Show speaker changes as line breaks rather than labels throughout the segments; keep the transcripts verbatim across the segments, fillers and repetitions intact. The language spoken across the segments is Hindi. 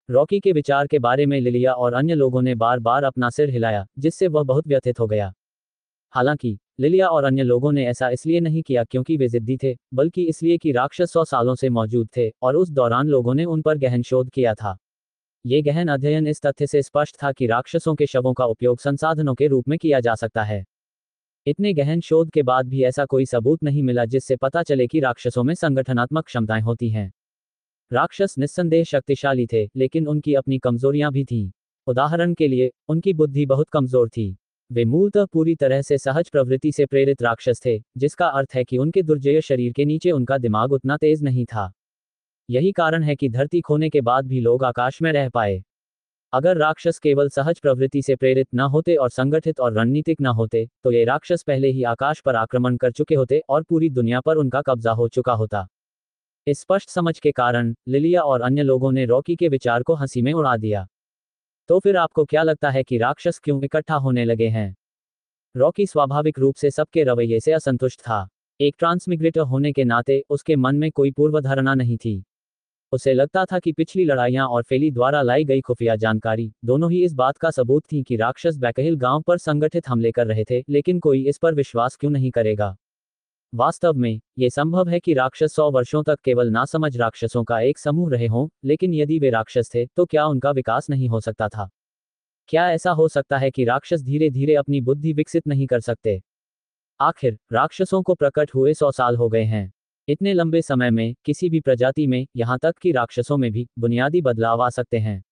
रॉकी के विचार के बारे में लिलिया और अन्य लोगों ने बार बार अपना सिर हिलाया, जिससे वह बहुत व्यथित हो गया। हालांकि लिलिया और अन्य लोगों ने ऐसा इसलिए नहीं किया क्योंकि वे जिद्दी थे, बल्कि इसलिए कि राक्षस सौ सालों से मौजूद थे और उस दौरान लोगों ने उन पर गहन शोध किया था। ये गहन अध्ययन इस तथ्य से स्पष्ट था कि राक्षसों के शवों का उपयोग संसाधनों के रूप में किया जा सकता है। इतने गहन शोध के बाद भी ऐसा कोई सबूत नहीं मिला जिससे पता चले कि राक्षसों में संगठनात्मक क्षमताएं होती हैं। राक्षस निस्संदेह शक्तिशाली थे, लेकिन उनकी अपनी कमजोरियां भी थीं। उदाहरण के लिए, उनकी बुद्धि बहुत कमजोर थी। वे मूलतः पूरी तरह से सहज प्रवृत्ति से प्रेरित राक्षस थे, जिसका अर्थ है कि उनके दुर्जेय शरीर के नीचे उनका दिमाग उतना तेज नहीं था। यही कारण है कि धरती खोने के बाद भी लोग आकाश में रह पाए। अगर राक्षस केवल सहज प्रवृत्ति से प्रेरित न होते और संगठित और रणनीतिक न होते, तो ये राक्षस पहले ही आकाश पर आक्रमण कर चुके होते और पूरी दुनिया पर उनका कब्जा हो चुका होता। इस स्पष्ट समझ के कारण लिलिया और अन्य लोगों ने रॉकी के विचार को हंसी में उड़ा दिया। तो फिर आपको क्या लगता है कि राक्षस क्यों इकट्ठा होने लगे हैं? रॉकी स्वाभाविक रूप से सबके रवैये से असंतुष्ट था। एक ट्रांसमिग्रेटर होने के नाते उसके मन में कोई पूर्वधारणा नहीं थी। उसे लगता था कि पिछली लड़ाइयां और फेली द्वारा लाई गई खुफिया जानकारी दोनों ही इस बात का सबूत थी कि राक्षस बैकहिल गांव पर संगठित हमले कर रहे थे, लेकिन कोई इस पर विश्वास क्यों नहीं करेगा? वास्तव में ये संभव है कि राक्षस सौ वर्षों तक केवल नासमझ राक्षसों का एक समूह रहे हों, लेकिन यदि वे राक्षस थे तो क्या उनका विकास नहीं हो सकता था? क्या ऐसा हो सकता है कि राक्षस धीरे धीरे अपनी बुद्धि विकसित नहीं कर सकते? आखिर राक्षसों को प्रकट हुए सौ साल हो गए हैं। इतने लंबे समय में किसी भी प्रजाति में, यहाँ तक कि राक्षसों में भी बुनियादी बदलाव आ सकते हैं।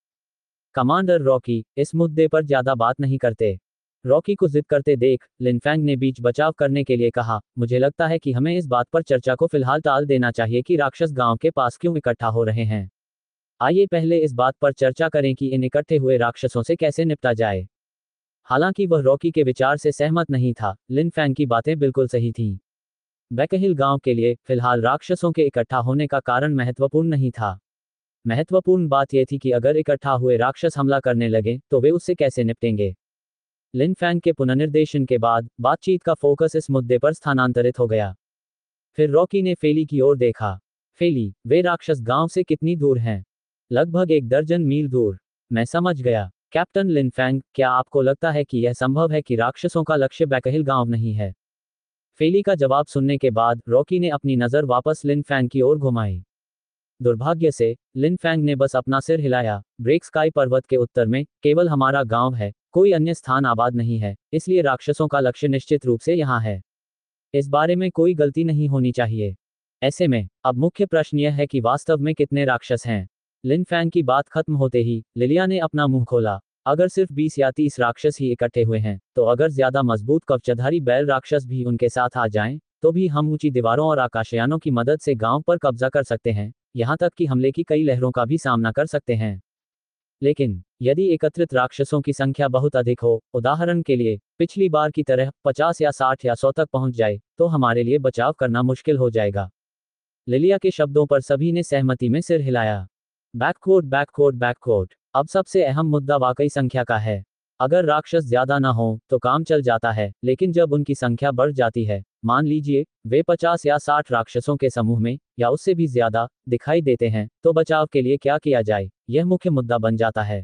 कमांडर रॉकी इस मुद्दे पर ज्यादा बात नहीं करते। रॉकी को जिद करते देख लिन फैंग ने बीच बचाव करने के लिए कहा, मुझे लगता है कि हमें इस बात पर चर्चा को फिलहाल टाल देना चाहिए कि राक्षस गांव के पास क्यों इकट्ठा हो रहे हैं। आइए पहले इस बात पर चर्चा करें कि इन इकट्ठे हुए राक्षसों से कैसे निपटा जाए। हालांकि वह रॉकी के विचार से सहमत नहीं था, लिन फैंग की बातें बिल्कुल सही थीं। बैकहिल गांव के लिए फिलहाल राक्षसों के इकट्ठा होने का कारण महत्वपूर्ण नहीं था। महत्वपूर्ण बात यह थी कि अगर इकट्ठा हुए राक्षस हमला करने लगे तो वे उससे कैसे निपटेंगे। लिन फैंग के पुनर्निर्देशन के बाद बातचीत का फोकस इस मुद्दे पर स्थानांतरित हो गया। फिर रॉकी ने फेली की ओर देखा। फेली, वे राक्षस गांव से कितनी दूर हैं? लगभग एक दर्जन मील दूर। मैं समझ गया। कैप्टन लिन फैंग, क्या आपको लगता है कि यह संभव है कि राक्षसों का लक्ष्य बैकहिल गांव नहीं है? फेली का जवाब सुनने के बाद रॉकी ने अपनी नजर वापस लिन फैंग की ओर घुमाई। दुर्भाग्य से लिन फैंग ने बस अपना सिर हिलाया। ब्रेक स्काई पर्वत के उत्तर में केवल हमारा गांव है, कोई अन्य स्थान आबाद नहीं है, इसलिए राक्षसों का लक्ष्य निश्चित रूप से यहाँ है। इस बारे में कोई गलती नहीं होनी चाहिए। ऐसे में अब मुख्य प्रश्न यह है कि वास्तव में कितने राक्षस हैं? लिन फैंग की बात खत्म होते ही लिलिया ने अपना मुंह खोला। अगर सिर्फ बीस या तीस राक्षस ही इकट्ठे हुए हैं, तो अगर ज्यादा मजबूत कवचधारी बैल राक्षस भी उनके साथ आ जाएं, तो भी हम ऊंची दीवारों और आकाशयानों की मदद से गांव पर कब्जा कर सकते हैं, यहां तक कि हमले की कई लहरों का भी सामना कर सकते हैं। लेकिन यदि एकत्रित राक्षसों की संख्या बहुत अधिक हो, उदाहरण के लिए पिछली बार की तरह पचास या साठ या सौ तक पहुंच जाए, तो हमारे लिए बचाव करना मुश्किल हो जाएगा। लिलिया के शब्दों पर सभी ने सहमति में सिर हिलाया। बैककोट बैककोट बैककोट अब सबसे अहम मुद्दा वाकई संख्या का है। अगर राक्षस ज्यादा ना हो तो काम चल जाता है, लेकिन जब उनकी संख्या बढ़ जाती है, मान लीजिए वे पचास या साठ राक्षसों के समूह में या उससे भी ज्यादा दिखाई देते हैं, तो बचाव के लिए क्या किया जाए, यह मुख्य मुद्दा बन जाता है।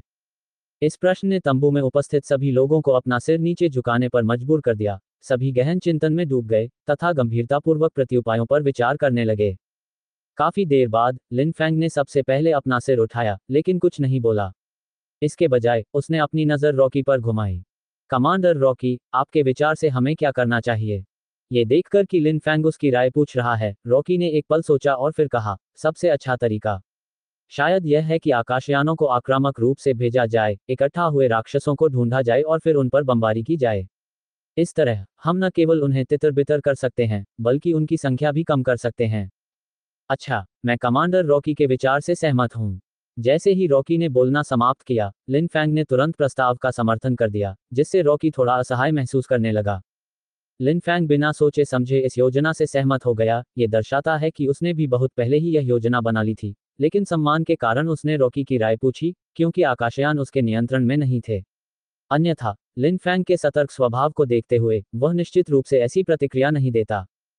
इस प्रश्न ने तंबू में उपस्थित सभी लोगों को अपना सिर नीचे झुकाने पर मजबूर कर दिया। सभी गहन चिंतन में डूब गए तथा गंभीरतापूर्वक प्रत्युपायों पर विचार करने लगे। काफी देर बाद लिन फैंग ने सबसे पहले अपना सिर उठाया, लेकिन कुछ नहीं बोला। इसके बजाय उसने अपनी नजर रॉकी पर घुमाई। कमांडर रॉकी, आपके विचार से हमें क्या करना चाहिए? ये देखकर कि लिन फैंग उसकी राय पूछ रहा है, रॉकी ने एक पल सोचा और फिर कहा, सबसे अच्छा तरीका शायद यह है कि आकाशयानों को आक्रामक रूप से भेजा जाए, इकट्ठा हुए राक्षसों को ढूंढा जाए और फिर उन पर बमबारी की जाए। इस तरह हम न केवल उन्हें तितर बितर कर सकते हैं, बल्कि उनकी संख्या भी कम कर सकते हैं। अच्छा, मैं कमांडर रॉकी के विचार से सहमत हूँ। जैसे ही रॉकी ने बोलना समाप्त किया, लिन फैंग ने तुरंत प्रस्ताव का समर्थन कर दिया, जिससे रॉकी थोड़ा असहाय महसूस करने लगा। लिन फैंग बिना सोचे समझे इस योजना से सहमत हो गया। ये दर्शाता है कि उसने भी बहुत पहले ही यह योजना बना ली थी, लेकिन सम्मान के कारण उसने रॉकी की राय पूछी, क्योंकि आकाशयान उसके नियंत्रण में नहीं थे। अन्यथा लिन फैंग के सतर्क स्वभाव को देखते हुए वह निश्चित रूप से ऐसी प्रतिक्रिया नहीं देता।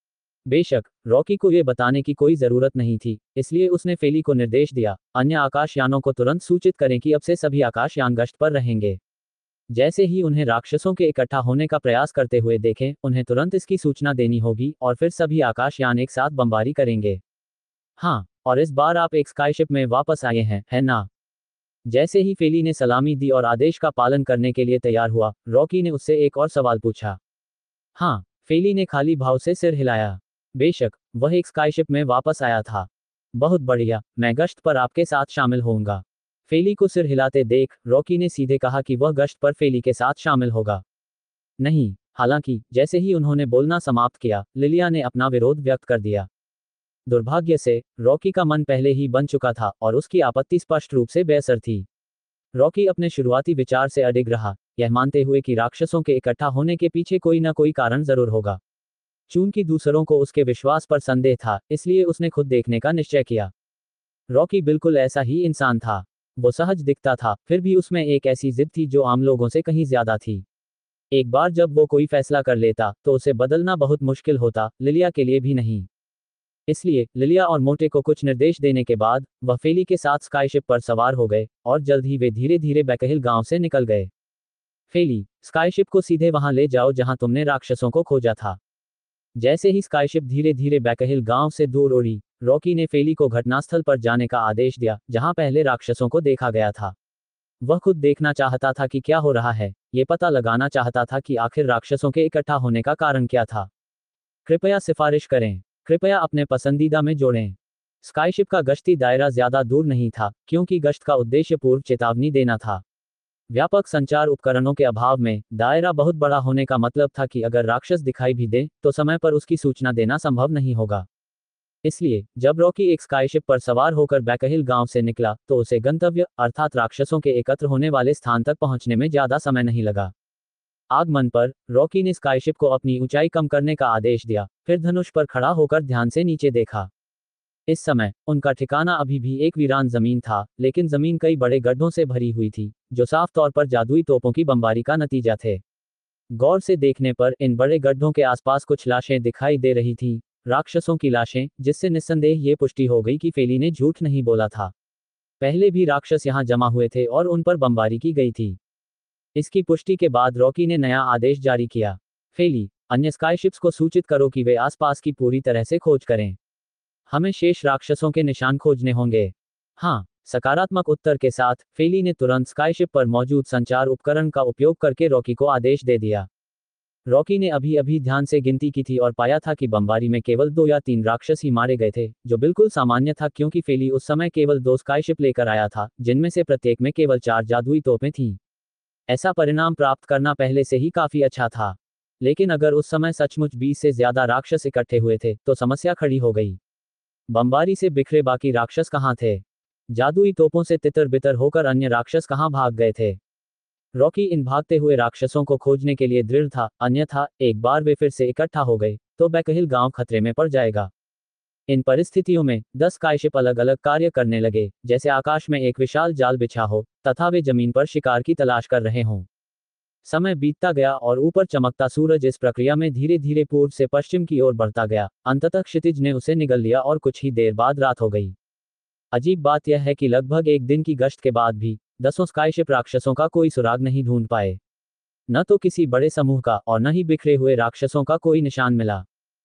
बेशक रॉकी को ये बताने की कोई जरूरत नहीं थी, इसलिए उसने फेली को निर्देश दिया, अन्य आकाशयानों को तुरंत सूचित करें कि अब से सभी आकाशयान गश्त पर रहेंगे। जैसे ही उन्हें राक्षसों के इकट्ठा होने का प्रयास करते हुए देखें, उन्हें तुरंत इसकी सूचना देनी होगी और फिर सभी आकाशयान एक साथ बमबारी करेंगे। हाँ, और इस बार आप एक स्काईशिप में वापस आए हैं, है ना? जैसे ही फेली ने सलामी दी और आदेश का पालन करने के लिए तैयार हुआ, रॉकी ने उससे एक और सवाल पूछा। हाँ, फेली ने खाली भाव से सिर हिलाया। बेशक, वह एक स्काईशिप में वापस आया था। बहुत बढ़िया, मैं गश्त पर आपके साथ शामिल होऊंगा। फेली को सिर हिलाते देख रॉकी ने सीधे कहा कि वह गश्त पर फेली के साथ शामिल होगा। नहीं, हालांकि जैसे ही उन्होंने बोलना समाप्त किया, लिलिया ने अपना विरोध व्यक्त कर दिया। दुर्भाग्य से रॉकी का मन पहले ही बन चुका था और उसकी आपत्ति स्पष्ट रूप से बेअसर थी। रॉकी अपने शुरुआती विचार से अडिग रहा, यह मानते हुए कि राक्षसों के इकट्ठा होने के पीछे कोई न कोई कारण जरूर होगा। चूंकि दूसरों को उसके विश्वास पर संदेह था, इसलिए उसने खुद देखने का निश्चय किया। रॉकी बिल्कुल ऐसा ही इंसान था। वो सहज दिखता था, फिर भी उसमें एक ऐसी जिद थी जो आम लोगों से कहीं ज्यादा थी। एक बार जब वो कोई फैसला कर लेता, तो उसे बदलना बहुत मुश्किल होता, लिलिया के लिए भी नहीं। इसलिए लिलिया और मोटे को कुछ निर्देश देने के बाद वह फेली के साथ स्काईशिप पर सवार हो गए और जल्द ही वे धीरे धीरे बैकहिल गांव से निकल गए। फेली, स्काईशिप को सीधे वहां ले जाओ जहां तुमने राक्षसों को खोजा था। जैसे ही स्काईशिप धीरे धीरे बैकहिल गांव से दूर उड़ी, रॉकी ने फेली को घटनास्थल पर जाने का आदेश दिया जहां पहले राक्षसों को देखा गया था। वह खुद देखना चाहता था कि क्या हो रहा है, ये पता लगाना चाहता था कि आखिर राक्षसों के इकट्ठा होने का कारण क्या था। कृपया सिफारिश करें। कृपया अपने पसंदीदा में जोड़ें। स्काईशिप का गश्ती दायरा ज्यादा दूर नहीं था, क्योंकि गश्त का उद्देश्य पूर्व चेतावनी देना था। व्यापक संचार उपकरणों के अभाव में दायरा बहुत बड़ा होने का मतलब था कि अगर राक्षस दिखाई भी दे, तो समय पर उसकी सूचना देना संभव नहीं होगा। इसलिए जब रॉकी एक स्काईशिप पर सवार होकर बैकहिल गांव से निकला, तो उसे गंतव्य अर्थात राक्षसों के एकत्र होने वाले स्थान तक पहुंचने में ज्यादा समय नहीं लगा। आगमन पर रॉकी ने स्काईशिप को अपनी ऊंचाई कम करने का आदेश दिया, फिर धनुष पर खड़ा होकर ध्यान से नीचे देखा। इस समय उनका ठिकाना अभी भी एक वीरान जमीन था, लेकिन जमीन कई बड़े गड्ढों से भरी हुई थी, जो साफ तौर पर जादुई तोपों की बमबारी का नतीजा थे। गौर से देखने पर इन बड़े गड्ढों के आसपास कुछ लाशें दिखाई दे रही थीं, राक्षसों की लाशें, जिससे निस्संदेह ये पुष्टि हो गई कि फेली ने झूठ नहीं बोला था। पहले भी राक्षस यहाँ जमा हुए थे और उन पर बमबारी की गई थी। इसकी पुष्टि के बाद रॉकी ने नया आदेश जारी किया। फेली, अन्य स्काईशिप्स को सूचित करो कि वे आसपास की पूरी तरह से खोज करें। हमें शेष राक्षसों के निशान खोजने होंगे। हाँ, सकारात्मक उत्तर के साथ फेली ने तुरंत स्काईशिप पर मौजूद संचार उपकरण का उपयोग करके रॉकी को आदेश दे दिया। रॉकी ने अभी अभी ध्यान से गिनती की थी और पाया था कि बमबारी में केवल दो या तीन राक्षस ही मारे गए थे, जो बिल्कुल सामान्य था क्योंकि फेली उस समय केवल दो स्काईशिप लेकर आया था, जिनमें से प्रत्येक में केवल चार जादुई तोपें थीं। ऐसा परिणाम प्राप्त करना पहले से ही काफी अच्छा था। लेकिन अगर उस समय सचमुच बीस से ज्यादा राक्षस इकट्ठे हुए थे, तो समस्या खड़ी हो गई। बमबारी से बिखरे बाकी राक्षस कहाँ थे? जादुई तोपों से तितर बितर होकर अन्य राक्षस कहाँ भाग गए थे? रॉकी इन भागते हुए राक्षसों को खोजने के लिए दृढ़ था, अन्यथा एक बार वे फिर से इकट्ठा हो गए, तो बैकहिल गांव खतरे में पड़ जाएगा। इन परिस्थितियों में दस स्काईशिप अलग अलग कार्य करने लगे, जैसे आकाश में एक विशाल जाल बिछा हो, तथा वे जमीन पर शिकार की तलाश कर रहे हों। समय बीतता गया और ऊपर चमकता सूरज इस प्रक्रिया में धीरे धीरे पूर्व से पश्चिम की ओर बढ़ता गया, अंततः क्षितिज ने उसे निगल लिया और कुछ ही देर बाद रात हो गई। अजीब बात यह है कि लगभग एक दिन की गश्त के बाद भी दसों स्काईशिप राक्षसों का कोई सुराग नहीं ढूंढ पाए। न तो किसी बड़े समूह का और न ही बिखरे हुए राक्षसों का कोई निशान मिला।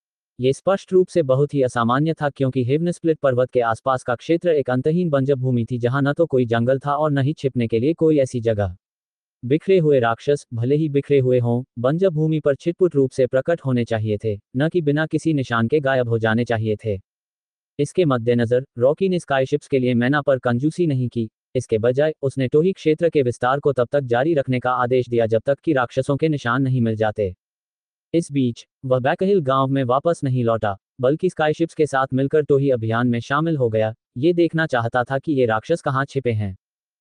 ये स्पष्ट रूप से बहुत ही असामान्य था, क्योंकि हेवन स्प्लिट पर्वत के आसपास का क्षेत्र एक अंतहीन बंजर भूमि थी जहां न तो कोई जंगल था और न ही छिपने के लिए कोई ऐसी जगह। बिखरे हुए राक्षस भले ही बिखरे हुए हों, बंजर भूमि पर छिटपुट रूप से प्रकट होने चाहिए थे, न कि बिना किसी निशान के गायब हो जाने चाहिए थे। इसके मद्देनजर रॉकी ने स्काईशिप्स के लिए मैना पर कंजूसी नहीं की, इसके बजाय उसने टोही क्षेत्र के विस्तार को तब तक जारी रखने का आदेश दिया जब तक कि राक्षसों के निशान नहीं मिल जाते। इस बीच वह बैकहिल गांव में वापस नहीं लौटा, बल्कि स्काईशिप्स के साथ मिलकर टोही अभियान में शामिल हो गया, ये देखना चाहता था कि ये राक्षस कहाँ छिपे हैं।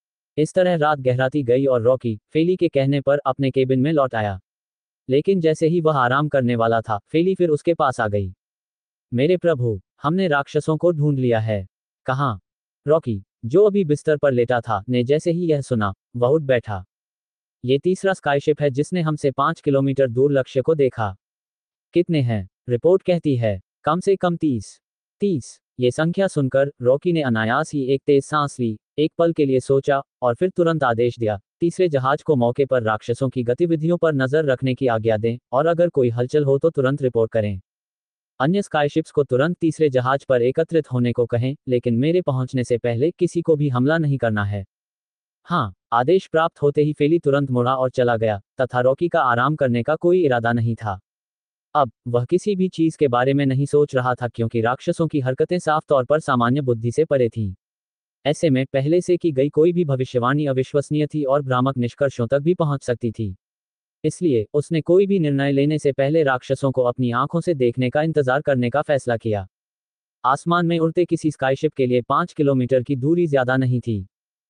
इस तरह रात गहराती गई और रॉकी फेली के कहने पर अपने केबिन में लौट आया। लेकिन जैसे ही वह आराम करने वाला था, फेली फिर उसके पास आ गई। मेरे प्रभु, हमने राक्षसों को ढूंढ लिया है। कहाँ? रॉकी, जो अभी बिस्तर पर लेटा था, ने जैसे ही यह सुना, वह उठ बैठा। ये तीसरा स्काईशिप है जिसने हमसे पाँच किलोमीटर दूर लक्ष्य को देखा। कितने हैं? रिपोर्ट कहती है। कम से कम तीस। तीस। ये संख्या सुनकर रॉकी ने अनायास ही एक तेज सांस ली, एक पल के लिए सोचा, और फिर तुरंत आदेश दिया, तीसरे जहाज को मौके पर राक्षसों की गतिविधियों पर नजर रखने की आज्ञा दें, और अगर कोई हलचल हो तो तुरंत रिपोर्ट करें। अन्य स्काईशिप्स को तुरंत तीसरे जहाज पर एकत्रित होने को कहें, लेकिन मेरे पहुंचने से पहले किसी को भी हमला नहीं करना है। हाँ। आदेश प्राप्त होते ही फेली तुरंत मुड़ा और चला गया, तथा रॉकी का आराम करने का कोई इरादा नहीं था। अब वह किसी भी चीज के बारे में नहीं सोच रहा था क्योंकि राक्षसों की हरकतें साफ तौर पर सामान्य बुद्धि से परे थीं। ऐसे में पहले से की गई कोई भी भविष्यवाणी अविश्वसनीय थी और भ्रामक निष्कर्षों तक भी पहुंच सकती थी। इसलिए उसने कोई भी निर्णय लेने से पहले राक्षसों को अपनी आंखों से देखने का इंतजार करने का फैसला किया। आसमान में उड़ते किसी स्काईशिप के लिए पांच किलोमीटर की दूरी ज्यादा नहीं थी।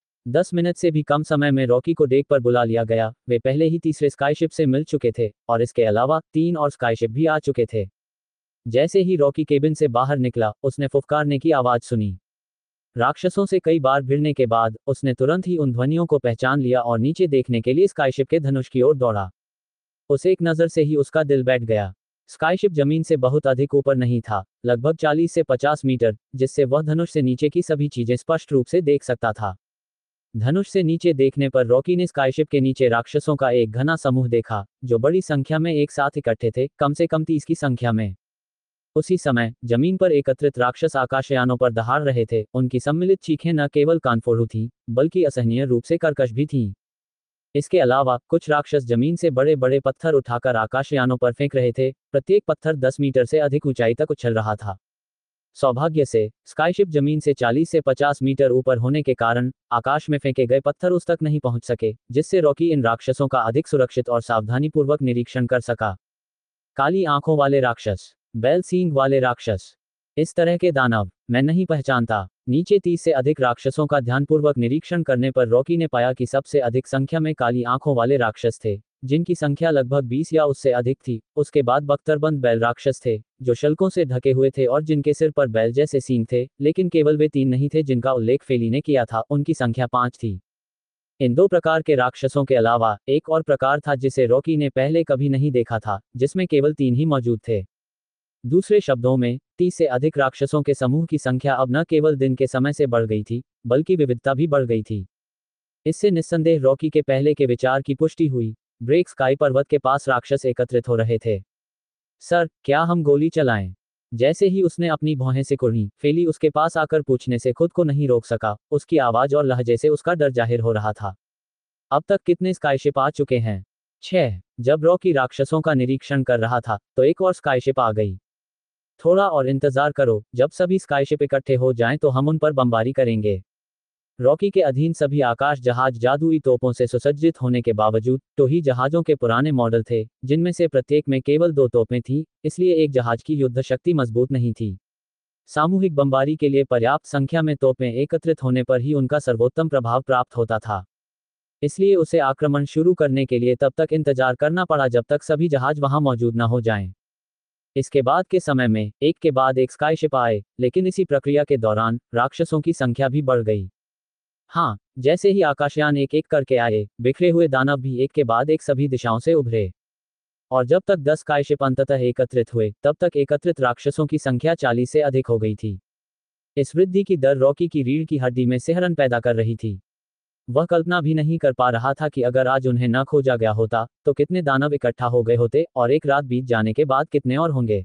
दस मिनट से भी कम समय में रॉकी को डेक पर बुला लिया गया। वे पहले ही तीसरे स्काईशिप से मिल चुके थे, और इसके अलावा तीन और स्काईशिप भी आ चुके थे। जैसे ही रॉकी केबिन से बाहर निकला, उसने फुफकारने की आवाज सुनी। राक्षसों से कई बार भिड़ने के बाद उसने तुरंत ही उन ध्वनियों को पहचान लिया और नीचे देखने के लिए स्काईशिप के धनुष की ओर दौड़ा। उस एक नजर से ही उसका दिल बैठ गया। स्काईशिप जमीन से बहुत अधिक ऊपर नहीं था, लगभग चालीस से पचास मीटर, जिससे वह धनुष से नीचे की सभी चीजें स्पष्ट रूप से देख सकता था। धनुष से नीचे देखने पर रॉकी ने स्काईशिप के नीचे राक्षसों का एक घना समूह देखा, जो बड़ी संख्या में एक साथ इकट्ठे थे, कम से कम तीस की संख्या में। उसी समय जमीन पर एकत्रित राक्षस आकाशयानों पर दहाड़ रहे थे। उनकी सम्मिलित चीखें न केवल कानफोड़ू थीं, बल्कि असहनीय रूप से कर्कश भी थीं। इसके अलावा कुछ राक्षस जमीन से बड़े बड़े पत्थर उठाकर आकाशयानों पर फेंक रहे थे। प्रत्येक पत्थर दस मीटर से अधिक ऊंचाई तक उछल रहा था। सौभाग्य से स्काईशिप जमीन से चालीस से पचास मीटर ऊपर होने के कारण आकाश में फेंके गए पत्थर उस तक नहीं पहुंच सके, जिससे रॉकी इन राक्षसों का अधिक सुरक्षित और सावधानीपूर्वक निरीक्षण कर सका। काली आंखों वाले राक्षस, बैल सींग वाले राक्षस, इस तरह के दानव मैं नहीं पहचानता। नीचे तीस से अधिक राक्षसों का ध्यानपूर्वक निरीक्षण करने पर रॉकी ने पाया कि सबसे अधिक संख्या में काली आंखों वाले राक्षस थे, जिनकी संख्या लगभग बीस या उससे अधिक थी। उसके बाद बख्तरबंद बैल राक्षस थे, जो शल्कों से ढके हुए थे और जिनके सिर पर बैल जैसे सींग थे, लेकिन केवल वे तीन नहीं थे जिनका उल्लेख फेली ने किया था, उनकी संख्या पांच थी। इन दो प्रकार के राक्षसों के अलावा एक और प्रकार था जिसे रॉकी ने पहले कभी नहीं देखा था, जिसमें केवल तीन ही मौजूद थे। दूसरे शब्दों में, तीस से अधिक राक्षसों के समूह की संख्या अब न केवल दिन के समय से बढ़ गई थी, बल्कि विविधता भी बढ़ गई थी। इससे निस्संदेह रॉकी के पहले के विचार की पुष्टि हुई। ब्रेक स्काई पर्वत के पास राक्षस एकत्रित हो रहे थे। सर, क्या हम गोली चलाएं? जैसे ही उसने अपनी भौहें सिकुड़ी, फेली उसके पास आकर पूछने से खुद को नहीं रोक सका। उसकी आवाज और लहजे से उसका डर जाहिर हो रहा था। अब तक कितने स्काईशिप आ चुके हैं? छह। जब रॉकी राक्षसों का निरीक्षण कर रहा था, तो एक और स्काईशिप आ गई। थोड़ा और इंतजार करो, जब सभी स्काईशिप इकट्ठे हो जाएं तो हम उन पर बमबारी करेंगे। रॉकी के अधीन सभी आकाश जहाज जादुई तोपों से सुसज्जित होने के बावजूद टोही जहाजों के पुराने मॉडल थे, जिनमें से प्रत्येक में केवल दो तोपें थीं, इसलिए एक जहाज की युद्ध शक्ति मजबूत नहीं थी। सामूहिक बमबारी के लिए पर्याप्त संख्या में तोपें एकत्रित होने पर ही उनका सर्वोत्तम प्रभाव प्राप्त होता था। इसलिए उसे आक्रमण शुरू करने के लिए तब तक इंतजार करना पड़ा जब तक सभी जहाज वहां मौजूद न हो जाएं। इसके बाद के समय में एक के बाद एक स्काईशिप आए, लेकिन इसी प्रक्रिया के दौरान राक्षसों की संख्या भी बढ़ गई। हाँ, जैसे ही आकाशयान एक एक करके आए, बिखरे हुए दानव भी एक के बाद एक सभी दिशाओं से उभरे। और जब तक दस स्काईशिप अंततः एकत्रित हुए, तब तक एकत्रित राक्षसों की संख्या चालीस से अधिक हो गई थी। इस वृद्धि की दर रॉकी की रीढ़ की हड्डी में सिहरन पैदा कर रही थी। वह कल्पना भी नहीं कर पा रहा था कि अगर आज उन्हें न खोजा गया होता, तो कितने दानव इकट्ठा हो गए होते, और एक रात बीत जाने के बाद कितने और होंगे।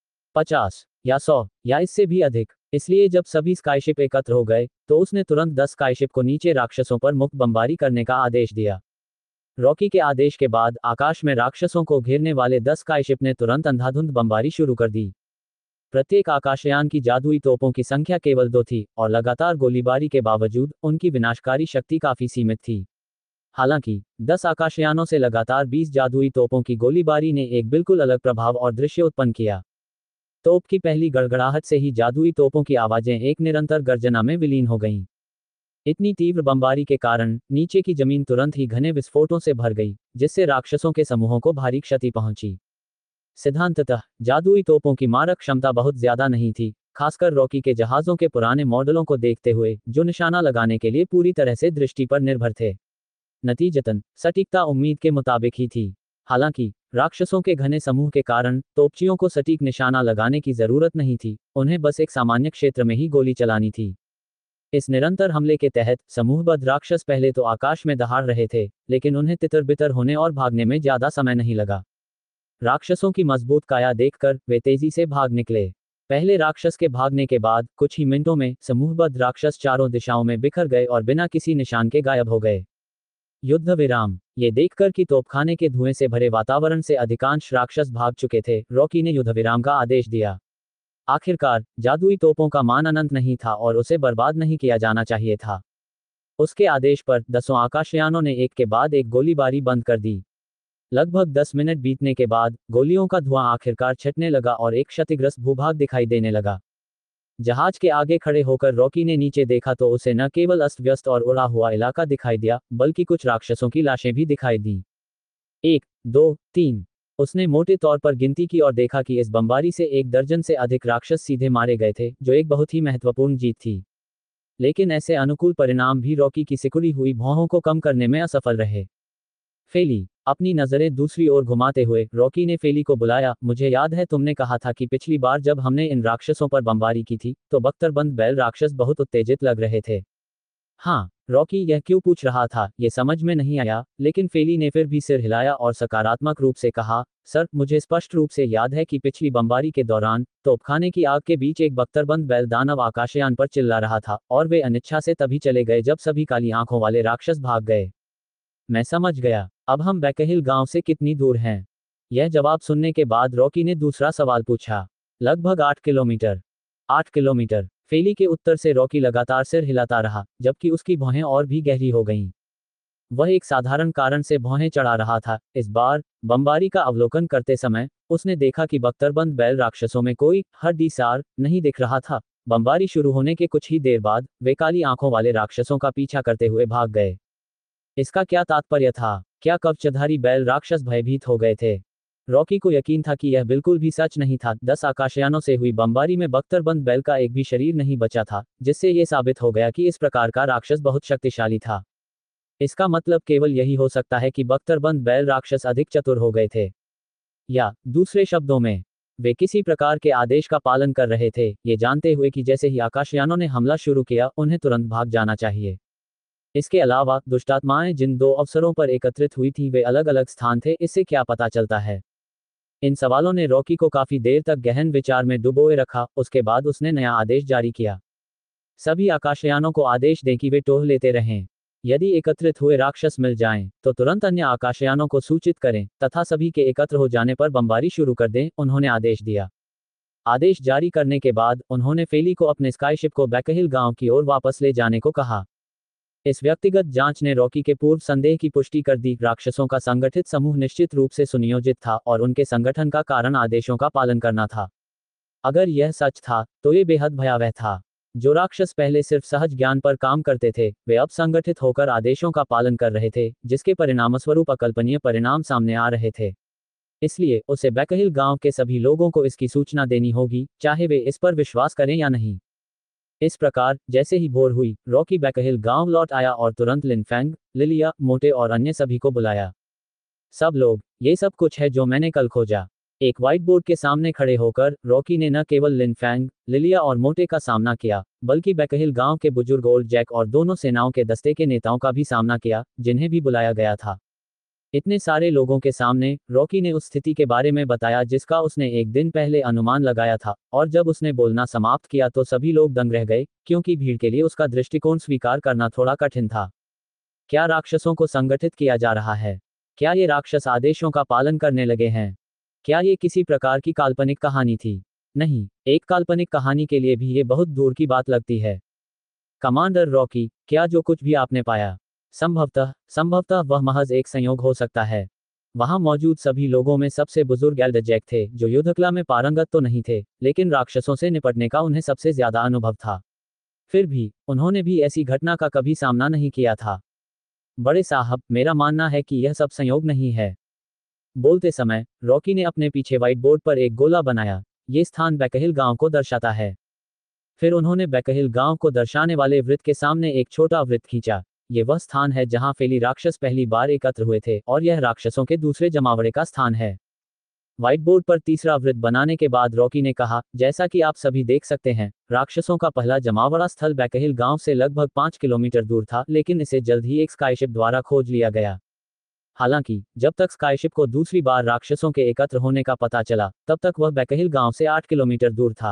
पचास या सौ या इससे भी अधिक। इसलिए जब सभी स्काईशिप एकत्र हो गए, तो उसने तुरंत दस स्काईशिप को नीचे राक्षसों पर मुक्त बमबारी करने का आदेश दिया। रॉकी के आदेश के बाद आकाश में राक्षसों को घेरने वाले दस स्काईशिप ने तुरंत अंधाधुंध बमबारी शुरू कर दी। प्रत्येक आकाशयान की जादुई तोपों की संख्या केवल दो थी, और लगातार गोलीबारी के बावजूद उनकी विनाशकारी शक्ति काफी सीमित थी। हालांकि दस आकाशयानों से लगातार बीस जादुई तोपों की गोलीबारी ने एक बिल्कुल अलग प्रभाव और दृश्य उत्पन्न किया। तोप की पहली गड़गड़ाहट से ही जादुई तोपों की आवाजें एक निरंतर गर्जना में विलीन हो गईं। इतनी तीव्र बमबारी के कारण नीचे की जमीन तुरंत ही घने विस्फोटों से भर गई, जिससे राक्षसों के समूहों को भारी क्षति पहुंची। सिद्धांततः जादुई तोपों की मारक क्षमता बहुत ज्यादा नहीं थी, खासकर रॉकी के जहाजों के पुराने मॉडलों को देखते हुए, जो निशाना लगाने के लिए पूरी तरह से दृष्टि पर निर्भर थे। नतीजतन सटीकता उम्मीद के मुताबिक ही थी। हालांकि राक्षसों के घने समूह के कारण तोपचियों को सटीक निशाना लगाने की जरूरत नहीं थी, उन्हें बस एक सामान्य क्षेत्र में ही गोली चलानी थी। इस निरंतर हमले के तहत समूहबद्ध राक्षस पहले तो आकाश में दहाड़ रहे थे, लेकिन उन्हें तितर बितर होने और भागने में ज्यादा समय नहीं लगा। राक्षसों की मजबूत काया देखकर वे तेजी से भाग निकले। पहले राक्षस के भागने के बाद कुछ ही मिनटों में समूहबद्ध राक्षस चारों दिशाओं में बिखर गए और बिना किसी निशान के गायब हो गए। युद्ध विराम। ये देखकर कि तोपखाने के धुएं से भरे वातावरण से अधिकांश राक्षस भाग चुके थे, रॉकी ने युद्ध विराम का आदेश दिया। आखिरकार जादुई तोपों का मान अनंत नहीं था और उसे बर्बाद नहीं किया जाना चाहिए था। उसके आदेश पर दसों आकाशयानों ने एक के बाद एक गोलीबारी बंद कर दी। लगभग दस मिनट बीतने के बाद गोलियों का धुआं आखिरकार छटने लगा और एक क्षतिग्रस्त भूभाग दिखाई देने लगा। जहाज के आगे खड़े होकर रॉकी ने नीचे देखा तो उसे न केवल अस्त व्यस्त और उड़ा हुआ इलाका दिखाई दिया, बल्कि कुछ राक्षसों की लाशें भी दिखाई दी। एक, दो, तीन। उसने मोटे तौर पर गिनती की और देखा कि इस बमबारी से एक दर्जन से अधिक राक्षस सीधे मारे गए थे, जो एक बहुत ही महत्वपूर्ण जीत थी। लेकिन ऐसे अनुकूल परिणाम भी रॉकी की सिकुड़ी हुई भौहों को कम करने में असफल रहे। फेली। अपनी नजरें दूसरी ओर घुमाते हुए रॉकी ने फेली को बुलाया। मुझे याद है तुमने कहा था कि पिछली बार जब हमने इन राक्षसों पर बमबारी की थी तो बख्तरबंद बैल राक्षस बहुत उत्तेजित लग रहे थे। हाँ, रॉकी यह क्यों पूछ रहा था ये समझ में नहीं आया, लेकिन फेली ने फिर भी सिर हिलाया और सकारात्मक रूप से कहा, सर, मुझे स्पष्ट रूप से याद है कि पिछली बमबारी के दौरान तोपखाने की आग के बीच एक बख्तरबंद बैल दानव आकाशयान पर चिल्ला रहा था और वे अनिच्छा से तभी चले गए जब सभी काली आंखों वाले राक्षस भाग गए। मैं समझ गया। अब हम बैकहिल गांव से कितनी दूर हैं? यह जवाब सुनने के बाद रॉकी ने दूसरा सवाल पूछा। लगभग आठ किलोमीटर। आठ किलोमीटर। फेली के उत्तर से रॉकी लगातार सिर हिलाता रहा, जबकि उसकी भौहें और भी गहरी हो गईं। वह एक साधारण कारण से भौहें चढ़ा रहा था। इस बार बमबारी का अवलोकन करते समय उसने देखा कि बख्तरबंद बैल राक्षसों में कोई हड्डीसार नहीं दिख रहा था। बमबारी शुरू होने के कुछ ही देर बाद वे काली आंखों वाले राक्षसों का पीछा करते हुए भाग गए। इसका क्या तात्पर्य था? क्या कवचधारी बैल राक्षस भयभीत हो गए थे? रॉकी को यकीन था कि यह बिल्कुल भी सच नहीं था। दस आकाशयानों से हुई बमबारी में बख्तरबंद बैल का एक भी शरीर नहीं बचा था, जिससे यह साबित हो गया कि इस प्रकार का राक्षस बहुत शक्तिशाली था। इसका मतलब केवल यही हो सकता है कि बख्तरबंद बैल राक्षस अधिक चतुर हो गए थे, या दूसरे शब्दों में वे किसी प्रकार के आदेश का पालन कर रहे थे, ये जानते हुए कि जैसे ही आकाशयानों ने हमला शुरू किया उन्हें तुरंत भाग जाना चाहिए। इसके अलावा दुष्टात्माएं जिन दो अवसरों पर एकत्रित हुई थीं वे अलग अलग स्थान थे। इससे क्या पता चलता है? इन सवालों ने रॉकी को काफी देर तक गहन विचार में डुबोए रखा। उसके बाद उसने नया आदेश जारी किया। सभी आकाशयानों को आदेश दें कि वे टोह लेते रहें। यदि एकत्रित हुए राक्षस मिल जाएं, तो तुरंत अन्य आकाशयानों को सूचित करें तथा सभी के एकत्र हो जाने पर बमबारी शुरू कर दें, उन्होंने आदेश दिया। आदेश जारी करने के बाद उन्होंने फेली को अपने स्काईशिप को बैकहिल गांव की ओर वापस ले जाने को कहा। इस व्यक्तिगत जांच ने रॉकी के पूर्व संदेह की पुष्टि कर दी। राक्षसों का संगठित समूह निश्चित रूप से सुनियोजित था और उनके संगठन का कारण आदेशों का पालन करना था। अगर यह सच था तो ये बेहद भयावह था। जो राक्षस पहले सिर्फ सहज ज्ञान पर काम करते थे, वे अब संगठित होकर आदेशों का पालन कर रहे थे, जिसके परिणामस्वरूप अकल्पनीय परिणाम सामने आ रहे थे। इसलिए उसे बैकहिल गांव के सभी लोगों को इसकी सूचना देनी होगी, चाहे वे इस पर विश्वास करें या नहीं। इस प्रकार जैसे ही भोर हुई, रॉकी बैकहिल गांव लौट आया और तुरंत लिनफेंग, लिलिया, मोटे और अन्य सभी को बुलाया। सब लोग, ये सब कुछ है जो मैंने कल खोजा। एक व्हाइट बोर्ड के सामने खड़े होकर रॉकी ने न केवल लिनफेंग, लिलिया और मोटे का सामना किया, बल्कि बैकहिल गांव के बुजुर्ग ओल्ड जैक और दोनों सेनाओं के दस्ते के नेताओं का भी सामना किया, जिन्हें भी बुलाया गया था। इतने सारे लोगों के सामने रॉकी ने उस स्थिति के बारे में बताया जिसका उसने एक दिन पहले अनुमान लगाया था, और जब उसने बोलना समाप्त किया तो सभी लोग दंग रह गए, क्योंकि भीड़ के लिए उसका दृष्टिकोण स्वीकार करना थोड़ा कठिन था। क्या राक्षसों को संगठित किया जा रहा है? क्या ये राक्षस आदेशों का पालन करने लगे हैं? क्या ये किसी प्रकार की काल्पनिक कहानी थी? नहीं, एक काल्पनिक कहानी के लिए भी ये बहुत दूर की बात लगती है। कमांडर रॉकी, क्या जो कुछ भी आपने पाया संभवतः संभवतः वह महज एक संयोग हो सकता है? वहां मौजूद सभी लोगों में सबसे बुजुर्ग एल्डरजैक थे, जो युद्धकला में पारंगत तो नहीं थे, लेकिन राक्षसों से निपटने का उन्हें सबसे ज्यादा अनुभव था। फिर भी उन्होंने भी ऐसी घटना का कभी सामना नहीं किया था। बड़े साहब, मेरा मानना है कि यह सब संयोग नहीं है। बोलते समय रॉकी ने अपने पीछे व्हाइट बोर्ड पर एक गोला बनाया। ये स्थान बैकहिल गांव को दर्शाता है। फिर उन्होंने बैकहिल गांव को दर्शाने वाले वृत्त के सामने एक छोटा वृत्त खींचा। ये वह स्थान है जहां फेली राक्षस पहली बार एकत्र हुए थे और यह राक्षसों के दूसरे जमावड़े का स्थान है। व्हाइट बोर्ड पर तीसरा वृत्त बनाने के बाद रॉकी ने कहा, जैसा कि आप सभी देख सकते हैं, राक्षसों का पहला जमावड़ा स्थल बैकहिल गांव से लगभग पाँच किलोमीटर दूर था, लेकिन इसे जल्द ही एक स्काईशिप द्वारा खोज लिया गया। हालांकि जब तक स्काईशिप को दूसरी बार राक्षसों के एकत्र होने का पता चला, तब तक वह बैकहिल गांव से आठ किलोमीटर दूर था।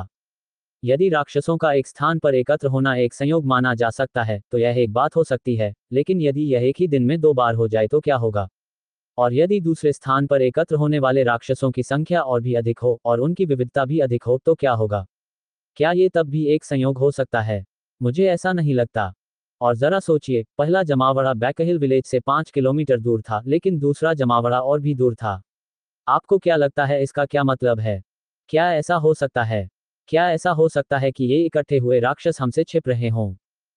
यदि राक्षसों का एक स्थान पर एकत्र होना एक संयोग माना जा सकता है, तो यह एक बात हो सकती है, लेकिन यदि यह एक ही दिन में दो बार हो जाए तो क्या होगा? और यदि दूसरे स्थान पर एकत्र होने वाले राक्षसों की संख्या और भी अधिक हो और उनकी विविधता भी अधिक हो तो क्या होगा? क्या ये तब भी एक संयोग हो सकता है? मुझे ऐसा नहीं लगता। और जरा सोचिए, पहला जमावड़ा बैकहिल विलेज से पाँच किलोमीटर दूर था, लेकिन दूसरा जमावड़ा और भी दूर था। आपको क्या लगता है इसका क्या मतलब है? क्या ऐसा हो सकता है? क्या ऐसा हो सकता है कि ये इकट्ठे हुए राक्षस हमसे छिप रहे हों?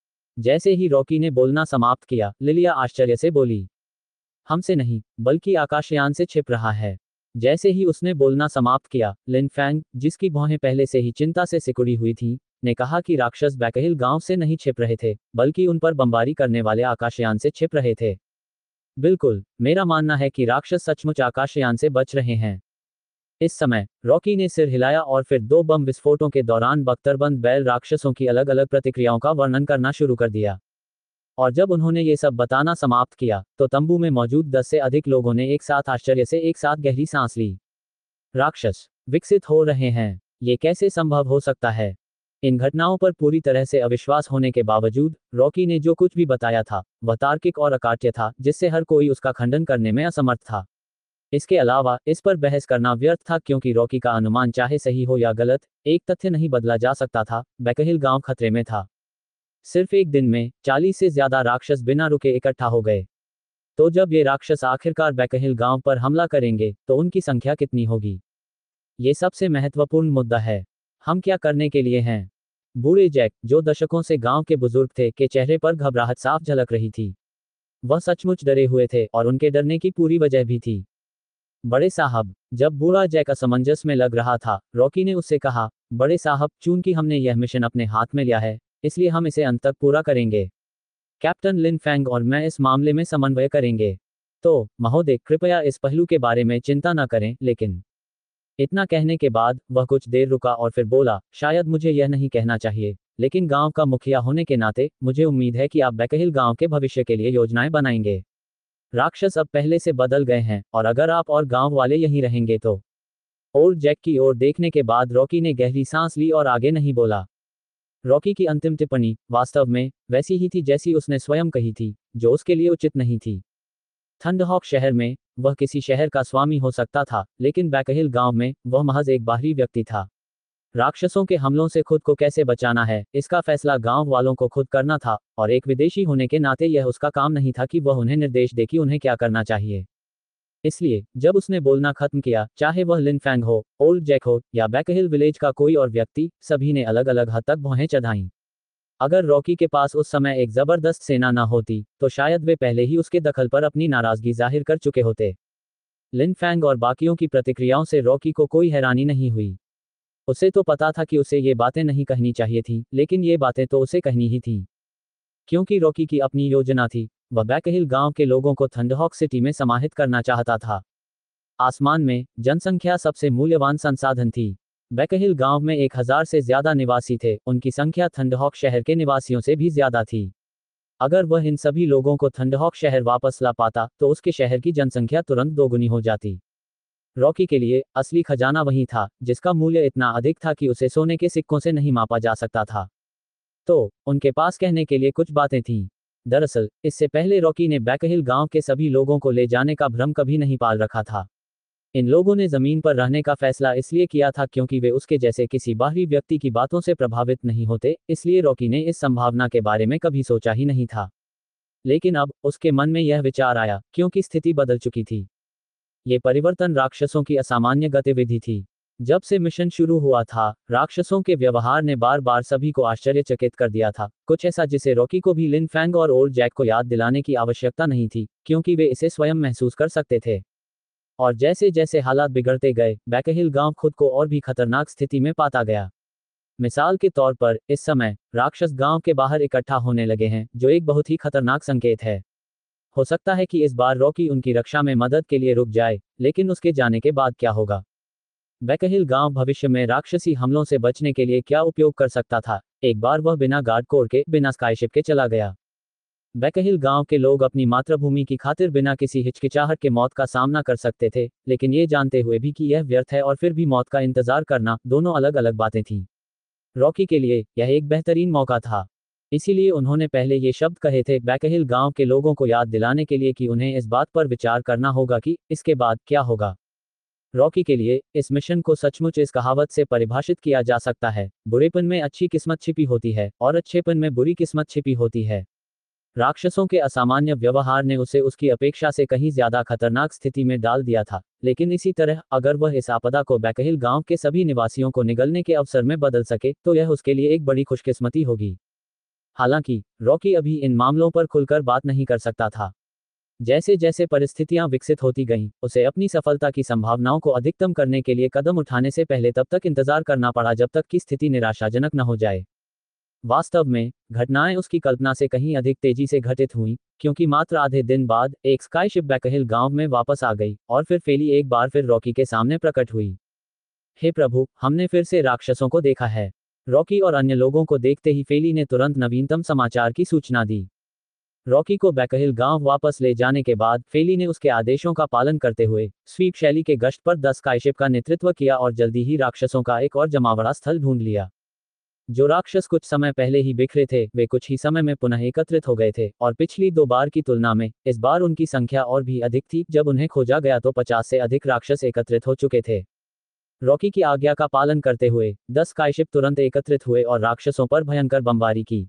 जैसे ही रॉकी ने बोलना समाप्त किया, लिलिया आश्चर्य से बोली, हमसे नहीं, बल्कि आकाशयान से छिप रहा है। जैसे ही उसने बोलना समाप्त किया, लिन फैंग, जिसकी भौहें पहले से ही चिंता से सिकुड़ी हुई थीं, ने कहा कि राक्षस बैकहिल गांव से नहीं छिप रहे थे, बल्कि उन पर बमबारी करने वाले आकाशयान से छिप रहे थे। बिल्कुल, मेरा मानना है कि राक्षस सचमुच आकाशयान से बच रहे हैं। इस समय रॉकी ने सिर हिलाया और फिर दो बम विस्फोटों के दौरान बख्तरबंद बैल राक्षसों की अलग अलग प्रतिक्रियाओं का वर्णन करना शुरू कर दिया। और जब उन्होंने ये सब बताना समाप्त किया, तो तंबू में मौजूद दस से अधिक लोगों ने एक साथ आश्चर्य से एक साथ गहरी सांस ली। राक्षस विकसित हो रहे हैं, ये कैसे संभव हो सकता है? इन घटनाओं पर पूरी तरह से अविश्वास होने के बावजूद रॉकी ने जो कुछ भी बताया था, वह तार्किक और अकाट्य था, जिससे हर कोई उसका खंडन करने में असमर्थ था। इसके अलावा इस पर बहस करना व्यर्थ था, क्योंकि रॉकी का अनुमान चाहे सही हो या गलत, एक तथ्य नहीं बदला जा सकता था, बैकहिल गांव खतरे में था। सिर्फ एक दिन में चालीस से ज्यादा राक्षस बिना रुके इकट्ठा हो गए। तो जब ये राक्षस आखिरकार बैकहिल गांव पर हमला करेंगे, तो उनकी संख्या कितनी होगी? ये सबसे महत्वपूर्ण मुद्दा है। हम क्या करने के लिए हैं? बूढ़े जैक, जो दशकों से गांव के बुजुर्ग थे, के चेहरे पर घबराहट साफ झलक रही थी। वह सचमुच डरे हुए थे और उनके डरने की पूरी वजह भी थी। बड़े साहब, जब बूढ़ा जैक असमंजस में लग रहा था, रॉकी ने उससे कहा, बड़े साहब, चूंकि हमने यह मिशन अपने हाथ में लिया है, इसलिए हम इसे अंत तक पूरा करेंगे। कैप्टन लिन फैंग और मैं इस मामले में समन्वय करेंगे। तो महोदय, कृपया इस पहलू के बारे में चिंता न करें। लेकिन इतना कहने के बाद वह कुछ देर रुका और फिर बोला, शायद मुझे यह नहीं कहना चाहिए, लेकिन गांव का मुखिया होने के नाते मुझे उम्मीद है कि आप बैकहिल गांव के भविष्य के लिए योजनाएं बनाएंगे। राक्षस अब पहले से बदल गए हैं, और अगर आप और गांव वाले यहीं रहेंगे तो। ओल्ड जैक की ओर देखने के बाद रॉकी ने गहरी सांस ली और आगे नहीं बोला। रॉकी की अंतिम टिप्पणी वास्तव में वैसी ही थी जैसी उसने स्वयं कही थी, जो उसके लिए उचित नहीं थी। थंडहॉक शहर में वह किसी शहर का स्वामी हो सकता था, लेकिन बैकहिल गांव में वह महज एक बाहरी व्यक्ति था। राक्षसों के हमलों से खुद को कैसे बचाना है, इसका फैसला गांव वालों को खुद करना था, और एक विदेशी होने के नाते यह उसका काम नहीं था कि वह उन्हें निर्देश दे कि उन्हें क्या करना चाहिए। इसलिए जब उसने बोलना खत्म किया, चाहे वह लिन फैंग हो, ओल्ड जैक हो, या बैकहिल विलेज का कोई और व्यक्ति, सभी ने अलग अलग हद तक भौहें चढ़ाईं। अगर रॉकी के पास उस समय एक जबरदस्त सेना न होती, तो शायद वे पहले ही उसके दखल पर अपनी नाराजगी जाहिर कर चुके होते। लिन फैंग और बाकियों की प्रतिक्रियाओं से रॉकी को कोई हैरानी नहीं हुई। उसे तो पता था कि उसे ये बातें नहीं कहनी चाहिए थी, लेकिन ये बातें तो उसे कहनी ही थी, क्योंकि रॉकी की अपनी योजना थी। वह बैकहिल गांव के लोगों को थंडहॉक सिटी में समाहित करना चाहता था। आसमान में जनसंख्या सबसे मूल्यवान संसाधन थी। बैकहिल गांव में एक हजार से ज्यादा निवासी थे, उनकी संख्या थंडहॉक शहर के निवासियों से भी ज्यादा थी। अगर वह इन सभी लोगों को थंडहॉक शहर वापस ला पाता, तो उसके शहर की जनसंख्या तुरंत दोगुनी हो जाती। रॉकी के लिए असली खजाना वही था, जिसका मूल्य इतना अधिक था कि उसे सोने के सिक्कों से नहीं मापा जा सकता था। तो उनके पास कहने के लिए कुछ बातें थीं। दरअसल इससे पहले रॉकी ने बैकहिल गांव के सभी लोगों को ले जाने का भ्रम कभी नहीं पाल रखा था। इन लोगों ने जमीन पर रहने का फैसला इसलिए किया था क्योंकि वे उसके जैसे किसी बाहरी व्यक्ति की बातों से प्रभावित नहीं होते, इसलिए रॉकी ने इस संभावना के बारे में कभी सोचा ही नहीं था। लेकिन अब उसके मन में यह विचार आया, क्योंकि स्थिति बदल चुकी थी। ये परिवर्तन राक्षसों की असामान्य गतिविधि थी। जब से मिशन शुरू हुआ था, राक्षसों के व्यवहार ने बार बार सभी को आश्चर्यचकित कर दिया था, कुछ ऐसा जिसे रॉकी को भी लिन फैंग और ओल्ड जैक को याद दिलाने की आवश्यकता नहीं थी, क्योंकि वे इसे स्वयं महसूस कर सकते थे। और जैसे जैसे हालात बिगड़ते गए, बैकहिल गांव खुद को और भी खतरनाक स्थिति में पाता गया। मिसाल के तौर पर इस समय राक्षस गांव के बाहर इकट्ठा होने लगे हैं, जो एक बहुत ही खतरनाक संकेत है। हो सकता है कि इस बार रॉकी उनकी रक्षा में मदद के लिए रुक जाए, लेकिन उसके जाने के बाद क्या होगा? बैकहिल गांव भविष्य में राक्षसी हमलों से बचने के लिए क्या उपयोग कर सकता था? एक बार वह बिना गार्ड कोर के, बिना स्काईशिप के चला गया। बैकहिल गांव के लोग अपनी मातृभूमि की खातिर बिना किसी हिचकिचाहट के मौत का सामना कर सकते थे, लेकिन ये जानते हुए भी कि यह व्यर्थ है और फिर भी मौत का इंतजार करना, दोनों अलग अलग बातें थीं। रॉकी के लिए यह एक बेहतरीन मौका था। इसीलिए उन्होंने पहले ये शब्द कहे थे, बैकहिल गांव के लोगों को याद दिलाने के लिए कि उन्हें इस बात पर विचार करना होगा कि इसके बाद क्या होगा। रॉकी के लिए इस मिशन को सचमुच इस कहावत से परिभाषित किया जा सकता है, बुरेपन में अच्छी किस्मत छिपी होती है और अच्छेपन में बुरी किस्मत छिपी होती है। राक्षसों के असामान्य व्यवहार ने उसे उसकी अपेक्षा से कहीं ज्यादा खतरनाक स्थिति में डाल दिया था, लेकिन इसी तरह अगर वह इस आपदा को बैकहिल गांव के सभी निवासियों को निगलने के अवसर में बदल सके, तो यह उसके लिए एक बड़ी खुशकिस्मती होगी। हालांकि रॉकी अभी इन मामलों पर खुलकर बात नहीं कर सकता था। जैसे जैसे परिस्थितियां विकसित होती गईं, उसे अपनी सफलता की संभावनाओं को अधिकतम करने के लिए कदम उठाने से पहले तब तक इंतजार करना पड़ा जब तक कि स्थिति निराशाजनक न हो जाए। वास्तव में घटनाएं उसकी कल्पना से कहीं अधिक तेजी से घटित हुईं, क्योंकि मात्र आधे दिन बाद एक स्काईशिप बैकहिल गांव में वापस आ गई और फिर फेली एक बार फिर रॉकी के सामने प्रकट हुई। हे प्रभु, हमने फिर से राक्षसों को देखा है। रॉकी और अन्य लोगों को देखते ही फेली ने तुरंत नवीनतम समाचार की सूचना दी। रॉकी को बैकहिल गांव वापस ले जाने के बाद फेली ने उसके आदेशों का पालन करते हुए स्वीप शैली के गश्त पर दस स्काईशिप का नेतृत्व किया और जल्दी ही राक्षसों का एक और जमावड़ा स्थल ढूंढ लिया। जो राक्षस कुछ समय पहले ही बिखरे थे, वे कुछ ही समय में पुनः एकत्रित हो गए थे और पिछली दो बार की तुलना में इस बार उनकी संख्या और भी अधिक थी। जब उन्हें खोजा गया तो पचास से अधिक राक्षस एकत्रित हो चुके थे। रॉकी की आज्ञा का पालन करते हुए दस स्काईशिप तुरंत एकत्रित हुए और राक्षसों पर भयंकर बमबारी की।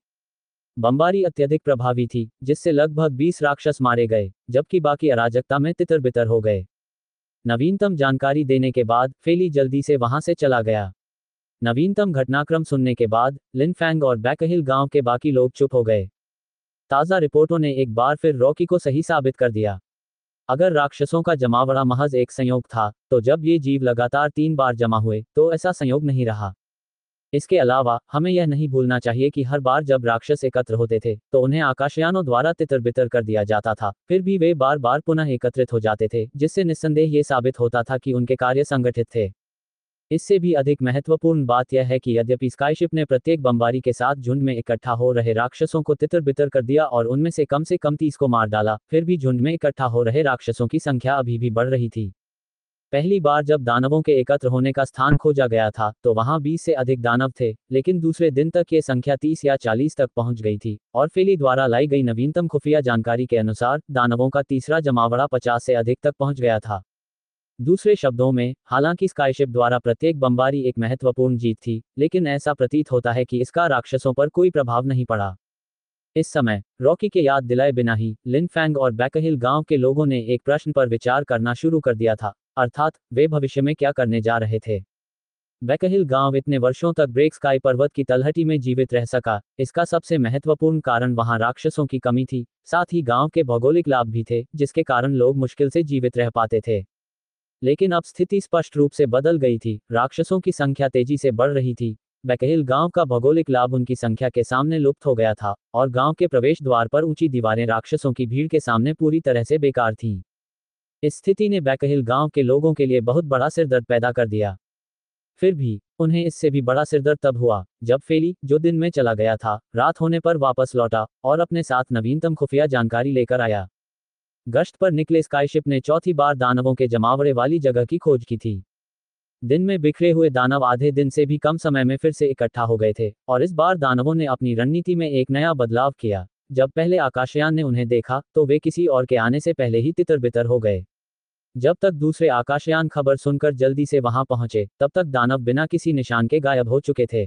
बमबारी अत्यधिक प्रभावी थी, जिससे लगभग बीस राक्षस मारे गए, जबकि बाकी अराजकता में तितर बितर हो गए। नवीनतम जानकारी देने के बाद फेली जल्दी से वहां से चला गया। नवीनतम घटनाक्रम सुनने के बाद लिन फैंग और बैकहिल गांव के बाकी लोग चुप हो गए। ताज़ा रिपोर्टों ने एक बार फिर रॉकी को सही साबित कर दिया। अगर राक्षसों का जमावड़ा महज एक संयोग था, तो जब ये जीव लगातार तीन बार जमा हुए, तो ऐसा संयोग नहीं रहा। इसके अलावा हमें यह नहीं भूलना चाहिए कि हर बार जब राक्षस एकत्र होते थे, तो उन्हें आकाशयानों द्वारा तितर बितर कर दिया जाता था, फिर भी वे बार बार पुनः एकत्रित हो जाते थे, जिससे निस्संदेह ये साबित होता था कि उनके कार्य संगठित थे। इससे भी अधिक महत्वपूर्ण बात यह है कि यद्यपि स्काईशिप ने प्रत्येक बमबारी के साथ झुंड में इकट्ठा हो रहे राक्षसों को तितर बितर कर दिया और उनमें से कम से कम तीस को मार डाला, फिर भी झुंड में इकट्ठा हो रहे राक्षसों की संख्या अभी भी बढ़ रही थी। पहली बार जब दानवों के एकत्र होने का स्थान खोजा गया था, तो वहां बीस से अधिक दानव थे, लेकिन दूसरे दिन तक ये संख्या तीस या चालीस तक पहुंच गई थी और फेली द्वारा लाई गई नवीनतम खुफिया जानकारी के अनुसार दानवों का तीसरा जमावड़ा पचास से अधिक तक पहुंच गया था। दूसरे शब्दों में, हालांकि स्काईशिप द्वारा प्रत्येक बमबारी एक महत्वपूर्ण जीत थी, लेकिन ऐसा प्रतीत होता है कि इसका राक्षसों पर कोई प्रभाव नहीं पड़ा। इस समय रॉकी के याद दिलाए बिना ही लिन फैंग और बैकहिल गांव के लोगों ने एक प्रश्न पर विचार करना शुरू कर दिया था, अर्थात वे भविष्य में क्या करने जा रहे थे। बैकहिल गांव इतने वर्षों तक ब्रेक स्काई पर्वत की तलहटी में जीवित रह सका, इसका सबसे महत्वपूर्ण कारण वहां राक्षसों की कमी थी। साथ ही गांव के भौगोलिक लाभ भी थे, जिसके कारण लोग मुश्किल से जीवित रह पाते थे। लेकिन अब स्थिति स्पष्ट रूप से बदल गई थी। राक्षसों की संख्या तेजी से बढ़ रही थी। बैकहिल गांव का भौगोलिक लाभ उनकी संख्या के सामने लुप्त हो गया था और गांव के प्रवेश द्वार पर ऊंची दीवारें राक्षसों की भीड़ के सामने पूरी तरह से बेकार थीं। इस स्थिति ने बैकहिल गांव के लोगों के लिए बहुत बड़ा सिरदर्द पैदा कर दिया। फिर भी उन्हें इससे भी बड़ा सिरदर्द तब हुआ जब फेली, जो दिन में चला गया था, रात होने पर वापस लौटा और अपने साथ नवीनतम खुफिया जानकारी लेकर आया। गश्त पर निकले स्काईशिप ने चौथी बार दानवों के जमावड़े वाली जगह की खोज की थी। दिन में बिखरे हुए दानव आधे दिन से भी कम समय में फिर से इकट्ठा हो गए थे और इस बार दानवों ने अपनी रणनीति में एक नया बदलाव किया। जब पहले आकाशयान ने उन्हें देखा, तो वे किसी और के आने से पहले ही तितर बितर हो गए। जब तक दूसरे आकाशयान खबर सुनकर जल्दी से वहां पहुंचे, तब तक दानव बिना किसी निशान के गायब हो चुके थे।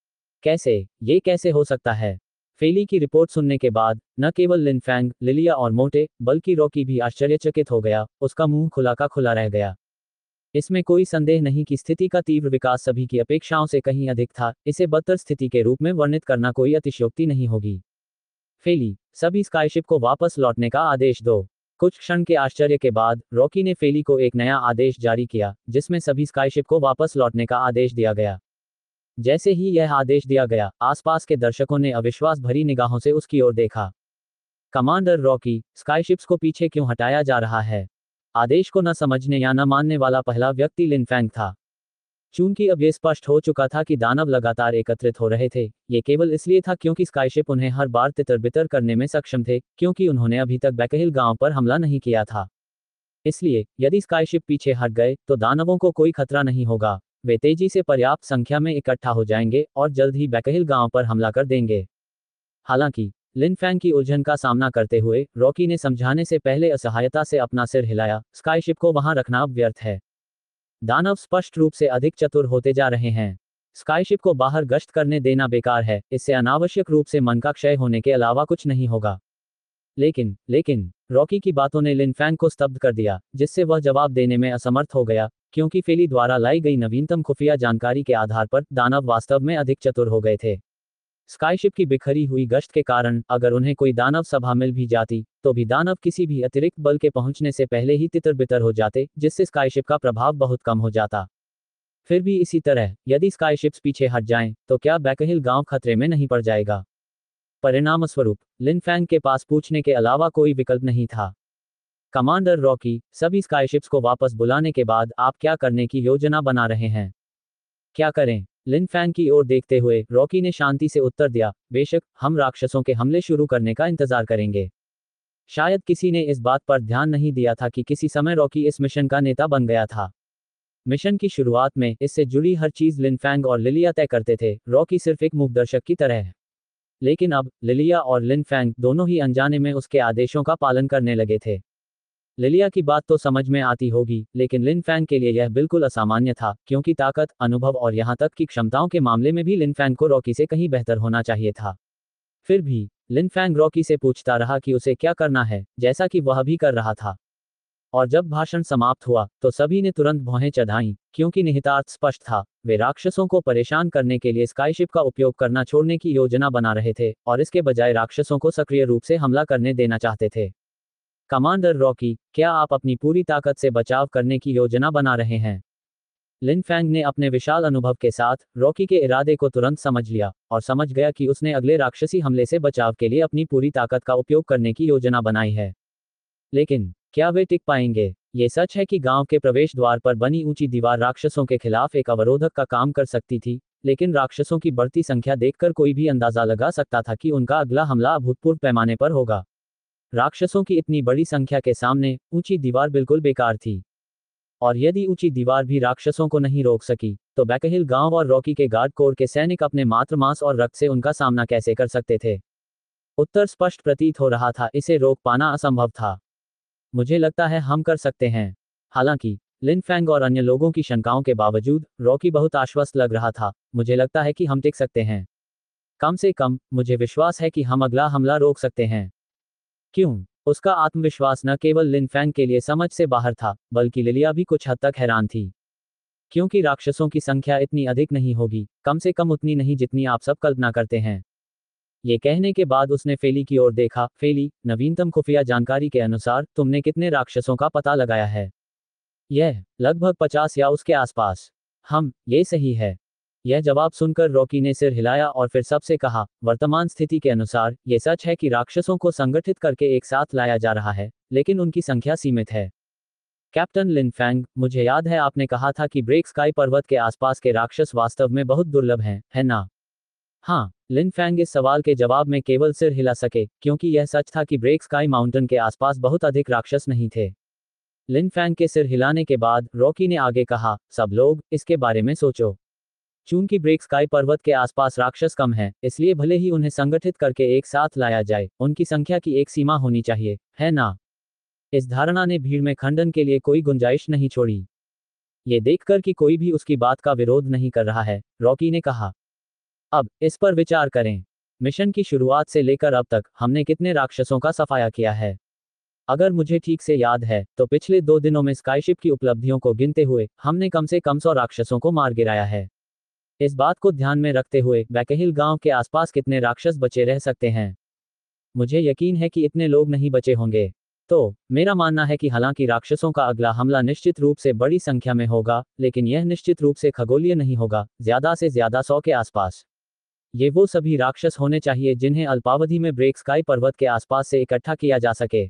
कैसे, ये कैसे हो सकता है? फेली की रिपोर्ट सुनने के बाद न केवल लिन फैंग, लिलिया और मोटे, बल्कि रॉकी भी आश्चर्यचकित हो गया। उसका मुंह खुला का खुला रह गया। इसमें कोई संदेह नहीं कि स्थिति का तीव्र विकास सभी की अपेक्षाओं से कहीं अधिक था। इसे बदतर स्थिति के रूप में वर्णित करना कोई अतिशयोक्ति नहीं होगी। फेली, सभी स्काईशिप को वापस लौटने का आदेश दो। कुछ क्षण के आश्चर्य के बाद रॉकी ने फेली को एक नया आदेश जारी किया, जिसमें सभी स्काईशिप को वापस लौटने का आदेश दिया गया। जैसे ही यह आदेश दिया गया, आसपास के दर्शकों ने अविश्वास भरी निगाहों से उसकी ओर देखा। कमांडर रॉकी, स्काईशिप्स को पीछे क्यों हटाया जा रहा है? आदेश को न समझने या न मानने वाला पहला व्यक्ति लिन फैंग था। चूंकि अब यह स्पष्ट हो चुका था कि दानव लगातार एकत्रित हो रहे थे, ये केवल इसलिए था क्योंकि स्काईशिप उन्हें हर बार तितर-बितर करने में सक्षम थे, क्योंकि उन्होंने अभी तक बैकहिल गांव पर हमला नहीं किया था। इसलिए, यदि स्काईशिप पीछे हट गए, तो दानवों को कोई खतरा नहीं होगा। वे तेजी से पर्याप्त संख्या में इकट्ठा हो जाएंगे और जल्द ही बैकहिल गांव पर हमला कर देंगे। हालांकि, लिन फैंग की उलझन का सामना करते हुए, रॉकी ने समझाने से पहले असहायता से अपना सिर हिलाया, स्काईशिप को वहां रखना अब व्यर्थ है। दानव स्पष्ट रूप से अधिक चतुर होते जा रहे हैं। स्काईशिप को बाहर गश्त करने देना बेकार है, इससे अनावश्यक रूप से मन का क्षय होने के अलावा कुछ नहीं होगा। लेकिन, लेकिन, रॉकी की बातों ने लिन फैंग को स्तब्ध कर दिया, जिससे वह जवाब देने में असमर्थ हो गया, क्योंकि फेली द्वारा लाई गई नवीनतम खुफिया जानकारी के आधार पर दानव वास्तव में अधिक चतुर हो गए थे। स्काईशिप की बिखरी हुई गश्त के कारण अगर उन्हें कोई दानव सभा मिल भी जाती, तो भी दानव किसी भी अतिरिक्त बल के पहुंचने से पहले ही तितर-बितर हो जाते, जिससे स्काईशिप का प्रभाव बहुत कम हो जाता। फिर भी इसी तरह, यदि स्काईशिप्स पीछे हट जाएं, तो क्या बैकहिल गांव खतरे में नहीं पड़ जाएगा? परिणामस्वरूप, लिन फैंग के पास पूछने के अलावा कोई विकल्प नहीं था। कमांडर रॉकी, सभी स्काईशिप्स को वापस बुलाने के बाद आप क्या करने की योजना बना रहे हैं? क्या करें? लिन फैंग की ओर देखते हुए रॉकी ने शांति से उत्तर दिया, बेशक, हम राक्षसों के हमले शुरू करने का इंतजार करेंगे। शायद किसी ने इस बात पर ध्यान नहीं दिया था कि किसी समय रॉकी इस मिशन का नेता बन गया था। मिशन की शुरुआत में इससे जुड़ी हर चीज लिन फैंग और लिलिया तय करते थे, रॉकी सिर्फ एक मूकदर्शक की तरह है। लेकिन अब, लिलिया और लिन फैंग दोनों ही अनजाने में उसके आदेशों का पालन करने लगे थे। लिलिया की बात तो समझ में आती होगी, लेकिन लिन फैंग के लिए यह बिल्कुल असामान्य था, क्योंकि ताकत, अनुभव और यहां तक कि क्षमताओं के मामले में भी लिन फैंग को रॉकी से कहीं बेहतर होना चाहिए था। फिर भी, लिन फैंग रॉकी से पूछता रहा कि उसे क्या करना है, जैसा कि वह भी कर रहा था। और जब भाषण समाप्त हुआ, तो सभी ने तुरंत भौहें चढ़ाईं, क्योंकि निहितार्थ स्पष्ट था, वे राक्षसों को परेशान करने के लिए स्काईशिप का उपयोग करना छोड़ने की योजना बना रहे थे, और इसके बजाय राक्षसों को सक्रिय रूप से हमला करने देना चाहते थे। कमांडर रॉकी, क्या आप अपनी पूरी ताकत से बचाव करने की योजना बना रहे हैं? लिन फैंग ने अपने विशाल अनुभव के साथ रॉकी के इरादे को तुरंत समझ लिया, और समझ गया कि उसने अगले राक्षसी हमले से बचाव के लिए अपनी पूरी ताकत का उपयोग करने की योजना बनाई है। लेकिन, क्या वे टिक पाएंगे? ये सच है कि गांव के प्रवेश द्वार पर बनी ऊंची दीवार राक्षसों के खिलाफ एक अवरोधक का काम कर सकती थी, लेकिन राक्षसों की बढ़ती संख्या देखकर कोई भी अंदाजा लगा सकता था कि उनका अगला हमला अभूतपूर्व पैमाने पर होगा। राक्षसों की इतनी बड़ी संख्या के सामने ऊंची दीवार बिल्कुल बेकार थी। और यदि ऊंची दीवार भी राक्षसों को नहीं रोक सकी, तो बैकहिल गांव और रॉकी के गार्ड कोर के सैनिक अपने मात्र मांस और रक्त से उनका सामना कैसे कर सकते थे? उत्तर स्पष्ट प्रतीत हो रहा था, इसे रोक पाना असंभव था। मुझे लगता है हम कर सकते हैं। हालांकि, लिन फैंग और अन्य लोगों की शंकाओं के बावजूद, रॉकी बहुत आश्वस्त लग रहा था, मुझे लगता है कि हम टिक सकते हैं। कम से कम, मुझे विश्वास है कि हम अगला हमला रोक सकते हैं। क्यों? उसका आत्मविश्वास न केवल लिन फैंग के लिए समझ से बाहर था, बल्कि लिलिया भी कुछ हद तक हैरान थी। क्योंकि राक्षसों की संख्या इतनी अधिक नहीं होगी, कम से कम उतनी नहीं जितनी आप सब कल्पना करते हैं। ये कहने के बाद उसने फेली की ओर देखा, फेली, नवीनतम खुफिया जानकारी के अनुसार, तुमने कितने राक्षसों का पता लगाया है? यह, लगभग पचास या उसके आसपास। हम, ये सही है। यह जवाब सुनकर रॉकी ने सिर हिलाया और फिर सबसे कहा, वर्तमान स्थिति के अनुसार, ये सच है कि राक्षसों को संगठित करके एक साथ लाया जा रहा है, लेकिन उनकी संख्या सीमित है। कैप्टन लिन फैंग, मुझे याद है आपने कहा था कि ब्रेक स्काई पर्वत के आसपास के राक्षस वास्तव में बहुत दुर्लभ हैं, है ना? हाँ, लिन फैंग इस सवाल के जवाब में केवल सिर हिला सके, क्योंकि यह सच था कि ब्रेक स्काई माउंटेन के आसपास बहुत अधिक राक्षस नहीं थे। लिन फैंग के सिर हिलाने के बाद रॉकी ने आगे कहा, सब लोग, इसके बारे में सोचो। चूंकि ब्रेक स्काई पर्वत के आसपास राक्षस कम हैं, इसलिए भले ही उन्हें संगठित करके एक साथ लाया जाए, उनकी संख्या की एक सीमा होनी चाहिए, है ना? इस धारणा ने भीड़ में खंडन के लिए कोई गुंजाइश नहीं छोड़ी। ये देखकर कि कोई भी उसकी बात का विरोध नहीं कर रहा है, रॉकी ने कहा, अब, इस पर विचार करें। मिशन की शुरुआत से लेकर अब तक, हमने कितने राक्षसों का सफाया किया है? अगर मुझे ठीक से याद है, तो पिछले दो दिनों में स्काईशिप की उपलब्धियों को गिनते हुए, हमने कम से कम सौ राक्षसों को मार गिराया है। इस बात को ध्यान में रखते हुए, बैकहिल गांव के आसपास कितने राक्षस बचे रह सकते हैं? मुझे यकीन है कि इतने लोग नहीं बचे होंगे। तो मेरा मानना है कि हालांकि राक्षसों का अगला हमला निश्चित रूप से बड़ी संख्या में होगा, लेकिन यह निश्चित रूप से खगोलीय नहीं होगा, ज्यादा से ज्यादा सौ के आसपास। ये वो सभी राक्षस होने चाहिए जिन्हें अल्पावधि में ब्रेक स्काई पर्वत के आसपास से इकट्ठा किया जा सके।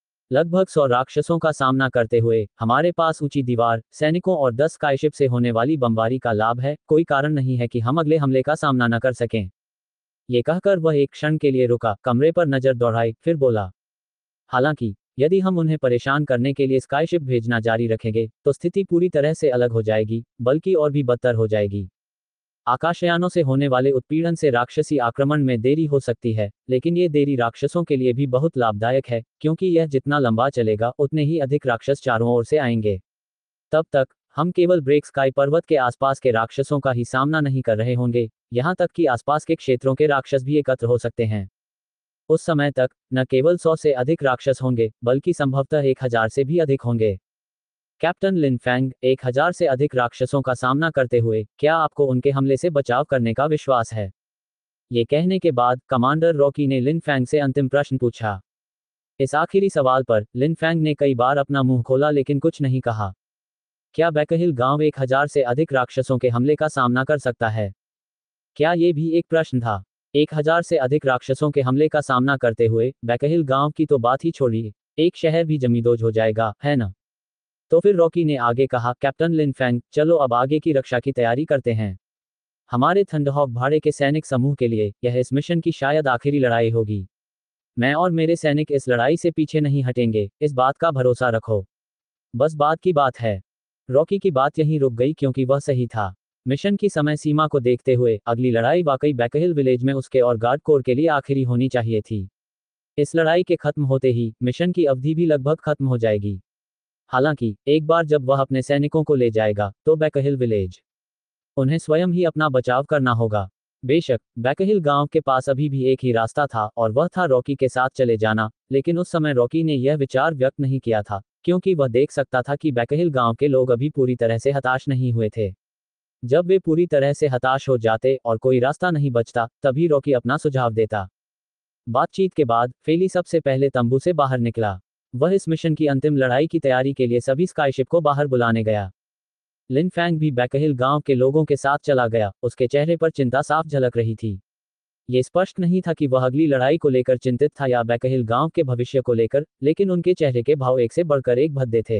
लगभग सौ राक्षसों का सामना करते हुए हमारे पास ऊंची दीवार, सैनिकों और दस स्काईशिप से होने वाली बमबारी का लाभ है, कोई कारण नहीं है कि हम अगले हमले का सामना न कर सकें। ये कहकर वह एक क्षण के लिए रुका, कमरे पर नजर दौड़ाई, फिर बोला, हालांकि यदि हम उन्हें परेशान करने के लिए स्काईशिप भेजना जारी रखेंगे तो स्थिति पूरी तरह से अलग हो जाएगी, बल्कि और भी बदतर हो जाएगी। आकाशयानों से होने वाले उत्पीड़न से राक्षसी आक्रमण में देरी हो सकती है, लेकिन ये देरी राक्षसों के लिए भी बहुत लाभदायक है, क्योंकि यह जितना लंबा चलेगा उतने ही अधिक राक्षस चारों ओर से आएंगे। तब तक हम केवल ब्रेक स्काई पर्वत के आसपास के राक्षसों का ही सामना नहीं कर रहे होंगे, यहाँ तक कि आसपास के क्षेत्रों के राक्षस भी एकत्र हो सकते हैं। उस समय तक न केवल सौ से अधिक राक्षस होंगे, बल्कि संभवतः एक हजार से भी अधिक होंगे। कैप्टन लिन फैंग, एक हजार से अधिक राक्षसों का सामना करते हुए क्या आपको उनके हमले से बचाव करने का विश्वास है? ये कहने के बाद कमांडर रॉकी ने लिन फैंग से अंतिम प्रश्न पूछा। इस आखिरी सवाल पर लिन फैंग ने कई बार अपना मुंह खोला लेकिन कुछ नहीं कहा। क्या बैकहिल गांव एक हजार से अधिक राक्षसों के हमले का सामना कर सकता है? क्या ये भी एक प्रश्न था? एक हजार से अधिक राक्षसों के हमले का सामना करते हुए बैकहिल गांव की तो बात ही छोड़िए, एक शहर भी जमींदोज हो जाएगा, है ना? तो फिर रॉकी ने आगे कहा, कैप्टन लिन फैंग, चलो अब आगे की रक्षा की तैयारी करते हैं। हमारे थंडरहॉक भाड़े के सैनिक समूह के लिए यह इस मिशन की शायद आखिरी लड़ाई होगी। मैं और मेरे सैनिक इस लड़ाई से पीछे नहीं हटेंगे, इस बात का भरोसा रखो। बस बात की बात है। रॉकी की बात यहीं रुक गई क्योंकि वह सही था। मिशन की समय सीमा को देखते हुए अगली लड़ाई वाकई बैकहिल विलेज में उसके और गार्ड कोर के लिए आखिरी होनी चाहिए थी। इस लड़ाई के खत्म होते ही मिशन की अवधि भी लगभग खत्म हो जाएगी। हालांकि एक बार जब वह अपने सैनिकों को ले जाएगा तो बैकहिल विलेज, उन्हें स्वयं ही अपना बचाव करना होगा। बेशक बैकहिल गांव के पास अभी भी एक ही रास्ता था और वह था रॉकी के साथ चले जाना, लेकिन उस समय रॉकी ने यह विचार व्यक्त नहीं किया था, क्योंकि वह देख सकता था कि बैकहिल गांव के लोग अभी पूरी तरह से हताश नहीं हुए थे। जब वे पूरी तरह से हताश हो जाते और कोई रास्ता नहीं बचता, तभी रॉकी अपना सुझाव देता। बातचीत के बाद फेली सबसे पहले तंबू से बाहर निकला। वह इस मिशन की अंतिम लड़ाई की तैयारी के लिए सभी स्काईशिप को बाहर बुलाने गया। लिन फैंग भी बैकहिल गांव के लोगों के साथ चला गया, उसके चेहरे पर चिंता साफ झलक रही थी। ये स्पष्ट नहीं था कि वह अगली लड़ाई को लेकर चिंतित था या बैकहिल गांव के भविष्य को लेकर, लेकिन उनके चेहरे के भाव एक से बढ़कर एक भद्दे थे।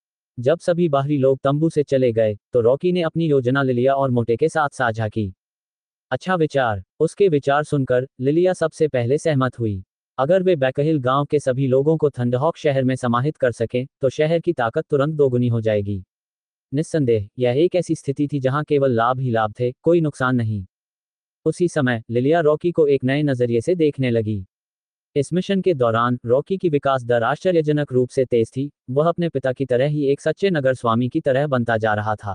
जब सभी बाहरी लोग तंबू से चले गए तो रॉकी ने अपनी योजना लिलिया और मोटे के साथ साझा की। अच्छा विचार। उसके विचार सुनकर लिलिया सबसे पहले सहमत हुई। अगर वे बैकहिल गांव के सभी लोगों को थंडरहॉक शहर में समाहित कर सकें तो शहर की ताकत तुरंत दोगुनी हो जाएगी। निस्संदेह यह एक ऐसी स्थिति थी जहां केवल लाभ ही लाभ थे, कोई नुकसान नहीं। उसी समय लिलिया रॉकी को एक नए नजरिए से देखने लगी। इस मिशन के दौरान रॉकी की विकास दर आश्चर्यजनक रूप से तेज थी। वह अपने पिता की तरह ही एक सच्चे नगर स्वामी की तरह बनता जा रहा था।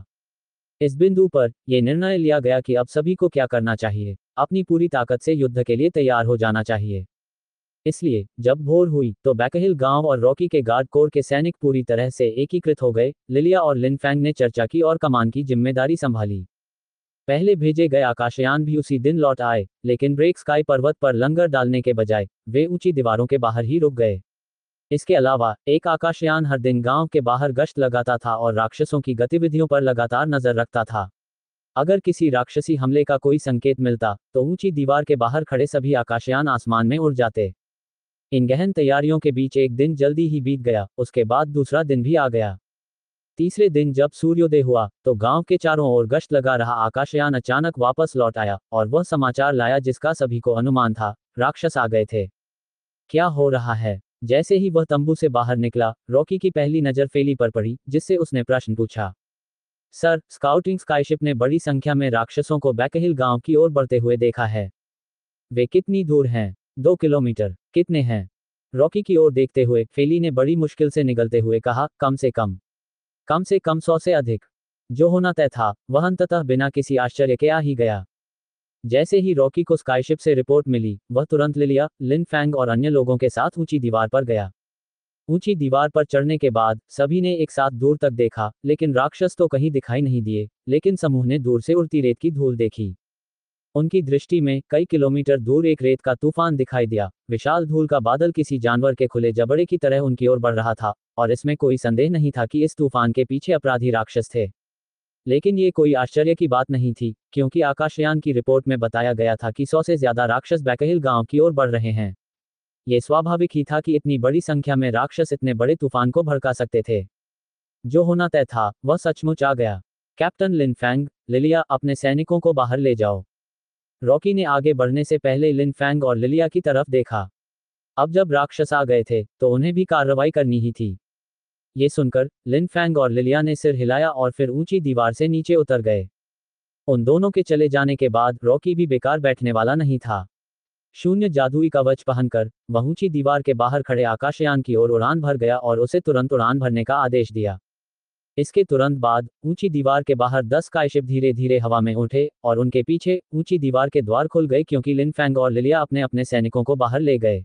इस बिंदु पर यह निर्णय लिया गया कि अब सभी को क्या करना चाहिए, अपनी पूरी ताकत से युद्ध के लिए तैयार हो जाना चाहिए। इसलिए जब भोर हुई तो बैकहिल गांव और रॉकी के गार्ड कोर के सैनिक पूरी तरह से एकीकृत हो गए। लिलिया और लिन फैंग ने चर्चा की और कमान की जिम्मेदारी संभाली। पहले भेजे गए आकाशयान भी उसी दिन लौट आए, लेकिन ब्रेक स्काई पर्वत पर लंगर डालने के बजाय वे ऊंची दीवारों के बाहर ही रुक गए। इसके अलावा एक आकाशयान हर दिन गांव के बाहर गश्त लगाता था और राक्षसों की गतिविधियों पर लगातार नजर रखता था। अगर किसी राक्षसी हमले का कोई संकेत मिलता तो ऊंची दीवार के बाहर खड़े सभी आकाशयान आसमान में उड़ जाते। इन गहन तैयारियों के बीच एक दिन जल्दी ही बीत गया, उसके बाद दूसरा दिन भी आ गया। तीसरे दिन जब सूर्योदय हुआ तो गांव के चारों ओर गश्त लगा रहा आकाशयान अचानक वापस लौट आया और वह समाचार लाया जिसका सभी को अनुमान था, राक्षस आ गए थे। क्या हो रहा है? जैसे ही वह तंबू से बाहर निकला, रॉकी की पहली नजर फेली पर पड़ी, जिससे उसने प्रश्न पूछा। सर, स्काउटिंग स्काईशिप ने बड़ी संख्या में राक्षसों को बैकहिल गांव की ओर बढ़ते हुए देखा है। वे कितनी दूर हैं? दो किलोमीटर। कितने हैं? रॉकी की ओर देखते हुए फेली ने बड़ी मुश्किल से निगलते हुए कहा, कम से कम कम से कम सौ से अधिक। जो होना तय था वह अंततः बिना किसी आश्चर्य के आ ही गया। जैसे ही रॉकी को स्काईशिप से रिपोर्ट मिली, वह तुरंत लिलिया, लिन फैंग और अन्य लोगों के साथ ऊंची दीवार पर गया। ऊंची दीवार पर चढ़ने के बाद सभी ने एक साथ दूर तक देखा, लेकिन राक्षस तो कहीं दिखाई नहीं दिए, लेकिन समूह ने दूर से उड़ती रेत की धूल देखी। उनकी दृष्टि में कई किलोमीटर दूर एक रेत का तूफान दिखाई दिया। विशाल धूल का बादल किसी जानवर के खुले जबड़े की तरह उनकी ओर बढ़ रहा था, और इसमें कोई संदेह नहीं था कि इस तूफान के पीछे अपराधी राक्षस थे। लेकिन ये कोई आश्चर्य की बात नहीं थी, क्योंकि आकाशयान की रिपोर्ट में बताया गया था कि सौ से ज्यादा राक्षस बैकहिल गांव की ओर बढ़ रहे हैं। ये स्वाभाविक ही था कि इतनी बड़ी संख्या में राक्षस इतने बड़े तूफान को भड़का सकते थे। जो होना तय था वह सचमुच आ गया। कैप्टन लिन फैंग, लिलिया, अपने सैनिकों को बाहर ले जाओ। रॉकी ने आगे बढ़ने से पहले लिन फैंग और लिलिया की तरफ देखा। अब जब राक्षस आ गए थे तो उन्हें भी कार्रवाई करनी ही थी। ये सुनकर लिन फैंग और लिलिया ने सिर हिलाया और फिर ऊंची दीवार से नीचे उतर गए। उन दोनों के चले जाने के बाद रॉकी भी बेकार बैठने वाला नहीं था। शून्य जादुई कवच पहनकर वह ऊंची दीवार के बाहर खड़े आकाशयान की ओर उड़ान भर गया और उसे तुरंत उड़ान भरने का आदेश दिया। इसके तुरंत बाद ऊंची दीवार के बाहर दस स्काईशिप धीरे धीरे हवा में उठे और उनके पीछे ऊंची दीवार के द्वार खुल गए, क्योंकि लिन फैंग और लिलिया अपने अपने सैनिकों को बाहर ले गए।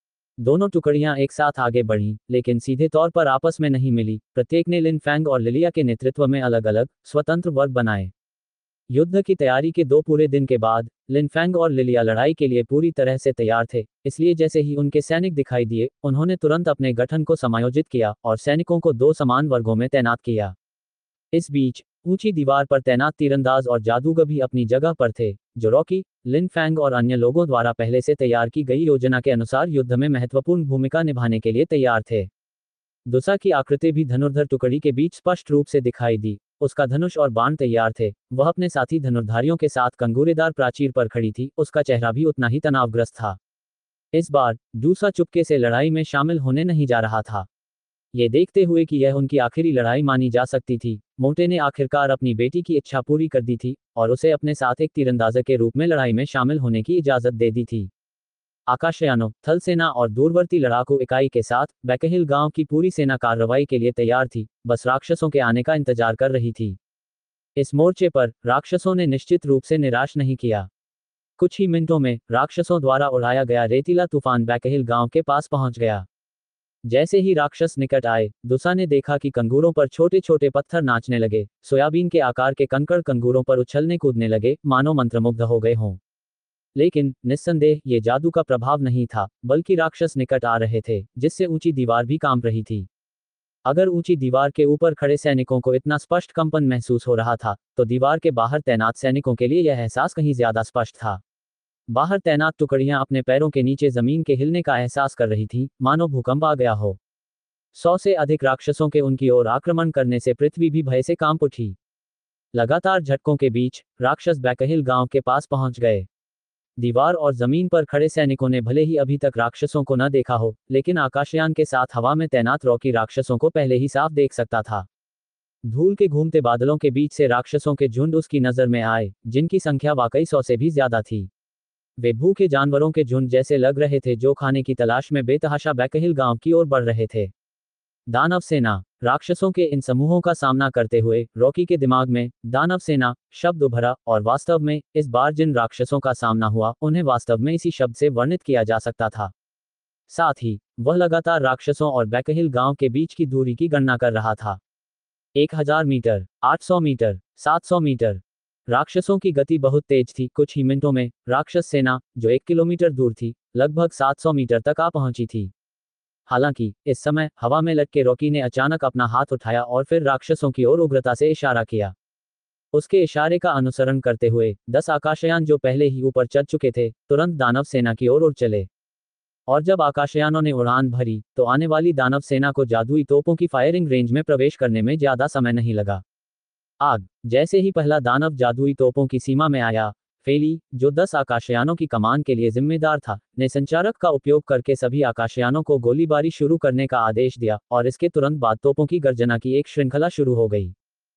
दोनों टुकड़ियां एक साथ आगे बढ़ीं, लेकिन सीधे तौर पर आपस में नहीं मिली। प्रत्येक ने लिन फैंग और लिलिया के नेतृत्व में अलग अलग स्वतंत्र वर्ग बनाए। युद्ध की तैयारी के दो पूरे दिन के बाद लिन फैंग और लिलिया लड़ाई के लिए पूरी तरह से तैयार थे, इसलिए जैसे ही उनके सैनिक दिखाई दिए उन्होंने तुरंत अपने गठन को समायोजित किया और सैनिकों को दो समान वर्गों में तैनात किया। इस बीच ऊंची दीवार पर तैनात तीरंदाज और जादूगर भी अपनी जगह पर थे, जो रॉकी, लिन फैंग और अन्य लोगों द्वारा पहले से तैयार की गई योजना के अनुसार युद्ध में महत्वपूर्ण भूमिका निभाने के लिए तैयार थे। दुसा की आकृति भी धनुर्धर टुकड़ी के बीच स्पष्ट रूप से दिखाई दी। उसका धनुष और बाण तैयार थे। वह अपने साथी धनुर्धारियों के साथ कंगूरेदार प्राचीर पर खड़ी थी। उसका चेहरा भी उतना ही तनावग्रस्त था। इस बार दूसा चुपके से लड़ाई में शामिल होने नहीं जा रहा था। ये देखते हुए कि यह उनकी आखिरी लड़ाई मानी जा सकती थी, मोटे ने आखिरकार अपनी बेटी की इच्छा पूरी कर दी थी और उसे अपने साथ एक तीरंदाज के रूप में लड़ाई में शामिल होने की इजाजत दे दी थी। आकाशयानों, थल सेना और दूरवर्ती लड़ाकू इकाई के साथ बैकहिल गांव की पूरी सेना कार्रवाई के लिए तैयार थी, बस राक्षसों के आने का इंतजार कर रही थी। इस मोर्चे पर राक्षसों ने निश्चित रूप से निराश नहीं किया। कुछ ही मिनटों में राक्षसों द्वारा उड़ाया गया रेतीला तूफान बैकहिल गांव के पास पहुंच गया। जैसे ही राक्षस निकट आए, दुसा ने देखा कि कंगूरों पर छोटे छोटे पत्थर नाचने लगे। सोयाबीन के आकार के कंकड़ कंगूरों पर उछलने कूदने लगे, मानो मंत्रमुग्ध हो गए हों। लेकिन निस्संदेह ये जादू का प्रभाव नहीं था, बल्कि राक्षस निकट आ रहे थे, जिससे ऊंची दीवार भी कांप रही थी। अगर ऊंची दीवार के ऊपर खड़े सैनिकों को इतना स्पष्ट कंपन महसूस हो रहा था, तो दीवार के बाहर तैनात सैनिकों के लिए यह एहसास कहीं ज्यादा स्पष्ट था। बाहर तैनात टुकड़ियां अपने पैरों के नीचे जमीन के हिलने का एहसास कर रही थीं, मानो भूकंप आ गया हो। सौ से अधिक राक्षसों के उनकी ओर आक्रमण करने से पृथ्वी भी भय से कांप उठी। लगातार झटकों के बीच राक्षस बैकहिल गांव के पास पहुंच गए। दीवार और जमीन पर खड़े सैनिकों ने भले ही अभी तक राक्षसों को न देखा हो, लेकिन आकाशयान के साथ हवा में तैनात रॉकी राक्षसों को पहले ही साफ देख सकता था। धूल के घूमते बादलों के बीच से राक्षसों के झुंड उसकी नजर में आए, जिनकी संख्या वाकई सौ से भी ज्यादा थी। वे भूखे जानवरों के झुंड जैसे लग रहे थे, जो खाने की तलाश में बेतहाशा बैकहिल गांव की ओर बढ़ रहे थे। दानव सेना। राक्षसों के इन समूहों का सामना करते हुए रॉकी के दिमाग में दानव सेना शब्द उभरा, और वास्तव में इस बार जिन राक्षसों का सामना हुआ उन्हें वास्तव में इसी शब्द से वर्णित किया जा सकता था। साथ ही वह लगातार राक्षसों और बैकहिल गांव के बीच की दूरी की गणना कर रहा था। एक हजार मीटर, आठ सौ मीटर, सात सौ मीटर। राक्षसों की गति बहुत तेज थी। कुछ ही मिनटों में राक्षस सेना, जो एक किलोमीटर दूर थी, लगभग सात सौ मीटर तक आ पहुंची थी। हालांकि इस समय हवा में लटके रॉकी ने अचानक अपना हाथ उठाया और फिर राक्षसों की ओर उग्रता से इशारा किया। उसके इशारे का अनुसरण करते हुए दस आकाशयान, जो पहले ही ऊपर चढ़ चुके थे, तुरंत दानव सेना की ओर उड़ चले। और जब आकाशयानों ने उड़ान भरी, तो आने वाली दानव सेना को जादुई तोपों की फायरिंग रेंज में प्रवेश करने में ज्यादा समय नहीं लगा। आग। जैसे ही पहला दानव जादुई तोपों की सीमा में आया, फेली, जो दस आकाशयानों की कमान के लिए जिम्मेदार था, ने संचारक का उपयोग करके सभी आकाशयानों को गोलीबारी शुरू करने का आदेश दिया, और इसके तुरंत बाद तोपों की गर्जना की एक श्रृंखला शुरू हो गई।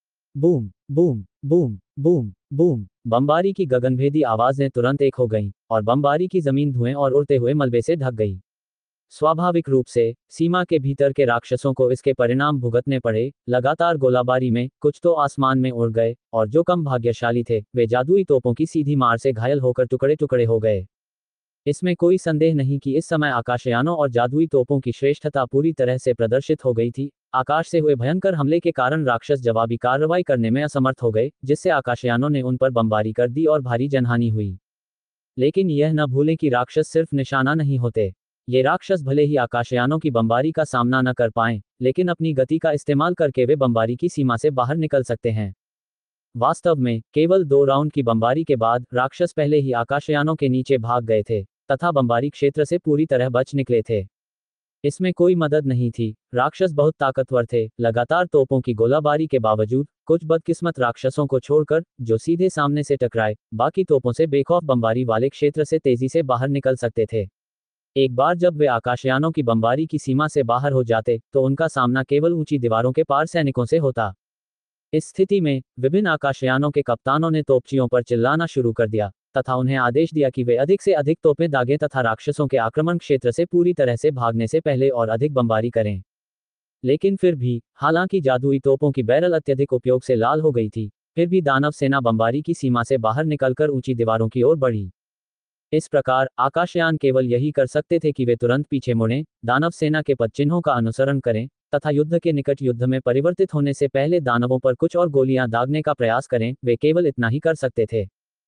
Boom boom boom boom boom. बमबारी की गगनभेदी आवाजें तुरंत एक हो गईं, और बमबारी की जमीन धुएं और उड़ते हुए मलबे से ढक गई। स्वाभाविक रूप से सीमा के भीतर के राक्षसों को इसके परिणाम भुगतने पड़े। लगातार गोलाबारी में कुछ तो आसमान में उड़ गए, और जो कम भाग्यशाली थे वे जादुई तोपों की सीधी मार से घायल होकर टुकड़े टुकड़े हो गए। इसमें कोई संदेह नहीं कि इस समय आकाशयानों और जादुई तोपों की श्रेष्ठता पूरी तरह से प्रदर्शित हो गई थी। आकाश से हुए भयंकर हमले के कारण राक्षस जवाबी कार्रवाई करने में असमर्थ हो गए, जिससे आकाशयानों ने उन पर बमबारी कर दी और भारी जनहानि हुई। लेकिन यह न भूलें कि राक्षस सिर्फ निशाना नहीं होते। ये राक्षस भले ही आकाशयानों की बमबारी का सामना न कर पाएं, लेकिन अपनी गति का इस्तेमाल करके वे बमबारी की सीमा से बाहर निकल सकते हैं। वास्तव में केवल दो राउंड की बमबारी के बाद राक्षस पहले ही आकाशयानों के नीचे भाग गए थे तथा बमबारी क्षेत्र से पूरी तरह बच निकले थे। इसमें कोई मदद नहीं थी। राक्षस बहुत ताकतवर थे। लगातार तोपों की गोलाबारी के बावजूद कुछ बदकिस्मत राक्षसों को छोड़कर, जो सीधे सामने से टकराए, बाकी तोपों से बेखौफ बमबारी वाले क्षेत्र से तेजी से बाहर निकल सकते थे। एक बार जब वे आकाशयानों की बमबारी की सीमा से बाहर हो जाते तो उनका सामना केवल ऊंची दीवारों के पार सैनिकों से होता। इस स्थिति में विभिन्न आकाशयानों के कप्तानों ने तोपचियों पर चिल्लाना शुरू कर दिया तथा उन्हें आदेश दिया कि वे अधिक से अधिक तोपें दागें तथा राक्षसों के आक्रमण क्षेत्र से पूरी तरह से भागने से पहले और अधिक बमबारी करें। लेकिन फिर भी, हालांकि जादुई तोपों की बैरल अत्यधिक उपयोग से लाल हो गई थी, फिर भी दानव सेना बमबारी की सीमा से बाहर निकलकर ऊंची दीवारों की ओर बढ़ी। इस प्रकार आकाशयान केवल यही कर सकते थे कि वे तुरंत पीछे मुड़ें, दानव सेना के पदचिन्हों का अनुसरण करें तथा युद्ध के निकट युद्ध में परिवर्तित होने से पहले दानवों पर कुछ और गोलियां दागने का प्रयास करें। वे केवल इतना ही कर सकते थे।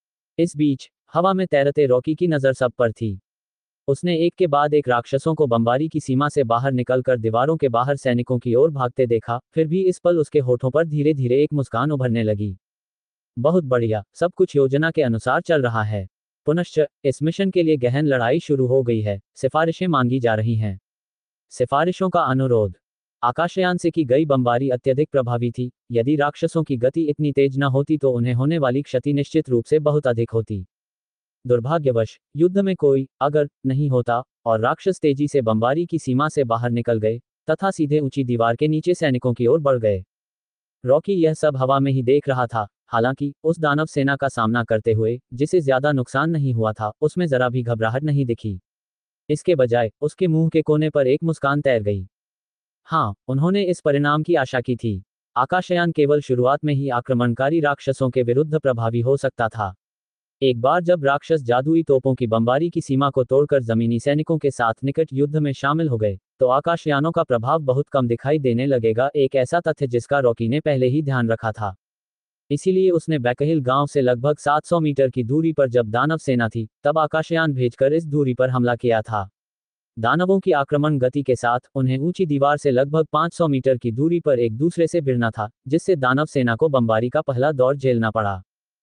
इस बीच हवा में तैरते रॉकी की नज़र सब पर थी। उसने एक के बाद एक राक्षसों को बमबारी की सीमा से बाहर निकलकर दीवारों के बाहर सैनिकों की ओर भागते देखा। फिर भी इस पल उसके होठों पर धीरे धीरे एक मुस्कान उभरने लगी। बहुत बढ़िया, सब कुछ योजना के अनुसार चल रहा है। पुनश्च इस मिशन के लिए गहन लड़ाई शुरू हो गई है। सिफारिशें मांगी जा रही हैं। सिफारिशों का अनुरोध। आकाशयान से की गई बमबारी अत्यधिक प्रभावी थी। यदि राक्षसों की गति इतनी तेज न होती तो उन्हें होने वाली क्षति निश्चित रूप से बहुत अधिक होती। दुर्भाग्यवश युद्ध में कोई अगर नहीं होता और राक्षस तेजी से बमबारी की सीमा से बाहर निकल गए तथा सीधे ऊंची दीवार के नीचे सैनिकों की ओर बढ़ गए। रॉकी यह सब हवा में ही देख रहा था। हालांकि उस दानव सेना का सामना करते हुए जिसे ज्यादा नुकसान नहीं हुआ था, उसमें जरा भी घबराहट नहीं दिखी। इसके बजाय उसके मुंह के कोने पर एक मुस्कान तैर गई। हाँ, उन्होंने इस परिणाम की आशा की थी। आकाशयान केवल शुरुआत में ही आक्रमणकारी राक्षसों के विरुद्ध प्रभावी हो सकता था। एक बार जब राक्षस जादुई तोपों की बमबारी की सीमा को तोड़कर जमीनी सैनिकों के साथ निकट युद्ध में शामिल हो गए, तो आकाशयानों का प्रभाव बहुत कम दिखाई देने लगेगा। एक ऐसा तथ्य जिसका रॉकी ने पहले ही ध्यान रखा था। इसीलिए उसने बैकहिल गांव से लगभग सात सौ मीटर की दूरी पर जब दानव सेना थी, तब आकाशयान भेजकर इस दूरी पर हमला किया था। दानवों की आक्रमण गति के साथ उन्हें ऊंची दीवार से लगभग पाँच सौ मीटर की दूरी पर एक दूसरे से भिड़ना था, जिससे दानव सेना को बमबारी का पहला दौर झेलना पड़ा।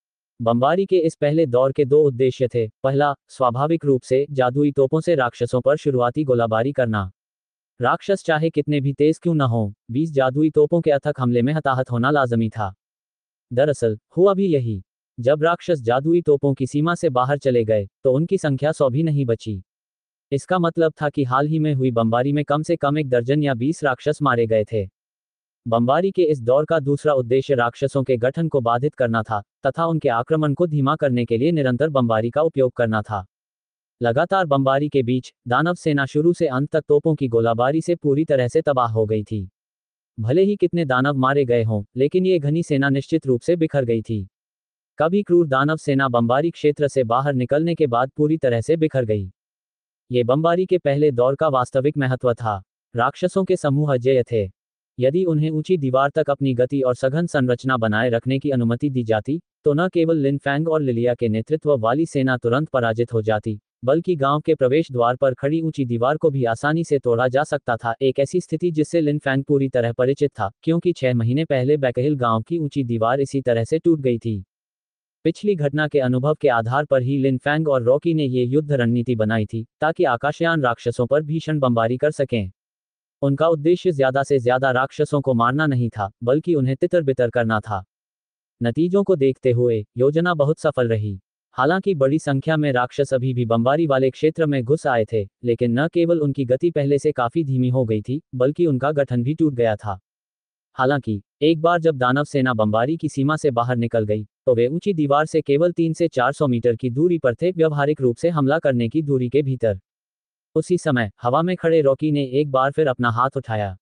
बमबारी के इस पहले दौर के दो उद्देश्य थे। पहला, स्वाभाविक रूप से जादुई तोपों से राक्षसों पर शुरुआती गोलाबारी करना। राक्षस चाहे कितने भी तेज क्यों न हो, बीस जादुई तोपों के अथक हमले में हताहत होना लाजमी था। दरअसल हुआ भी यही। जब राक्षस जादुई तोपों की सीमा से बाहर चले गए तो उनकी संख्या सौ भी नहीं बची। इसका मतलब था कि हाल ही में हुई बमबारी में कम से कम एक दर्जन या बीस राक्षस मारे गए थे। बमबारी के इस दौर का दूसरा उद्देश्य राक्षसों के गठन को बाधित करना था तथा उनके आक्रमण को धीमा करने के लिए निरंतर बमबारी का उपयोग करना था। लगातार बमबारी के बीच दानव सेना शुरू से अंत तक तोपों की गोलाबारी से पूरी तरह से तबाह हो गई थी। भले ही कितने दानव मारे गए हों, लेकिन ये घनी सेना निश्चित रूप से बिखर गई थी। कभी क्रूर दानव सेना बमबारी क्षेत्र से बाहर निकलने के बाद पूरी तरह से बिखर गई। ये बमबारी के पहले दौर का वास्तविक महत्व था। राक्षसों के समूह अजेय थे। यदि उन्हें ऊंची दीवार तक अपनी गति और सघन संरचना बनाए रखने की अनुमति दी जाती, तो न केवल लिन फैंग और लिलिया के नेतृत्व वाली सेना तुरंत पराजित हो जाती, बल्कि गांव के प्रवेश द्वार पर खड़ी ऊंची दीवार को भी आसानी से तोड़ा जा सकता था। एक ऐसी स्थिति जिससे लिन फैंग पूरी तरह परिचित था, क्योंकि छह महीने पहले बैकहिल गांव की ऊंची दीवार इसी तरह से टूट गई थी। पिछली घटना के अनुभव के आधार पर ही लिन फैंग और रॉकी ने ये युद्ध रणनीति बनाई थी, ताकि आकाशयान राक्षसों पर भीषण बमबारी कर सकें। उनका उद्देश्य ज्यादा से ज्यादा राक्षसों को मारना नहीं था, बल्कि उन्हें तितर बितर करना था। नतीजों को देखते हुए योजना बहुत सफल रही। हालांकि बड़ी संख्या में राक्षस अभी भी बमबारी वाले क्षेत्र में घुस आए थे, लेकिन न केवल उनकी गति पहले से काफी धीमी हो गई थी, बल्कि उनका गठन भी टूट गया था। हालांकि एक बार जब दानव सेना बमबारी की सीमा से बाहर निकल गई, तो वे ऊंची दीवार से केवल तीन से चार सौ मीटर की दूरी पर थे, व्यवहारिक रूप से हमला करने की दूरी के भीतर। उसी समय हवा में खड़े रॉकी ने एक बार फिर अपना हाथ उठाया।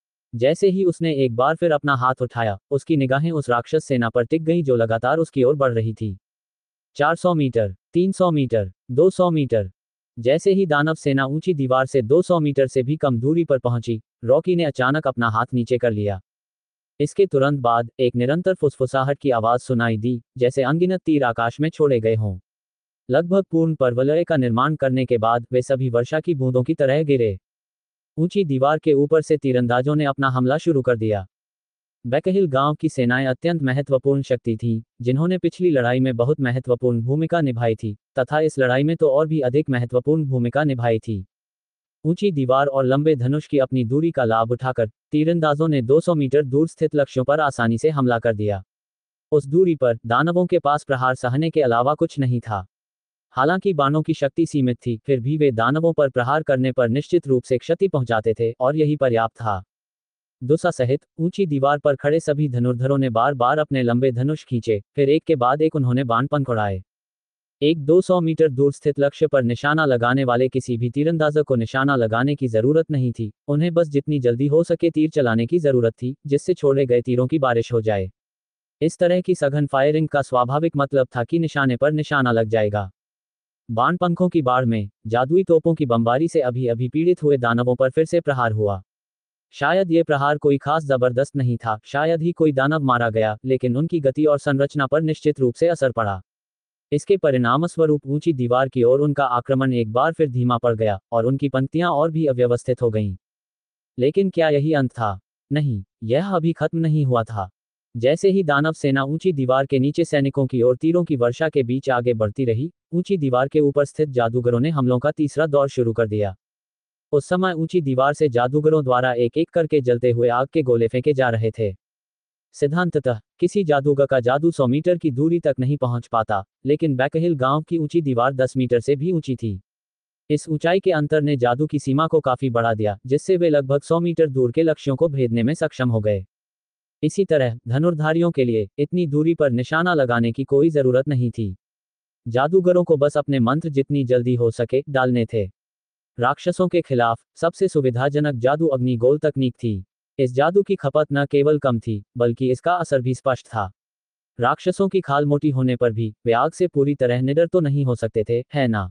जैसे ही उसने एक बार फिर अपना हाथ उठाया, उसकी निगाहें उस राक्षस सेना पर टिक गईं जो लगातार उसकी ओर बढ़ रही थी। चार सौ मीटर, तीन सौ मीटर, दो सौ मीटर। जैसे ही दानव सेना ऊंची दीवार से दो सौ मीटर से भी कम दूरी पर पहुंची, रॉकी ने अचानक अपना हाथ नीचे कर लिया। इसके तुरंत बाद एक निरंतर फुसफुसाहट की आवाज सुनाई दी, जैसे अनगिनत तीर आकाश में छोड़े गए हों। लगभग पूर्ण पर्वलय का निर्माण करने के बाद वे सभी वर्षा की बूंदों की तरह गिरे। ऊंची दीवार के ऊपर से तीरंदाजों ने अपना हमला शुरू कर दिया। बैकहिल गांव की सेनाएं अत्यंत महत्वपूर्ण शक्ति थीं, जिन्होंने पिछली लड़ाई में बहुत महत्वपूर्ण भूमिका निभाई थी, तथा इस लड़ाई में तो और भी अधिक महत्वपूर्ण भूमिका निभाई थी। ऊंची दीवार और लंबे धनुष की अपनी दूरी का लाभ उठाकर तीरंदाजों ने दो सौ मीटर दूर स्थित लक्ष्यों पर आसानी से हमला कर दिया। उस दूरी पर दानवों के पास प्रहार सहने के अलावा कुछ नहीं था। हालांकि बाणों की शक्ति सीमित थी, फिर भी वे दानवों पर प्रहार करने पर निश्चित रूप से क्षति पहुंचाते थे, और यही पर्याप्त था। दुस्साहसित ऊंची दीवार पर खड़े सभी धनुर्धरों ने बार बार अपने लंबे धनुष खींचे, फिर एक के बाद एक उन्होंने बाण पंख उड़ाए। एक दो सौ मीटर दूर स्थित लक्ष्य पर निशाना लगाने वाले किसी भी तीरंदाज को निशाना लगाने की जरूरत नहीं थी, उन्हें बस जितनी जल्दी हो सके तीर चलाने की जरूरत थी, जिससे छोड़े गए तीरों की बारिश हो जाए। इस तरह की सघन फायरिंग का स्वाभाविक मतलब था कि निशाने पर निशाना लग जाएगा। बाण पंखों की बाढ़ में जादुई तोपों की बमबारी से अभी अभी पीड़ित हुए दानवों पर फिर से प्रहार हुआ। शायद ये प्रहार कोई खास जबरदस्त नहीं था, शायद ही कोई दानव मारा गया, लेकिन उनकी गति और संरचना पर निश्चित रूप से असर पड़ा। इसके परिणामस्वरूप ऊंची दीवार की ओर उनका आक्रमण एक बार फिर धीमा पड़ गया, और उनकी पंक्तियां और भी अव्यवस्थित हो गईं। लेकिन क्या यही अंत था? नहीं, यह अभी खत्म नहीं हुआ था। जैसे ही दानव सेना ऊंची दीवार के नीचे सैनिकों की ओर तीरों की वर्षा के बीच आगे बढ़ती रही, ऊंची दीवार के ऊपर स्थित जादूगरों ने हमलों का तीसरा दौर शुरू कर दिया। उस समय ऊंची दीवार से जादूगरों द्वारा एक एक करके जलते हुए आग के गोले फेंके जा रहे थे। सिद्धांततः किसी जादूगर का जादू सौ मीटर की दूरी तक नहीं पहुंच पाता, लेकिन बैकहिल गांव की ऊंची दीवार दस मीटर से भी ऊंची थी। इस ऊंचाई के अंतर ने जादू की सीमा को काफी बढ़ा दिया, जिससे वे लगभग सौ मीटर दूर के लक्ष्यों को भेदने में सक्षम हो गए। इसी तरह धनुर्धारियों के लिए इतनी दूरी पर निशाना लगाने की कोई जरूरत नहीं थी। जादूगरों को बस अपने मंत्र जितनी जल्दी हो सके डालने थे। राक्षसों के खिलाफ सबसे सुविधाजनक जादू अग्निगोल तकनीक थी। इस जादू की खपत न केवल कम थी, बल्कि इसका असर भी स्पष्ट था। राक्षसों की खाल मोटी होने पर भी वे आग से पूरी तरह निडर तो नहीं हो सकते थे, है ना?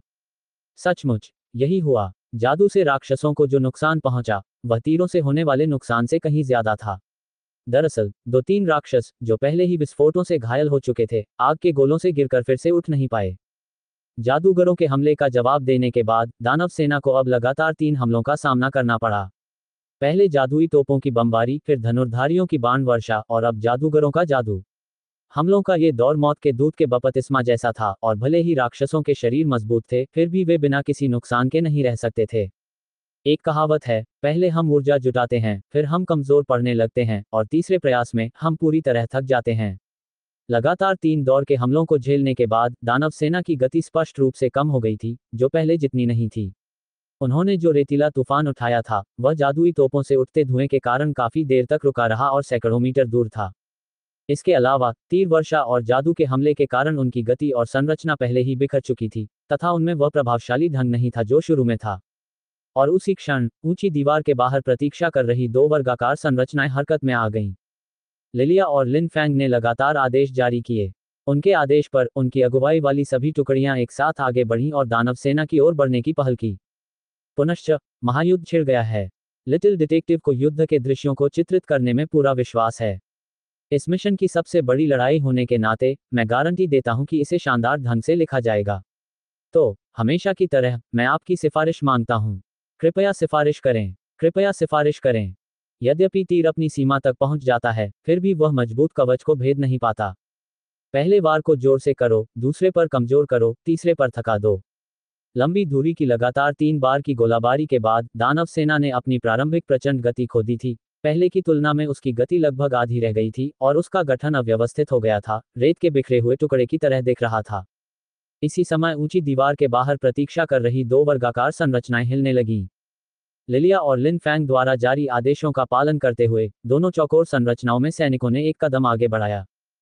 सचमुच यही हुआ। जादू से राक्षसों को जो नुकसान पहुंचा, वह तीरों से होने वाले नुकसान से कहीं ज्यादा था। दरअसल दो तीन राक्षस जो पहले ही विस्फोटों से घायल हो चुके थे, आग के गोलों से गिरकर फिर से उठ नहीं पाए। जादूगरों के हमले का जवाब देने के बाद दानव सेना को अब लगातार तीन हमलों का सामना करना पड़ा। पहले जादुई तोपों की बमबारी, फिर धनुर्धारियों की बाण वर्षा, और अब जादूगरों का जादू। हमलों का ये दौर मौत के दूत के बपतिस्मा जैसा था, और भले ही राक्षसों के शरीर मजबूत थे, फिर भी वे बिना किसी नुकसान के नहीं रह सकते थे। एक कहावत है, पहले हम ऊर्जा जुटाते हैं, फिर हम कमजोर पड़ने लगते हैं, और तीसरे प्रयास में हम पूरी तरह थक जाते हैं। लगातार तीन दौर के हमलों को झेलने के बाद दानव सेना की गति स्पष्ट रूप से कम हो गई थी, जो पहले जितनी नहीं थी। उन्होंने जो रेतीला तूफान उठाया था, वह जादुई तोपों से उठते धुएं के कारण काफी देर तक रुका रहा और सैकड़ों मीटर दूर था। इसके अलावा तीर वर्षा और जादू के हमले के कारण उनकी गति और संरचना पहले ही बिखर चुकी थी, तथा उनमें वह प्रभावशाली ढंग नहीं था जो शुरू में था। और उसी क्षण ऊंची दीवार के बाहर प्रतीक्षा कर रही दो वर्गाकार संरचनाएं हरकत में आ गईं। लिलिया और लिन फैंग ने लगातार आदेश जारी किए। उनके आदेश पर उनकी अगुवाई वाली सभी टुकड़ियां एक साथ आगे बढ़ीं और दानव सेना की ओर बढ़ने की पहल की। पुनश्च महायुद्ध छिड़ गया है। लिटिल डिटेक्टिव को युद्ध के दृश्यों को चित्रित करने में पूरा विश्वास है। इस मिशन की सबसे बड़ी लड़ाई होने के नाते मैं गारंटी देता हूं कि इसे शानदार ढंग से लिखा जाएगा। तो हमेशा की तरह मैं आपकी सिफारिश मांगता हूं। कृपया सिफारिश करें, कृपया सिफारिश करें। यद्यपि तीर अपनी सीमा तक पहुंच जाता है, फिर भी वह मजबूत कवच को भेद नहीं पाता। पहले वार को जोर से करो, दूसरे पर कमजोर करो, तीसरे पर थका दो। लंबी दूरी की लगातार तीन बार की गोलाबारी के बाद दानव सेना ने अपनी प्रारंभिक प्रचंड गति खो दी थी। पहले की तुलना में उसकी गति लगभग आधी रह गई थी, और उसका गठन अव्यवस्थित हो गया था, रेत के बिखरे हुए टुकड़े की तरह दिख रहा था। इसी समय ऊंची दीवार के बाहर प्रतीक्षा कर रही दो वर्गाकार संरचनाएं हिलने लगीं। लिलिया और लिन फैंग द्वारा जारी आदेशों का पालन करते हुए दोनों चौकोर संरचनाओं में सैनिकों ने एक कदम आगे बढ़ाया।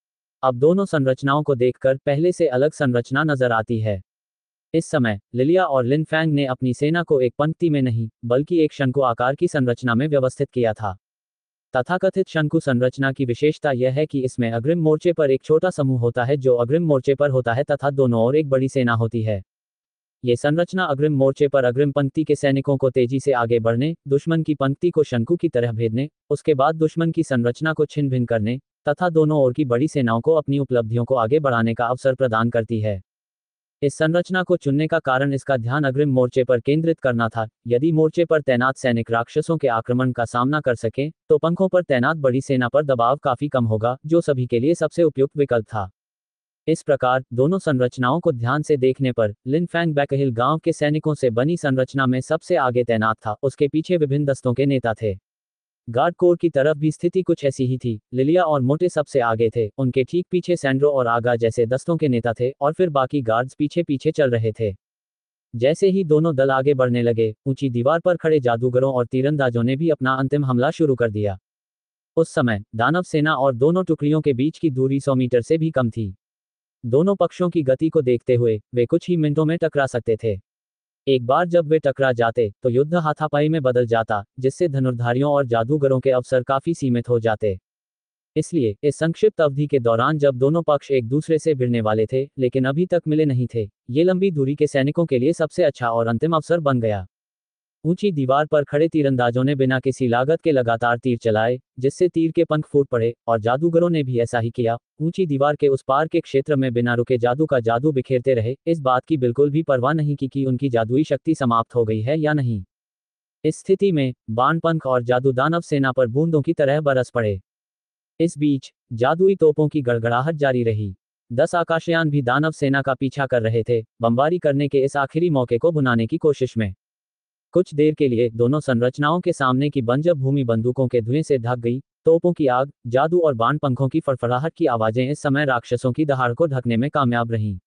अब दोनों संरचनाओं को देखकर पहले से अलग संरचना नजर आती है। इस समय लिलिया और लिन फैंग ने अपनी सेना को एक पंक्ति में नहीं, बल्कि एक शंकु आकार की संरचना में व्यवस्थित किया था। तथाकथित शंकु संरचना की विशेषता यह है कि इसमें अग्रिम मोर्चे पर एक छोटा समूह होता है जो अग्रिम मोर्चे पर होता है, तथा दोनों ओर एक बड़ी सेना होती है। ये संरचना अग्रिम मोर्चे पर अग्रिम पंक्ति के सैनिकों को तेजी से आगे बढ़ने, दुश्मन की पंक्ति को शंकु की तरह भेदने, उसके बाद दुश्मन की संरचना को छिन्न भिन्न करने, तथा दोनों ओर की बड़ी सेनाओं को अपनी उपलब्धियों को आगे बढ़ाने का अवसर प्रदान करती है। इस संरचना को चुनने का कारण इसका ध्यान अग्रिम मोर्चे पर केंद्रित करना था। यदि मोर्चे पर तैनात सैनिक राक्षसों के आक्रमण का सामना कर सकें, तो पंखों पर तैनात बड़ी सेना पर दबाव काफी कम होगा, जो सभी के लिए सबसे उपयुक्त विकल्प था। इस प्रकार दोनों संरचनाओं को ध्यान से देखने पर लिन फैंग बैकहिल गांव के सैनिकों से बनी संरचना में सबसे आगे तैनात था। उसके पीछे विभिन्न दस्तों के नेता थे। गार्ड कोर की तरफ भी स्थिति कुछ ऐसी ही थी। लिलिया और मोटे सबसे आगे थे, उनके ठीक पीछे सैंड्रो और आगा जैसे दस्तों के नेता थे, और फिर बाकी गार्ड्स पीछे पीछे चल रहे थे। जैसे ही दोनों दल आगे बढ़ने लगे, ऊंची दीवार पर खड़े जादूगरों और तीरंदाजों ने भी अपना अंतिम हमला शुरू कर दिया। उस समय दानव सेना और दोनों टुकड़ियों के बीच की दूरी सौ मीटर से भी कम थी। दोनों पक्षों की गति को देखते हुए वे कुछ ही मिनटों में टकरा सकते थे। एक बार जब वे टकरा जाते तो युद्ध हाथापाई में बदल जाता, जिससे धनुर्धारियों और जादूगरों के अवसर काफी सीमित हो जाते। इसलिए इस संक्षिप्त अवधि के दौरान जब दोनों पक्ष एक दूसरे से भिड़ने वाले थे लेकिन अभी तक मिले नहीं थे, ये लंबी दूरी के सैनिकों के लिए सबसे अच्छा और अंतिम अवसर बन गया। ऊंची दीवार पर खड़े तीरंदाजों ने बिना किसी लागत के लगातार तीर चलाए, जिससे तीर के पंख फूट पड़े, और जादूगरों ने भी ऐसा ही किया। ऊंची दीवार के उस पार के क्षेत्र में बिना रुके जादू का जादू बिखेरते रहे, इस बात की बिल्कुल भी परवाह नहीं की कि उनकी जादुई शक्ति समाप्त हो गई है या नहीं। इस स्थिति में बाण पंख और जादू दानव सेना पर बूंदों की तरह बरस पड़े। इस बीच जादुई तोपों की गड़गड़ाहट जारी रही। दस आकाशयान भी दानव सेना का पीछा कर रहे थे, बमबारी करने के इस आखिरी मौके को भुनाने की कोशिश में। कुछ देर के लिए दोनों संरचनाओं के सामने की बंजर भूमि बंदूकों के धुएं से ढक गई। तोपों की आग, जादू और बाण पंखों की फड़फड़ाहट की आवाजें इस समय राक्षसों की दहाड़ को ढकने में कामयाब रहीं।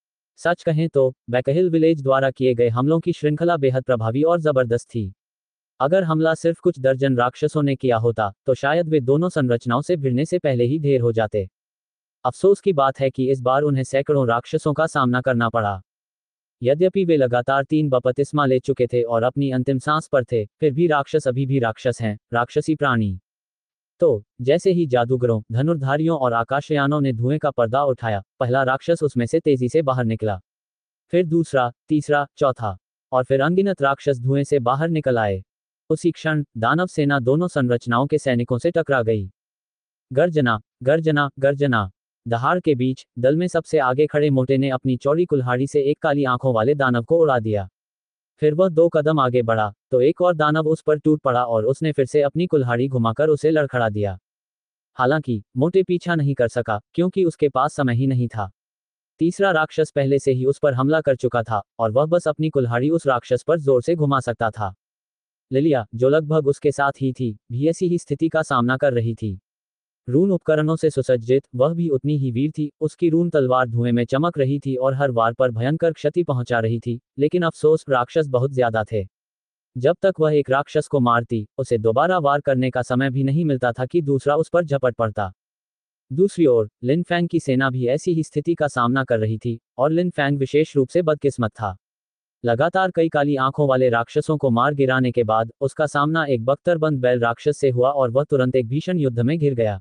सच कहें तो बैकहिल विलेज द्वारा किए गए हमलों की श्रृंखला बेहद प्रभावी और जबरदस्त थी। अगर हमला सिर्फ कुछ दर्जन राक्षसों ने किया होता तो शायद वे दोनों संरचनाओं से भिड़ने से पहले ही ढेर हो जाते। अफसोस की बात है कि इस बार उन्हें सैकड़ों राक्षसों का सामना करना पड़ा। यद्यपि वे लगातार तीन बपतिस्मा ले चुके थे और अपनी अंतिम सांस पर थे, फिर भी राक्षस अभी भी राक्षस हैं, राक्षसी प्राणी। तो जैसे ही जादूगरों, धनुर्धारियों और आकाशयानों ने धुएं का पर्दा उठाया, पहला राक्षस उसमें से तेजी से बाहर निकला। फिर दूसरा, तीसरा, चौथा, और फिर अनगिनत राक्षस धुएं से बाहर निकल आए। उसी क्षण दानव सेना दोनों संरचनाओं के सैनिकों से टकरा गई। गर्जना, गर्जना, गर्जना। दहाड़ के बीच दल में सबसे आगे खड़े मोटे ने अपनी चौड़ी कुल्हाड़ी से एक काली आंखों वाले दानव को उड़ा दिया। फिर वह दो कदम आगे बढ़ा तो एक और दानव उस पर टूट पड़ा और उसने फिर से अपनी कुल्हाड़ी घुमाकर उसे लड़खड़ा दिया। हालांकि मोटे पीछा नहीं कर सका, क्योंकि उसके पास समय ही नहीं था। तीसरा राक्षस पहले से ही उस पर हमला कर चुका था और वह बस अपनी कुल्हाड़ी उस राक्षस पर जोर से घुमा सकता था। लिलिया, जो लगभग उसके साथ ही थी, भी ऐसी ही स्थिति का सामना कर रही थी। रून उपकरणों से सुसज्जित वह भी उतनी ही वीर थी। उसकी रून तलवार धुएं में चमक रही थी और हर वार पर भयंकर क्षति पहुंचा रही थी, लेकिन अफसोस राक्षस बहुत ज्यादा थे। जब तक वह एक राक्षस को मारती, उसे दोबारा वार करने का समय भी नहीं मिलता था कि दूसरा उस पर झपट पड़ता। दूसरी ओर लिन फैंग की सेना भी ऐसी ही स्थिति का सामना कर रही थी, और लिन फैंग विशेष रूप से बदकिस्मत था। लगातार कई काली आंखों वाले राक्षसों को मार गिराने के बाद उसका सामना एक बख्तरबंद बैल राक्षस से हुआ और वह तुरंत एक भीषण युद्ध में घिर गया।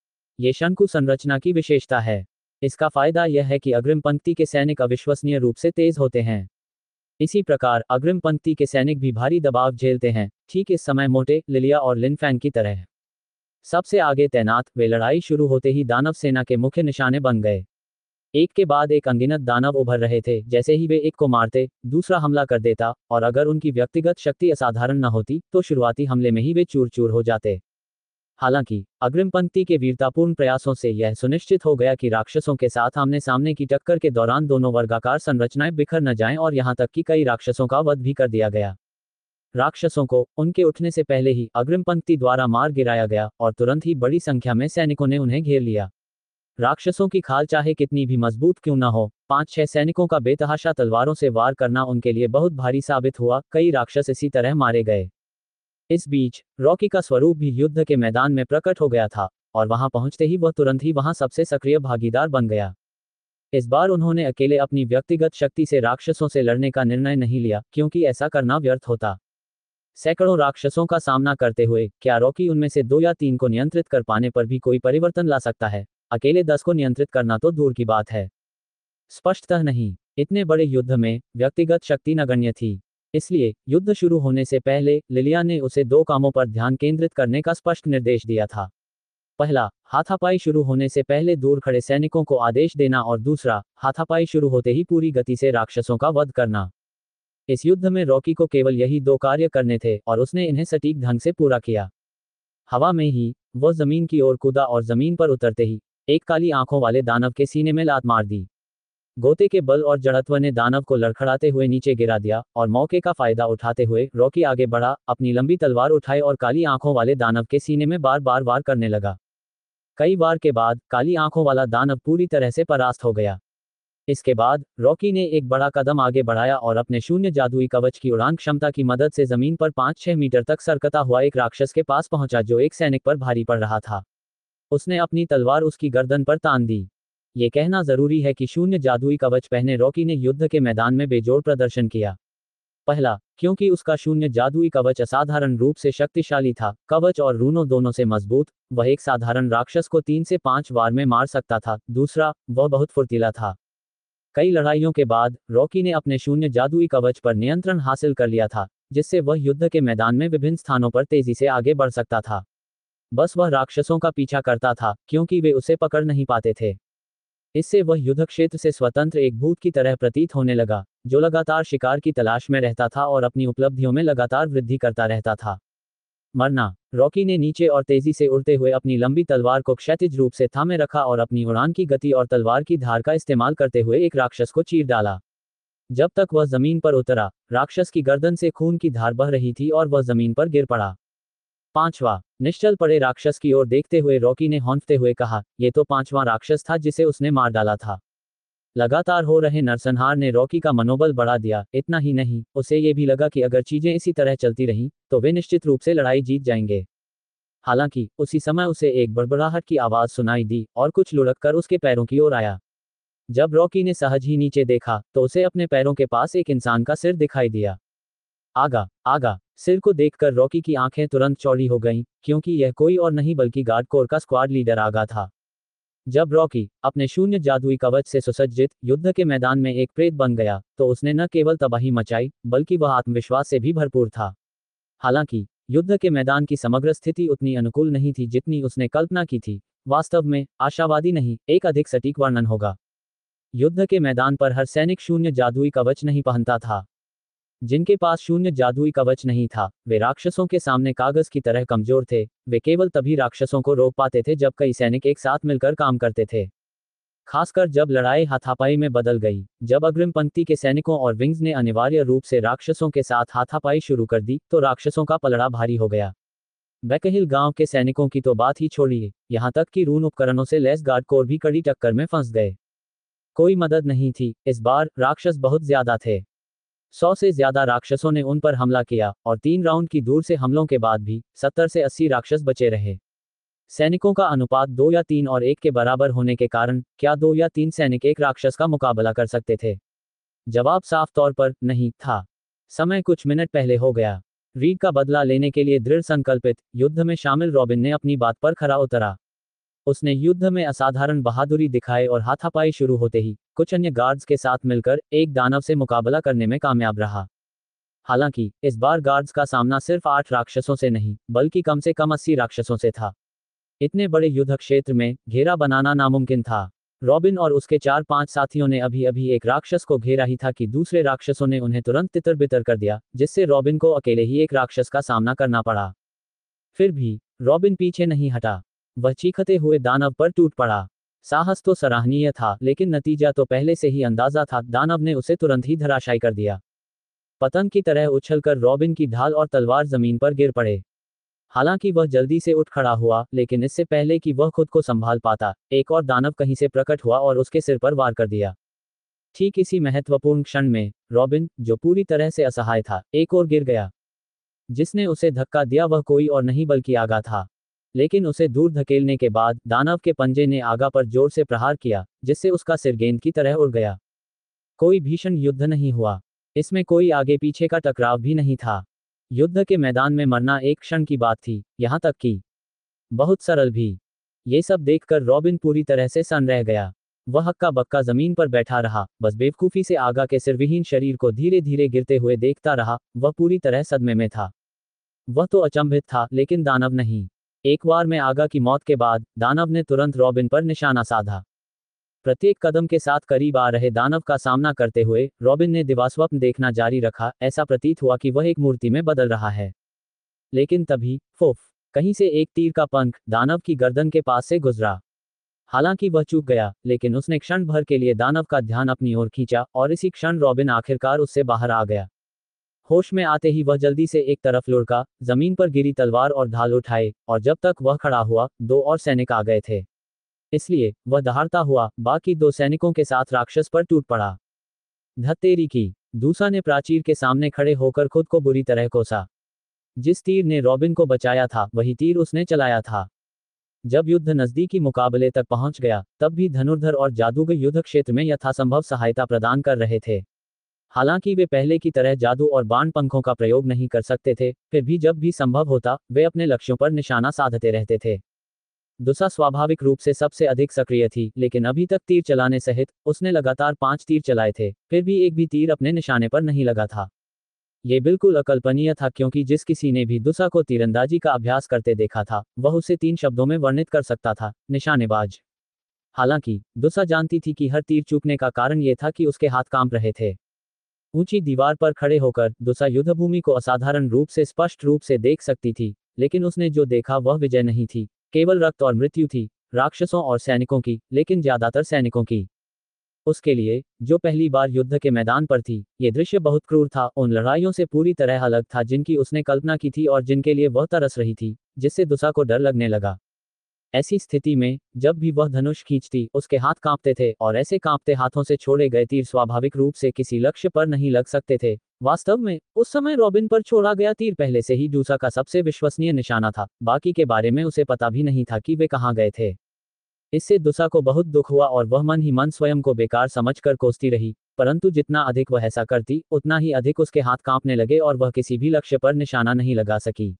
ये शंकु संरचना की विशेषता है। इसका फायदा यह है कि अग्रिम पंक्ति के सैनिक अविश्वसनीय रूप से तेज होते हैं। इसी प्रकार अग्रिम पंक्ति के सैनिक भी भारी दबाव झेलते हैं, ठीक इस समय मोटे, लिलिया और लिन फैंग की तरह। सबसे आगे तैनात वे लड़ाई शुरू होते ही दानव सेना के मुख्य निशाने बन गए। एक के बाद एक अनगिनत दानव उभर रहे थे। जैसे ही वे एक को मारते, दूसरा हमला कर देता, और अगर उनकी व्यक्तिगत शक्ति असाधारण न होती तो शुरुआती हमले में ही वे चूर चूर हो जाते। हालांकि अग्रिम पंक्ति के वीरतापूर्ण प्रयासों से यह सुनिश्चित हो गया कि राक्षसों के साथ आमने सामने की टक्कर के दौरान दोनों वर्गाकार संरचनाएं बिखर न जाएं और यहां तक कि कई राक्षसों का वध भी कर दिया गया। राक्षसों को उनके उठने से पहले ही अग्रिम पंक्ति द्वारा मार गिराया गया और तुरंत ही बड़ी संख्या में सैनिकों ने उन्हें घेर लिया। राक्षसों की खाल चाहे कितनी भी मजबूत क्यों न हो, पांच छह सैनिकों का बेतहाशा तलवारों से वार करना उनके लिए बहुत भारी साबित हुआ। कई राक्षस इसी तरह मारे गए। इस बीच रॉकी का स्वरूप भी युद्ध के मैदान में प्रकट हो गया था, और वहां पहुंचते ही वह तुरंत ही वहां सबसे सक्रिय भागीदार बन गया। इस बार उन्होंने अकेले अपनी व्यक्तिगत शक्ति से राक्षसों से लड़ने का निर्णय नहीं लिया, क्योंकि ऐसा करना व्यर्थ होता। सैकड़ों राक्षसों का सामना करते हुए क्या रॉकी उनमें से दो या तीन को नियंत्रित कर पाने पर भी कोई परिवर्तन ला सकता है? अकेले दस को नियंत्रित करना तो दूर की बात है। स्पष्टतः नहीं। इतने बड़े युद्ध में व्यक्तिगत शक्ति नगण्य थी। इसलिए युद्ध शुरू होने से पहले लिलिया ने उसे दो कामों पर ध्यान केंद्रित करने का स्पष्ट निर्देश दिया था। पहला, हाथापाई शुरू होने से पहले दूर खड़े सैनिकों को आदेश देना और दूसरा, हाथापाई शुरू होते ही पूरी गति से राक्षसों का वध करना। इस युद्ध में रॉकी को केवल यही दो कार्य करने थे और उसने इन्हें सटीक ढंग से पूरा किया। हवा में ही वह जमीन की ओर कूदा और जमीन पर उतरते ही एक काली आंखों वाले दानव के सीने में लात मार दी। गोते के बल और जड़त्व ने दानव को लड़खड़ाते हुए नीचे गिरा दिया और मौके का फायदा उठाते हुए रॉकी आगे बढ़ा, अपनी लंबी तलवार उठाए और काली आंखों वाले दानव के सीने में बार बार वार करने लगा। कई बार के बाद काली आंखों वाला दानव पूरी तरह से परास्त हो गया। इसके बाद रॉकी ने एक बड़ा कदम आगे बढ़ाया और अपने शून्य जादुई कवच की उड़ान क्षमता की मदद से जमीन पर पाँच छह मीटर तक सरकता हुआ एक राक्षस के पास पहुंचा जो एक सैनिक पर भारी पड़ रहा था। उसने अपनी तलवार उसकी गर्दन पर तान दी। ये कहना जरूरी है कि शून्य जादुई कवच पहने रॉकी ने युद्ध के मैदान में बेजोड़ प्रदर्शन किया। पहला, क्योंकि उसका शून्य जादुई कवच असाधारण रूप से शक्तिशाली था, कवच और रूनों दोनों से मजबूत, वह एक साधारण राक्षस को तीन से पांच वार में मार सकता था। दूसरा, वह बहुत फुर्तीला था। कई लड़ाइयों के बाद रॉकी ने अपने शून्य जादुई कवच पर नियंत्रण हासिल कर लिया था, जिससे वह युद्ध के मैदान में विभिन्न स्थानों पर तेजी से आगे बढ़ सकता था। बस वह राक्षसों का पीछा करता था क्योंकि वे उसे पकड़ नहीं पाते थे। इससे वह युद्ध क्षेत्र से स्वतंत्र एक भूत की तरह प्रतीत होने लगा, जो लगातार शिकार की तलाश में रहता था और अपनी उपलब्धियों में लगातार वृद्धि करता रहता था। मरना, रॉकी ने नीचे और तेजी से उड़ते हुए अपनी लंबी तलवार को क्षैतिज रूप से थामे रखा और अपनी उड़ान की गति और तलवार की धार का इस्तेमाल करते हुए एक राक्षस को चीर डाला। जब तक वह जमीन पर उतरा, राक्षस की गर्दन से खून की धार बह रही थी और वह जमीन पर गिर पड़ा। पांचवा, निश्चल पड़े राक्षस की ओर देखते हुए रॉकी ने हौंकते हुए कहा, यह तो पांचवा राक्षस था जिसे उसने मार डाला था। लगातार हो रहे नरसंहार ने रॉकी का मनोबल बढ़ा दिया। इतना ही नहीं, उसे ये भी लगा कि अगर चीजें इसी तरह चलती रहीं, तो वे निश्चित रूप से लड़ाई जीत जाएंगे। हालांकि उसी समय उसे एक बड़बड़ाहट की आवाज सुनाई दी और कुछ लुढ़क कर उसके पैरों की ओर आया। जब रॉकी ने सहज ही नीचे देखा तो उसे अपने पैरों के पास एक इंसान का सिर दिखाई दिया। आगा, आगा, सिर को देखकर रॉकी की आंखें तुरंत चौड़ी हो गईं, क्योंकि यह कोई और नहीं बल्कि गार्ड कोर का स्क्वाड लीडर आगा था। जब रॉकी अपने शून्य जादुई कवच से सुसज्जित युद्ध के मैदान में एक प्रेत बन गया, तो उसने न केवल तबाही मचाई, बल्कि वह आत्मविश्वास से भी भरपूर था। हालांकि युद्ध के मैदान की समग्र स्थिति उतनी अनुकूल नहीं थी जितनी उसने कल्पना की थी। वास्तव में, आशावादी नहीं, एक अधिक सटीक वर्णन होगा। युद्ध के मैदान पर हर सैनिक शून्य जादुई कवच नहीं पहनता था। जिनके पास शून्य जादुई कवच नहीं था, वे राक्षसों के सामने कागज की तरह कमजोर थे। वे केवल तभी राक्षसों को रोक पाते थे जब कई सैनिक एक साथ मिलकर काम करते थे। खासकर जब लड़ाई हाथापाई में बदल गई, जब अग्रिम पंक्ति के सैनिकों और विंग्स ने अनिवार्य रूप से राक्षसों के साथ हाथापाई शुरू कर दी, तो राक्षसों का पलड़ा भारी हो गया। बैकहिल गांव के सैनिकों की तो बात ही छोड़िए, यहां तक कि रून उपकरणों से लैस गार्ड कोर भी कड़ी टक्कर में फंस गए। कोई मदद नहीं थी। इस बार राक्षस बहुत ज्यादा थे। सौ से ज्यादा राक्षसों ने उन पर हमला किया और तीन राउंड की दूर से हमलों के बाद भी सत्तर से अस्सी राक्षस बचे रहे। सैनिकों का अनुपात दो या तीन और एक के बराबर होने के कारण क्या दो या तीन सैनिक एक राक्षस का मुकाबला कर सकते थे? जवाब साफ तौर पर नहीं था। समय कुछ मिनट पहले हो गया। रीड का बदला लेने के लिए दृढ़ संकल्पित, युद्ध में शामिल रॉबिन ने अपनी बात पर खरा उतरा। उसने युद्ध में असाधारण बहादुरी दिखाए और हाथापाई शुरू होते ही कुछ अन्य गार्ड्स के साथ मिलकर एक दानव से मुकाबला करने में कामयाब रहा। हालांकि इस बार गार्ड्स का सामना सिर्फ आठ राक्षसों से नहीं, बल्कि कम से कम अस्सी राक्षसों से था। इतने बड़े युद्ध क्षेत्र में घेरा बनाना नामुमकिन था। रॉबिन और उसके चार पांच साथियों ने अभी अभी एक राक्षस को घेरा ही था कि दूसरे राक्षसों ने उन्हें तुरंत तितर बितर कर दिया, जिससे रॉबिन को अकेले ही एक राक्षस का सामना करना पड़ा। फिर भी रॉबिन पीछे नहीं हटा। वह चीखते हुए दानव पर टूट पड़ा। साहस तो सराहनीय था, लेकिन नतीजा तो पहले से ही अंदाजा था। दानव ने उसे तुरंत ही धराशायी कर दिया। पतंग की तरह उछलकर रॉबिन की ढाल और तलवार जमीन पर गिर पड़े। हालांकि वह जल्दी से उठ खड़ा हुआ, लेकिन इससे पहले कि वह खुद को संभाल पाता, एक और दानव कहीं से प्रकट हुआ और उसके सिर पर वार कर दिया। ठीक इसी महत्वपूर्ण क्षण में रॉबिन, जो पूरी तरह से असहाय था, एक और गिर गया। जिसने उसे धक्का दिया वह कोई और नहीं बल्कि आगा था। लेकिन उसे दूर धकेलने के बाद दानव के पंजे ने आगा पर जोर से प्रहार किया, जिससे उसका सिर गेंद की तरह उड़ गया। कोई भीषण युद्ध नहीं हुआ। इसमें कोई आगे पीछे का टकराव भी नहीं था। युद्ध के मैदान में मरना एक क्षण की बात थी, यहां तक कि बहुत सरल भी। ये सब देखकर रॉबिन पूरी तरह से सन्न रह गया। वह हक्का बक्का जमीन पर बैठा रहा, बस बेवकूफी से आगा के सिरविहीन शरीर को धीरे धीरे गिरते हुए देखता रहा। वह पूरी तरह सदमे में था। वह तो अचंभित था, लेकिन दानव नहीं। एक बार में आगा की मौत के बाद दानव ने तुरंत रॉबिन पर निशाना साधा। प्रत्येक कदम के साथ करीब आ रहे दानव का सामना करते हुए रॉबिन ने दिवास्वप्न देखना जारी रखा। ऐसा प्रतीत हुआ कि वह एक मूर्ति में बदल रहा है। लेकिन तभी फोफ, कहीं से एक तीर का पंख दानव की गर्दन के पास से गुजरा। हालांकि वह चूक गया, लेकिन उसने क्षण भर के लिए दानव का ध्यान अपनी ओर खींचा और इसी क्षण रॉबिन आखिरकार उससे बाहर आ गया। होश में आते ही वह जल्दी से एक तरफ लुढ़का, जमीन पर गिरी तलवार और ढाल उठाए, और जब तक वह खड़ा हुआ दो और सैनिक आ गए थे। इसलिए वह दहाड़ता हुआ बाकी दो सैनिकों के साथ राक्षस पर टूट पड़ा। धत्तेरी की, दूसा ने प्राचीर के सामने खड़े होकर खुद को बुरी तरह कोसा। जिस तीर ने रॉबिन को बचाया था वही तीर उसने चलाया था। जब युद्ध नजदीकी मुकाबले तक पहुंच गया, तब भी धनुर्धर और जादूगर युद्ध क्षेत्र में यथासंभव सहायता प्रदान कर रहे थे। हालांकि वे पहले की तरह जादू और बाण पंखों का प्रयोग नहीं कर सकते थे, फिर भी जब भी संभव होता वे अपने लक्ष्यों पर निशाना साधते रहते थे। दुसा स्वाभाविक रूप से सबसे अधिक सक्रिय थी, लेकिन अभी तक तीर चलाने सहित उसने लगातार पांच तीर चलाए थे, फिर भी एक भी तीर अपने निशाने पर नहीं लगा था। ये बिल्कुल अकल्पनीय था, क्योंकि जिस किसी ने भी दुसा को तीरंदाजी का अभ्यास करते देखा था वह उसे तीन शब्दों में वर्णित कर सकता था: निशानेबाज। हालांकि दुसा जानती थी कि हर तीर चूकने का कारण ये था कि उसके हाथ कांप रहे थे। ऊंची दीवार पर खड़े होकर दुसा युद्धभूमि को असाधारण रूप से स्पष्ट रूप से देख सकती थी, लेकिन उसने जो देखा वह विजय नहीं थी, केवल रक्त और मृत्यु थी, राक्षसों और सैनिकों की, लेकिन ज्यादातर सैनिकों की। उसके लिए, जो पहली बार युद्ध के मैदान पर थी, ये दृश्य बहुत क्रूर था, उन लड़ाइयों से पूरी तरह अलग था जिनकी उसने कल्पना की थी और जिनके लिए वह तरस रही थी, जिससे दुसा को डर लगने लगा। ऐसी स्थिति में जब भी वह धनुष खींचती उसके हाथ कांपते थे, और ऐसे कांपते हाथों से छोड़े गए तीर स्वाभाविक रूप से किसी लक्ष्य पर नहीं लग सकते थे। वास्तव में उस समय रॉबिन पर छोड़ा गया तीर पहले से ही दुसा का सबसे विश्वसनीय निशाना था, बाकी के बारे में उसे पता भी नहीं था कि वे कहाँ गए थे। इससे दुसा को बहुत दुख हुआ और वह मन ही मन स्वयं को बेकार समझकर कोसती रही, परंतु जितना अधिक वह ऐसा करती उतना ही अधिक उसके हाथ कांपने लगे और वह किसी भी लक्ष्य पर निशाना नहीं लगा सकी।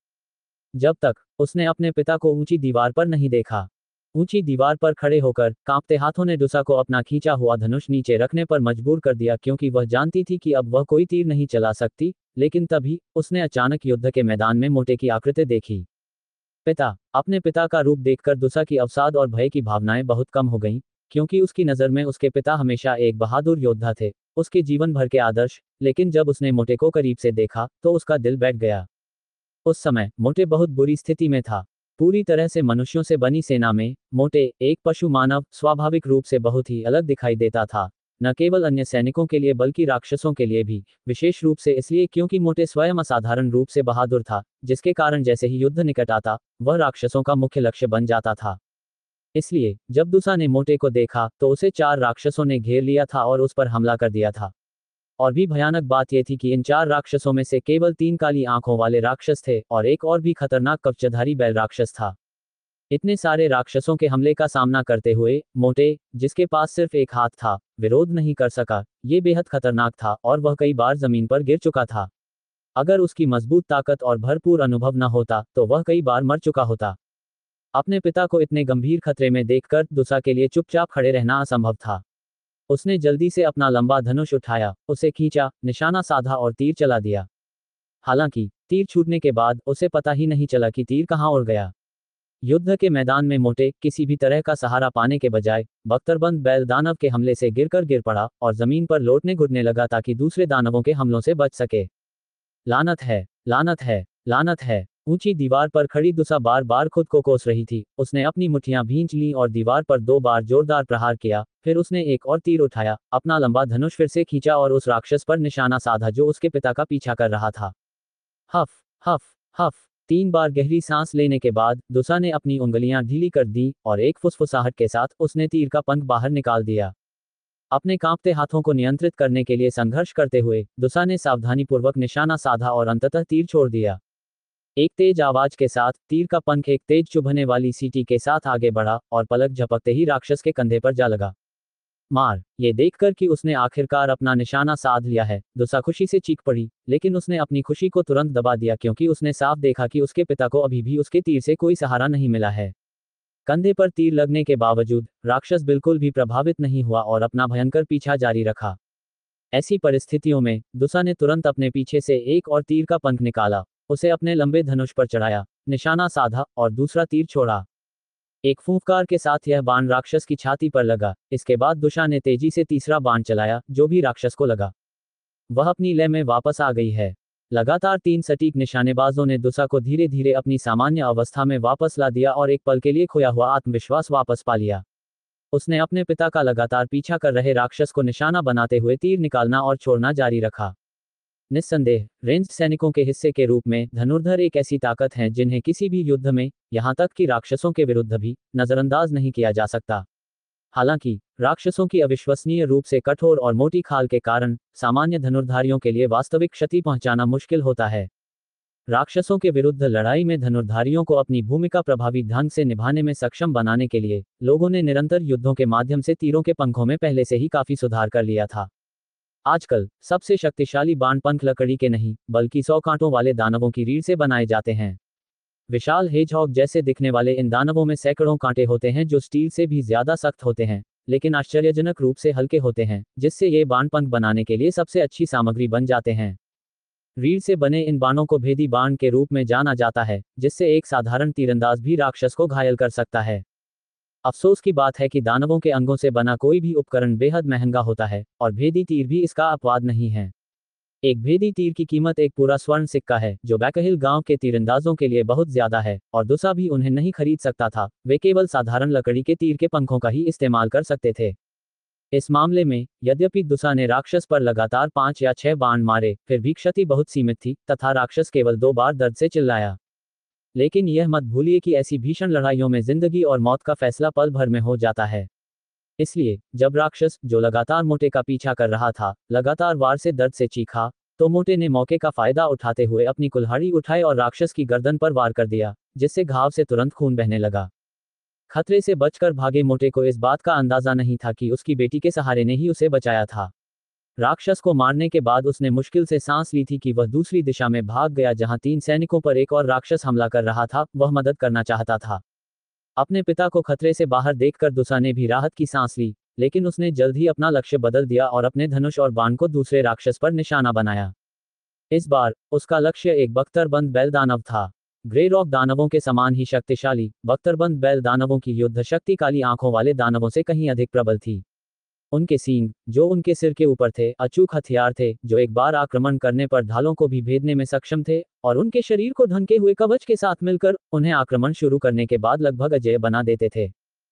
जब तक उसने अपने पिता को ऊंची दीवार पर नहीं देखा। ऊंची दीवार पर खड़े होकर कांपते हाथों ने दुसा को अपना खींचा हुआ धनुष नीचे रखने पर मजबूर कर दिया, क्योंकि वह जानती थी कि अब वह कोई तीर नहीं चला सकती। लेकिन तभी उसने अचानक युद्ध के मैदान में मोटे की आकृति देखी। पिता। अपने पिता का रूप देखकर दुसा की अवसाद और भय की भावनाएं बहुत कम हो गईं, क्योंकि उसकी नज़र में उसके पिता हमेशा एक बहादुर योद्धा थे, उसके जीवन भर के आदर्श। लेकिन जब उसने मोटे को करीब से देखा तो उसका दिल बैठ गया। उस समय मोटे बहुत बुरी स्थिति में था। पूरी तरह से मनुष्यों से बनी सेना में मोटे, एक पशु मानव, स्वाभाविक रूप से बहुत ही अलग दिखाई देता था, न केवल अन्य सैनिकों के लिए बल्कि राक्षसों के लिए भी, विशेष रूप से इसलिए क्योंकि मोटे स्वयं असाधारण रूप से बहादुर था, जिसके कारण जैसे ही युद्ध निकट आता वह राक्षसों का मुख्य लक्ष्य बन जाता था। इसलिए जब दुसा ने मोटे को देखा तो उसे चार राक्षसों ने घेर लिया था और उस पर हमला कर दिया था। और भी भयानक बात यह थी कि इन चार राक्षसों में से केवल तीन काली आंखों वाले राक्षस थे और एक और भी खतरनाक कवचधारी बैल राक्षस था। इतने सारे राक्षसों के हमले का सामना करते हुए मोटे, जिसके पास सिर्फ एक हाथ था, विरोध नहीं कर सका। ये बेहद खतरनाक था और वह कई बार जमीन पर गिर चुका था। अगर उसकी मजबूत ताकत और भरपूर अनुभव न होता तो वह कई बार मर चुका होता। अपने पिता को इतने गंभीर खतरे में देखकर दुसा के लिए चुपचाप खड़े रहना असंभव था। उसने जल्दी से अपना लंबा धनुष उठाया, उसे खींचा, निशाना साधा और तीर चला दिया। हालांकि तीर छूटने के बाद उसे पता ही नहीं चला कि तीर कहां उड़ गया। युद्ध के मैदान में मोटे किसी भी तरह का सहारा पाने के बजाय बख्तरबंद बैल दानव के हमले से गिरकर गिर पड़ा और जमीन पर लौटने घुटने लगा ताकि दूसरे दानवों के हमलों से बच सके। लानत है, लानत है, लानत है। ऊंची दीवार पर खड़ी दुसा बार बार खुद को कोस रही थी। उसने अपनी मुट्ठियां भींच लीं और दीवार पर दो बार जोरदार प्रहार किया। फिर उसने एक और तीर उठाया, अपना लंबा धनुष फिर से खींचा और उस राक्षस पर निशाना साधा जो उसके पिता का पीछा कर रहा था। हफ हफ हफ। तीन बार गहरी सांस लेने के बाद दुसा ने अपनी उंगलियां ढीली कर दी और एक फुसफुसाहट के साथ उसने तीर का पंख बाहर निकाल दिया। अपने कांपते हाथों को नियंत्रित करने के लिए संघर्ष करते हुए दुसा ने सावधानीपूर्वक निशाना साधा और अंततः तीर छोड़ दिया। एक तेज आवाज के साथ तीर का पंख एक तेज चुभने वाली सीटी के साथ आगे बढ़ा और पलक झपकते ही राक्षस के कंधे पर जा लगा। मार। ये देखकर कि उसने आखिरकार अपना निशाना साध लिया है, दुसा खुशी से चीख पड़ी, लेकिन उसने अपनी खुशी को तुरंत दबा दिया क्योंकि उसने साफ देखा कि उसके पिता को अभी भी उसके तीर से कोई सहारा नहीं मिला है। कंधे पर तीर लगने के बावजूद राक्षस बिल्कुल भी प्रभावित नहीं हुआ और अपना भयंकर पीछा जारी रखा। ऐसी परिस्थितियों में दुसा ने तुरंत अपने पीछे से एक और तीर का पंख निकाला, उसे अपने लंबे धनुष पर चढ़ाया निशाना साधा और दूसरा तीर छोड़ा। एक फूंफकार के साथ यह बाण राक्षस की छाती पर लगा। इसके बाद दुशा ने तेजी से तीसरा बाण चलाया, जो भी राक्षस को लगा। वह अपनी लय में वापस आ गई है। लगातार तीन सटीक निशानेबाजों ने दुशा को धीरे धीरे अपनी सामान्य अवस्था में वापस ला दिया और एक पल के लिए खोया हुआ आत्मविश्वास वापस पा लिया। उसने अपने पिता का लगातार पीछा कर रहे राक्षस को निशाना बनाते हुए तीर निकालना और छोड़ना जारी रखा। निस्संदेह, रेंज्ड सैनिकों के हिस्से के रूप में धनुर्धर एक ऐसी ताकत है जिन्हें किसी भी युद्ध में, यहां तक कि राक्षसों के विरुद्ध भी, नजरअंदाज नहीं किया जा सकता। हालांकि राक्षसों की अविश्वसनीय रूप से कठोर और मोटी खाल के कारण सामान्य धनुर्धारियों के लिए वास्तविक क्षति पहुंचाना मुश्किल होता है। राक्षसों के विरुद्ध लड़ाई में धनुर्धारियों को अपनी भूमिका प्रभावी ढंग से निभाने में सक्षम बनाने के लिए लोगों ने निरंतर युद्धों के माध्यम से तीरों के पंखों में पहले से ही काफी सुधार कर लिया था। आजकल सबसे शक्तिशाली बाण पंख लकड़ी के नहीं, बल्कि सौ कांटों वाले दानवों की रीढ़ से बनाए जाते हैं। विशाल हेजहॉग जैसे दिखने वाले इन दानवों में सैकड़ों कांटे होते हैं जो स्टील से भी ज्यादा सख्त होते हैं, लेकिन आश्चर्यजनक रूप से हल्के होते हैं, जिससे ये बाण पंख बनाने के लिए सबसे अच्छी सामग्री बन जाते हैं। रीढ़ से बने इन बाणों को भेदी बाण के रूप में जाना जाता है, जिससे एक साधारण तीरंदाज भी राक्षस को घायल कर सकता है। अफसोस की बात है कि दानवों के अंगों से बना कोई भी उपकरण बेहद महंगा होता है, और भेदी तीर भी इसका अपवाद नहीं है। एक भेदी तीर की कीमत एक पूरा स्वर्ण सिक्का है, जो बैकहिल गांव के तीरंदाजों के लिए बहुत ज्यादा है, और दुसा भी उन्हें नहीं खरीद सकता था। वे केवल साधारण लकड़ी के तीर के पंखों का ही इस्तेमाल कर सकते थे। इस मामले में, यद्यपि दुसा ने राक्षस पर लगातार पांच या छह बाण मारे, फिर भी क्षति बहुत सीमित थी, तथा राक्षस केवल दो बार दर्द से चिल्लाया। लेकिन यह मत भूलिए कि ऐसी भीषण लड़ाइयों में जिंदगी और मौत का फैसला पल भर में हो जाता है। इसलिए जब राक्षस, जो लगातार मोटे का पीछा कर रहा था, लगातार वार से दर्द से चीखा, तो मोटे ने मौके का फायदा उठाते हुए अपनी कुल्हाड़ी उठाई और राक्षस की गर्दन पर वार कर दिया, जिससे घाव से तुरंत खून बहने लगा। खतरे से बचकर भागे मोटे को इस बात का अंदाजा नहीं था कि उसकी बेटी के सहारे ने ही उसे बचाया था। राक्षस को मारने के बाद उसने मुश्किल से सांस ली थी कि वह दूसरी दिशा में भाग गया जहां तीन सैनिकों पर एक और राक्षस हमला कर रहा था। वह मदद करना चाहता था। अपने पिता को खतरे से बाहर देखकर दुसा ने भी राहत की सांस ली, लेकिन उसने जल्द ही अपना लक्ष्य बदल दिया और अपने धनुष और बाण को दूसरे राक्षस पर निशाना बनाया। इस बार उसका लक्ष्य एक बख्तरबंद बैल दानव था। ग्रे रॉक दानवों के समान ही शक्तिशाली, बख्तरबंद बैल दानवों की युद्ध शक्ति काली आंखों वाले दानवों से कहीं अधिक प्रबल थी। उनके सींग, जो उनके सिर के ऊपर थे, अचूक हथियार थे जो एक बार आक्रमण करने पर ढालों को भी भेदने में सक्षम थे, और उनके शरीर को ढंके हुए कवच के साथ मिलकर उन्हें आक्रमण शुरू करने के बाद लगभग अजेय बना देते थे।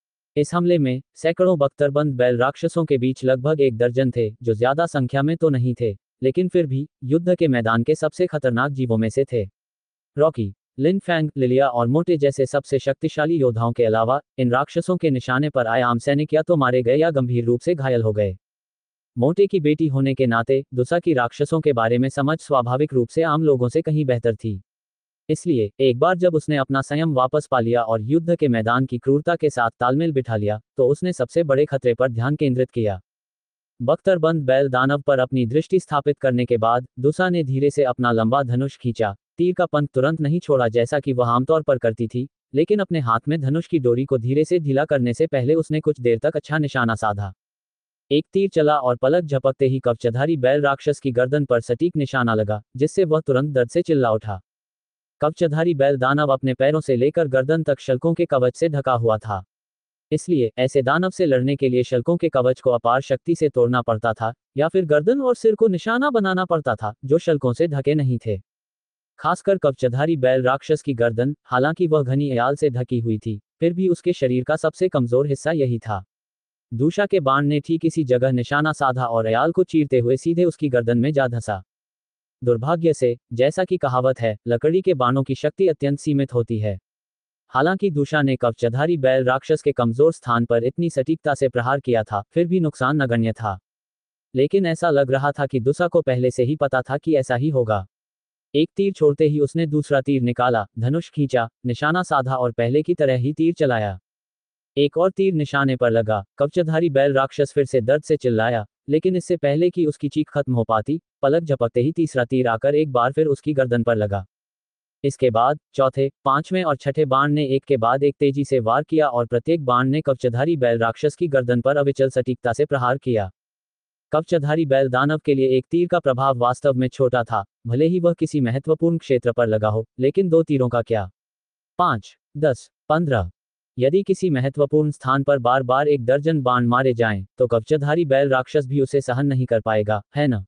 इस हमले में सैकड़ों बख्तरबंद बैल राक्षसों के बीच लगभग एक दर्जन थे, जो ज्यादा संख्या में तो नहीं थे, लेकिन फिर भी युद्ध के मैदान के सबसे खतरनाक जीवों में से थे। रॉकी, लिन फैंग, लिलिया और मोटे जैसे सबसे शक्तिशाली योद्धाओं के अलावा इन राक्षसों के निशाने पर आए आम सैनिक या तो मारे गए या गंभीर रूप से घायल हो गए। मोटे की बेटी होने के नाते दुसा की राक्षसों के बारे में समझ स्वाभाविक रूप से आम लोगों से कहीं बेहतर थी। इसलिए एक बार जब उसने अपना संयम वापस पा लिया और युद्ध के मैदान की क्रूरता के साथ तालमेल बिठा लिया, तो उसने सबसे बड़े खतरे पर ध्यान केंद्रित किया। बख्तरबंद बैल दानव पर अपनी दृष्टि स्थापित करने के बाद दुसा ने धीरे से अपना लंबा धनुष खींचा। तीर का पंख तुरंत नहीं छोड़ा जैसा कि वह आमतौर पर करती थी, लेकिन अपने हाथ में धनुष की डोरी को धीरे से ढीला करने से पहले उसने कुछ देर तक अच्छा निशाना साधा। एक तीर चला और पलक झपकते ही कवचधारी बैल राक्षस की गर्दन पर सटीक निशाना लगा, जिससे वह तुरंत दर्द से चिल्ला उठा। कवचधारी बैल दानव अपने पैरों से लेकर गर्दन तक शल्कों के कवच से ढका हुआ था। इसलिए ऐसे दानव से लड़ने के लिए शल्कों के कवच को अपार शक्ति से तोड़ना पड़ता था, या फिर गर्दन और सिर को निशाना बनाना पड़ता था, जो शल्कों से ढके नहीं थे। खासकर कवचधारी बैल राक्षस की गर्दन, हालांकि वह घनी अयाल से ढकी हुई थी, फिर भी उसके शरीर का सबसे कमजोर हिस्सा यही था। दूशा के बाण ने ठीक इसी जगह निशाना साधा और अयाल को चीरते हुए सीधे उसकी गर्दन में जा धंसा। दुर्भाग्य से, जैसा कि कहावत है, लकड़ी के बाणों की शक्ति अत्यंत सीमित होती है। हालांकि दूशा ने कवचधारी बैल राक्षस के कमजोर स्थान पर इतनी सटीकता से प्रहार किया था, फिर भी नुकसान नगण्य था। लेकिन ऐसा लग रहा था कि दूशा को पहले से ही पता था कि ऐसा ही होगा। एक तीर छोड़ते ही उसने दूसरा तीर निकाला, धनुष खींचा, निशाना साधा और पहले की तरह ही तीर चलाया। एक और तीर निशाने पर लगा। कवचधारी बैल राक्षस फिर से दर्द से चिल्लाया, लेकिन इससे पहले कि उसकी चीख खत्म हो पाती, पलक झपकते ही तीसरा तीर आकर एक बार फिर उसकी गर्दन पर लगा। इसके बाद चौथे, पांचवें और छठे बाण ने एक के बाद एक तेजी से वार किया और प्रत्येक बाण ने कवचधारी बैल राक्षस की गर्दन पर अविचल सटीकता से प्रहार किया। कवचधारी बैल दानव के लिए एक तीर का प्रभाव वास्तव में छोटा था, भले ही वह किसी महत्वपूर्ण क्षेत्र पर लगा हो, लेकिन दो तीरों का क्या। पाँच, दस, पंद्रह। यदि किसी महत्वपूर्ण स्थान पर बार बार एक दर्जन बाण मारे जाएं, तो कवचधारी बैल राक्षस भी उसे सहन नहीं कर पाएगा, है न?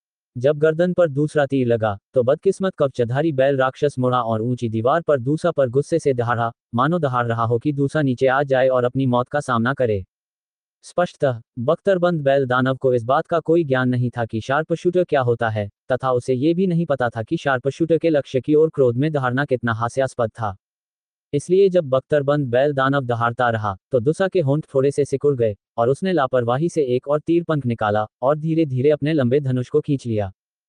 जब गर्दन पर दूसरा तीर लगा, तो बदकिस्मत कवचधारी बैल राक्षस मुड़ा और ऊंची दीवार पर दूसा पर गुस्से से दहाड़ा, मानो दहाड़ रहा हो कि दूसा नीचे आ जाए और अपनी मौत का सामना करे। स्पष्टतः बख्तरबंद बैल दानव को इस बात का कोई ज्ञान नहीं था कि शार्प शूटर क्या होता है, तथा उसे ये भी नहीं पता था कि शार्प शूटर के लक्ष्य की ओर क्रोध में दहाड़ना कितना हास्यास्पद था। इसलिए जब बख्तरबंद बैल दानव दहाड़ता रहा, तो दुसा के होंठ थोड़े से सिकुड़ गए, और उसने लापरवाही से एक और तीर पंख निकाला, और धीरे धीरे अपने लंबे धनुष को खींच लिया।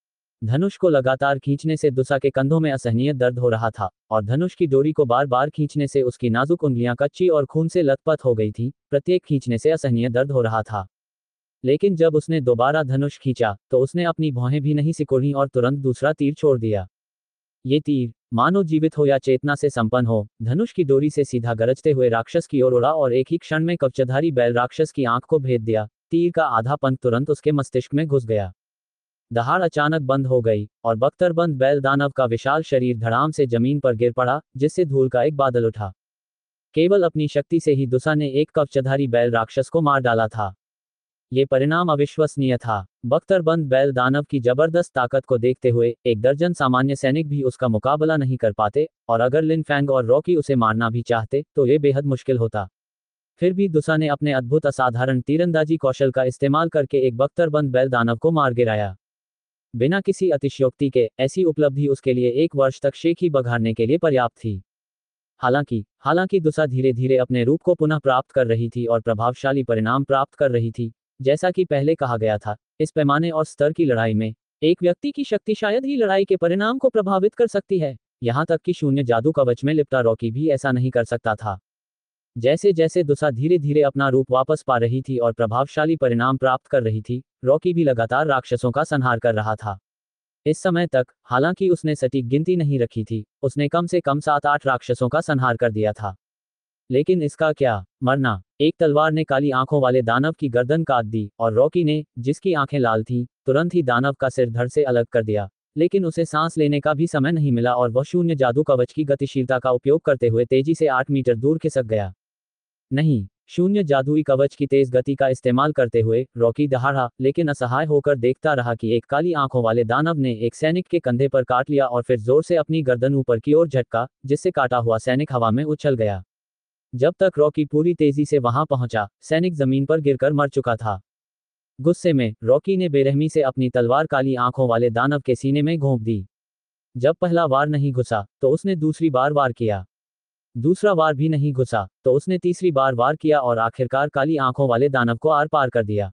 धनुष को लगातार खींचने से दुसा के कंधों में असहनीय दर्द हो रहा था, और धनुष की डोरी को बार बार खींचने से उसकी नाजुक उंगलियां कच्ची और खून से लथपथ हो गई थी, प्रत्येक खींचने से असहनीय दर्द हो रहा था। लेकिन जब उसने दोबारा धनुष खींचा, तो उसने अपनी भौहें भी नहीं सिकुड़ी और तुरंत दूसरा तीर छोड़ दिया। ये तीर, मानो जीवित हो या चेतना से संपन्न हो, धनुष की डोरी से सीधा गरजते हुए राक्षस की ओर उड़ा और एक ही क्षण में कवचधारी बैल राक्षस की आंख को भेद दिया। तीर का आधा पंख तुरंत उसके मस्तिष्क में घुस गया। दहाड़ अचानक बंद हो गई, और बख्तरबंद बैल दानव का विशाल शरीर धड़ाम से जमीन पर गिर पड़ा, जिससे धूल का एक बादल उठा। केवल अपनी शक्ति से ही दुसा ने एक कवचधारी बैल राक्षस को मार डाला था। ये परिणाम अविश्वसनीय था। बख्तरबंद बैल दानव की जबरदस्त ताकत को देखते हुए एक दर्जन सामान्य सैनिक भी उसका मुकाबला नहीं कर पाते, और अगर लिन फैंग और रॉकी उसे मारना भी चाहते, तो ये बेहद मुश्किल होता। फिर भी दुसा ने अपने अद्भुत असाधारण तीरंदाजी कौशल का इस्तेमाल करके एक बख्तरबंद बैल दानव को मार गिराया। बिना किसी अतिशयोक्ति के, ऐसी उपलब्धि उसके लिए एक वर्ष तक शेख ही बघाड़ने के लिए पर्याप्त थी। हालांकि हालांकि दुसा धीरे धीरे अपने रूप को पुनः प्राप्त कर रही थी और प्रभावशाली परिणाम प्राप्त कर रही थी। जैसा कि पहले कहा गया था, इस पैमाने और स्तर की लड़ाई में एक व्यक्ति की शक्ति शायद ही लड़ाई के परिणाम को प्रभावित कर सकती है। यहां तक कि शून्य जादू कवच में लिपटा रॉकी भी ऐसा नहीं कर सकता था। जैसे जैसे दुसा धीरे धीरे अपना रूप वापस पा रही थी और प्रभावशाली परिणाम प्राप्त कर रही थी, रॉकी भी लगातार राक्षसों का संहार कर रहा था। इस समय तक, हालांकि उसने सटीक गिनती नहीं रखी थी, उसने कम से कम सात आठ राक्षसों का संहार कर दिया था। लेकिन इसका क्या मरना! एक तलवार ने काली आंखों वाले दानव की गर्दन काट दी, और रॉकी ने, जिसकी आंखें लाल थीं, तुरंत ही दानव का सिर धड़ से अलग कर दिया। लेकिन उसे सांस लेने का भी समय नहीं मिला और वह शून्य जादू कवच की गतिशीलता का उपयोग करते हुए तेजी से आठ मीटर दूर खिसक गया। नहीं, शून्य जादुई कवच की तेज गति का इस्तेमाल करते हुए रॉकी दहाड़ा, लेकिन असहाय होकर देखता रहा कि एक काली आंखों वाले दानव ने एक सैनिक के कंधे पर काट लिया और फिर जोर से अपनी गर्दन ऊपर की ओर झटका, जिससे काटा हुआ सैनिक हवा में उछल गया। जब तक रॉकी पूरी तेजी से वहां पहुंचा, सैनिक जमीन पर गिरकर मर चुका था। गुस्से में रॉकी ने बेरहमी से अपनी तलवार काली आंखों वाले दानव के सीने में घोंप दी। जब पहला वार नहीं घुसा, तो उसने दूसरी बार वार किया। दूसरा वार भी नहीं घुसा, तो उसने तीसरी बार वार किया और आखिरकार काली आंखों वाले दानव को आर पार कर दिया।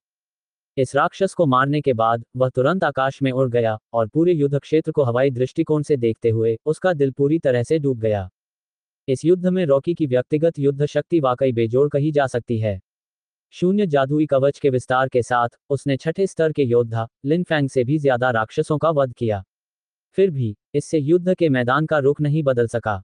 इस राक्षस को मारने के बाद वह तुरंत आकाश में उड़ गया, और पूरे युद्ध क्षेत्र को हवाई दृष्टिकोण से देखते हुए उसका दिल पूरी तरह से डूब गया। इस युद्ध में रॉकी की व्यक्तिगत युद्ध शक्ति वाकई बेजोड़ कही जा सकती है। शून्य जादुई कवच के विस्तार के साथ उसने छठे स्तर के योद्धा लिन फैंग से भी ज्यादा राक्षसों का वध किया। फिर भी इससे युद्ध के मैदान का रुख नहीं बदल सका।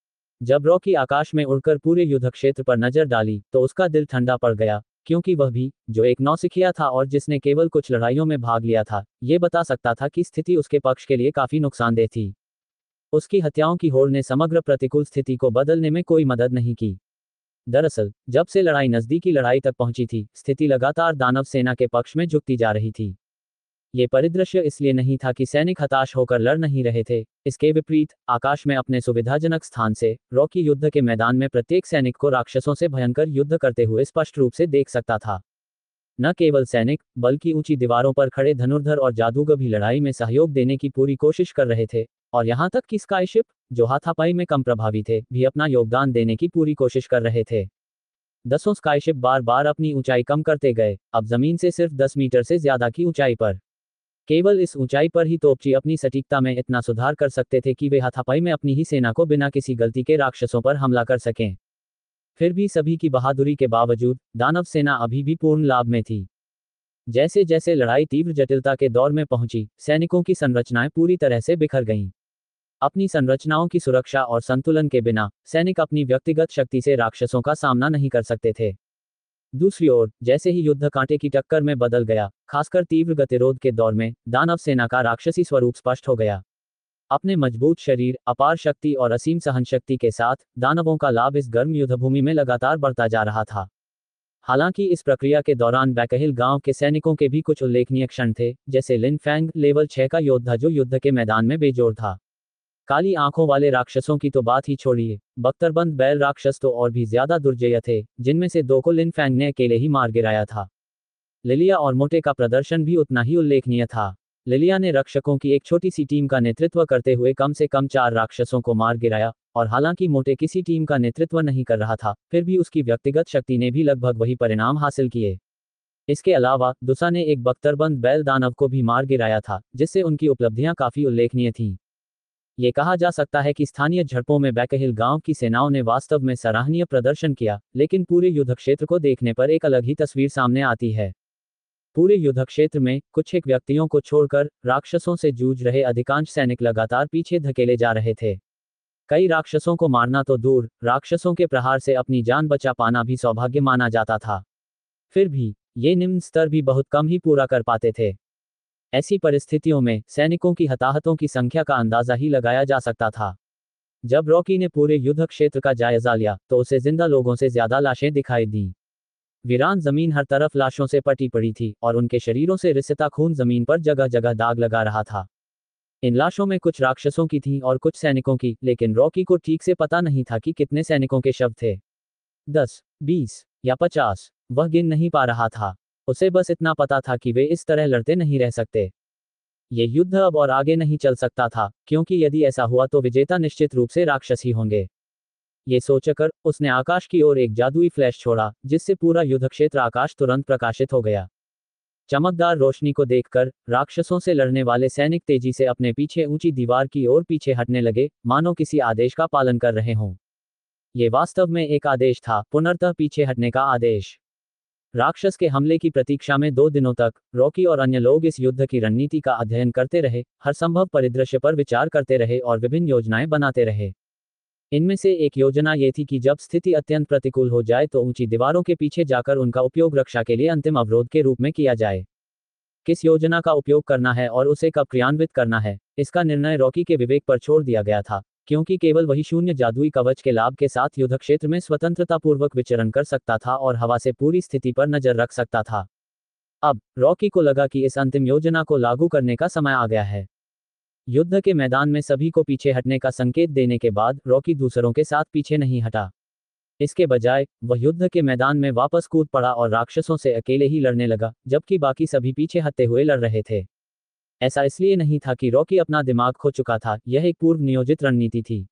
जब रॉकी आकाश में उड़कर पूरे युद्ध क्षेत्र पर नजर डाली, तो उसका दिल ठंडा पड़ गया, क्योंकि वह भी, जो एक नौसिखिया था और जिसने केवल कुछ लड़ाइयों में भाग लिया था, ये बता सकता था कि स्थिति उसके पक्ष के लिए काफी नुकसानदेह थी। उसकी हत्याओं की होड़ ने समग्र प्रतिकूल स्थिति को बदलने में कोई मदद नहीं की। दरअसल, जब से लड़ाई नजदीकी लड़ाई तक पहुंची थी, स्थिति लगातार दानव सेना के पक्ष में झुकती जा रही थी। ये परिदृश्य इसलिए नहीं था कि सैनिक हताश होकर लड़ नहीं रहे थे। इसके विपरीत, आकाश में अपने सुविधाजनक स्थान से रॉकी युद्ध के मैदान में प्रत्येक सैनिक को राक्षसों से भयंकर युद्ध करते हुए स्पष्ट रूप से देख सकता था। न केवल सैनिक, बल्कि ऊंची दीवारों पर खड़े धनुर्धर और जादूगर भी लड़ाई में सहयोग देने की पूरी कोशिश कर रहे थे, और यहां तक कि स्काईशिप, जो हाथापाई में कम प्रभावी थे, भी अपना योगदान देने की पूरी कोशिश कर रहे थे। दसों स्काईशिप बार बार अपनी ऊंचाई कम करते गए, अब जमीन से सिर्फ दस मीटर से ज्यादा की ऊंचाई पर। केवल इस ऊंचाई पर ही तोपची अपनी सटीकता में इतना सुधार कर सकते थे कि वे हाथापाई में अपनी ही सेना को बिना किसी गलती के राक्षसों पर हमला कर सकें। फिर भी सभी की बहादुरी के बावजूद दानव सेना अभी भी पूर्ण लाभ में थी। जैसे जैसे लड़ाई तीव्र जटिलता के दौर में पहुंची, सैनिकों की संरचनाएं पूरी तरह से बिखर गईं। अपनी संरचनाओं की सुरक्षा और संतुलन के बिना सैनिक अपनी व्यक्तिगत शक्ति से राक्षसों का सामना नहीं कर सकते थे। दूसरी ओर, जैसे ही युद्ध कांटे की टक्कर में बदल गया, खासकर तीव्र गतिरोध के दौर में, दानव सेना का राक्षसी स्वरूप स्पष्ट हो गया। अपने मजबूत शरीर, अपार शक्ति और असीम सहनशक्ति के साथ दानवों का लाभ इस गर्म युद्धभूमि में लगातार बढ़ता जा रहा था। हालांकि इस प्रक्रिया के दौरान बैकहिल गांव के सैनिकों के भी कुछ उल्लेखनीय क्षण थे, जैसे लिन फैंग, लेवल छह का योद्धा जो युद्ध के मैदान में बेजोड़ था। काली आंखों वाले राक्षसों की तो बात ही छोड़िए, बख्तरबंद बैल राक्षस तो और भी ज्यादा दुर्जय थे, जिनमें से दो को लिन फैंग ने अकेले ही मार गिराया था। लिलिया और मोटे का प्रदर्शन भी उतना ही उल्लेखनीय था। लिलिया ने रक्षकों की एक छोटी सी टीम का नेतृत्व करते हुए कम से कम चार राक्षसों को मार गिराया, और हालांकि मोटे किसी टीम का नेतृत्व नहीं कर रहा था, फिर भी उसकी व्यक्तिगत शक्ति ने भी लगभग वही परिणाम हासिल किए। इसके अलावा दुसा ने एक बख्तरबंद बैल दानव को भी मार गिराया था, जिससे उनकी उपलब्धियां काफी उल्लेखनीय थीं। ये कहा जा सकता है कि स्थानीय झड़पों में बैकहिल गांव की सेनाओं ने वास्तव में सराहनीय प्रदर्शन किया, लेकिन पूरे युद्ध क्षेत्र को देखने पर एक अलग ही तस्वीर सामने आती है। पूरे युद्ध क्षेत्र में कुछ एक व्यक्तियों को छोड़कर राक्षसों से जूझ रहे अधिकांश सैनिक लगातार पीछे धकेले जा रहे थे। कई राक्षसों को मारना तो दूर, राक्षसों के प्रहार से अपनी जान बचा पाना भी सौभाग्य माना जाता था। फिर भी ये निम्न स्तर भी बहुत कम ही पूरा कर पाते थे। ऐसी परिस्थितियों में सैनिकों की हताहतों की संख्या का अंदाजा ही लगाया जा सकता था। जब रॉकी ने पूरे युद्ध क्षेत्र का जायजा लिया तो उसे जिंदा लोगों से ज्यादा लाशें दिखाई दी। वीरान जमीन हर तरफ लाशों से पटी पड़ी थी और उनके शरीरों से रिसता खून जमीन पर जगह जगह दाग लगा रहा था। इन लाशों में कुछ राक्षसों की थी और कुछ सैनिकों की, लेकिन रॉकी को ठीक से पता नहीं था कि कितने सैनिकों के शव थे। दस, बीस या पचास, वह गिन नहीं पा रहा था। उसे बस इतना पता था कि वे इस तरह लड़ते नहीं रह सकते। ये युद्ध अब और आगे नहीं चल सकता था, क्योंकि यदि ऐसा हुआ तो विजेता निश्चित रूप से राक्षस ही होंगे। ये सोचकर उसने आकाश की ओर एक जादुई फ्लैश छोड़ा, जिससे पूरा युद्ध क्षेत्र आकाश तुरंत प्रकाशित हो गया। चमकदार रोशनी को देखकर राक्षसों से लड़ने वाले सैनिक तेजी से अपने पीछे ऊंची दीवार की ओर पीछे हटने लगे, मानो किसी आदेश का पालन कर रहे हों। ये वास्तव में एक आदेश था, पुनर्तः पीछे हटने का आदेश। राक्षस के हमले की प्रतीक्षा में दो दिनों तक रॉकी और अन्य लोग इस युद्ध की रणनीति का अध्ययन करते रहे, हर संभव परिदृश्य पर विचार करते रहे और विभिन्न योजनाएं बनाते रहे। इनमें से एक योजना ये थी कि जब स्थिति अत्यंत प्रतिकूल हो जाए तो ऊंची दीवारों के पीछे जाकर उनका उपयोग रक्षा के लिए अंतिम अवरोध के रूप में किया जाए। किस योजना का उपयोग करना है और उसे कब क्रियान्वित करना है, इसका निर्णय रॉकी के विवेक पर छोड़ दिया गया था, क्योंकि केवल वही शून्य जादुई कवच के लाभ के साथ युद्ध क्षेत्र में स्वतंत्रतापूर्वक विचरण कर सकता था और हवा से पूरी स्थिति पर नजर रख सकता था। अब रॉकी को लगा कि इस अंतिम योजना को लागू करने का समय आ गया है। युद्ध के मैदान में सभी को पीछे हटने का संकेत देने के बाद रॉकी दूसरों के साथ पीछे नहीं हटा। इसके बजाय वह युद्ध के मैदान में वापस कूद पड़ा और राक्षसों से अकेले ही लड़ने लगा, जबकि बाकी सभी पीछे हटते हुए लड़ रहे थे। ऐसा इसलिए नहीं था कि रॉकी अपना दिमाग खो चुका था, यह एक पूर्व नियोजित रणनीति थी।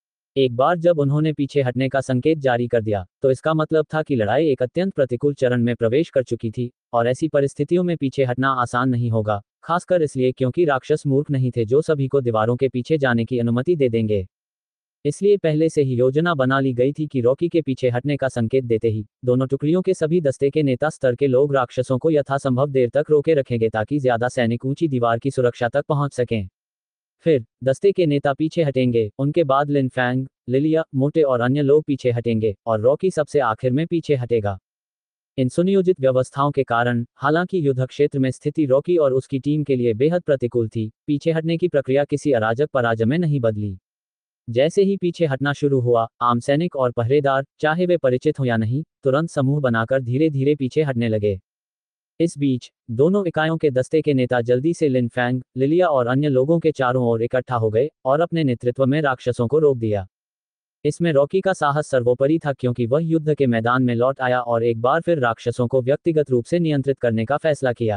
एक बार जब उन्होंने पीछे हटने का संकेत जारी कर दिया, तो इसका मतलब था कि लड़ाई एक अत्यंत प्रतिकूल चरण में प्रवेश कर चुकी थी, और ऐसी परिस्थितियों में पीछे हटना आसान नहीं होगा, खासकर इसलिए क्योंकि राक्षस मूर्ख नहीं थे जो सभी को दीवारों के पीछे जाने की अनुमति दे देंगे। इसलिए पहले से ही योजना बना ली गई थी कि रॉकी के पीछे हटने का संकेत देते ही दोनों टुकड़ियों के सभी दस्ते के नेता स्तर के लोग राक्षसों को यथासंभव देर तक रोके रखेंगे ताकि ज्यादा सैनिक ऊंची दीवार की सुरक्षा तक पहुंच सकें। फिर दस्ते के नेता पीछे हटेंगे, उनके बाद लिन फैंग, लिलिया, मोटे और अन्य लोग पीछे हटेंगे, और रॉकी सबसे आखिर में पीछे हटेगा। इन सुनियोजित व्यवस्थाओं के कारण हालांकि युद्ध क्षेत्र में स्थिति रॉकी और उसकी टीम के लिए बेहद प्रतिकूल थी, पीछे हटने की प्रक्रिया किसी अराजक पराजय में नहीं बदली। जैसे ही पीछे हटना शुरू हुआ, आम सैनिक और पहरेदार, चाहे वे परिचित हो या नहीं, तुरंत समूह बनाकर धीरे धीरे पीछे हटने लगे। इस बीच दोनों इकाइयों के दस्ते के नेता जल्दी से लिन फैंग, लिलिया और अन्य लोगों के चारों ओर इकट्ठा हो गए और अपने नेतृत्व में राक्षसों को रोक दिया। इसमें रॉकी का साहस सर्वोपरि था, क्योंकि वह युद्ध के मैदान में लौट आया और एक बार फिर राक्षसों को व्यक्तिगत रूप से नियंत्रित करने का फैसला किया।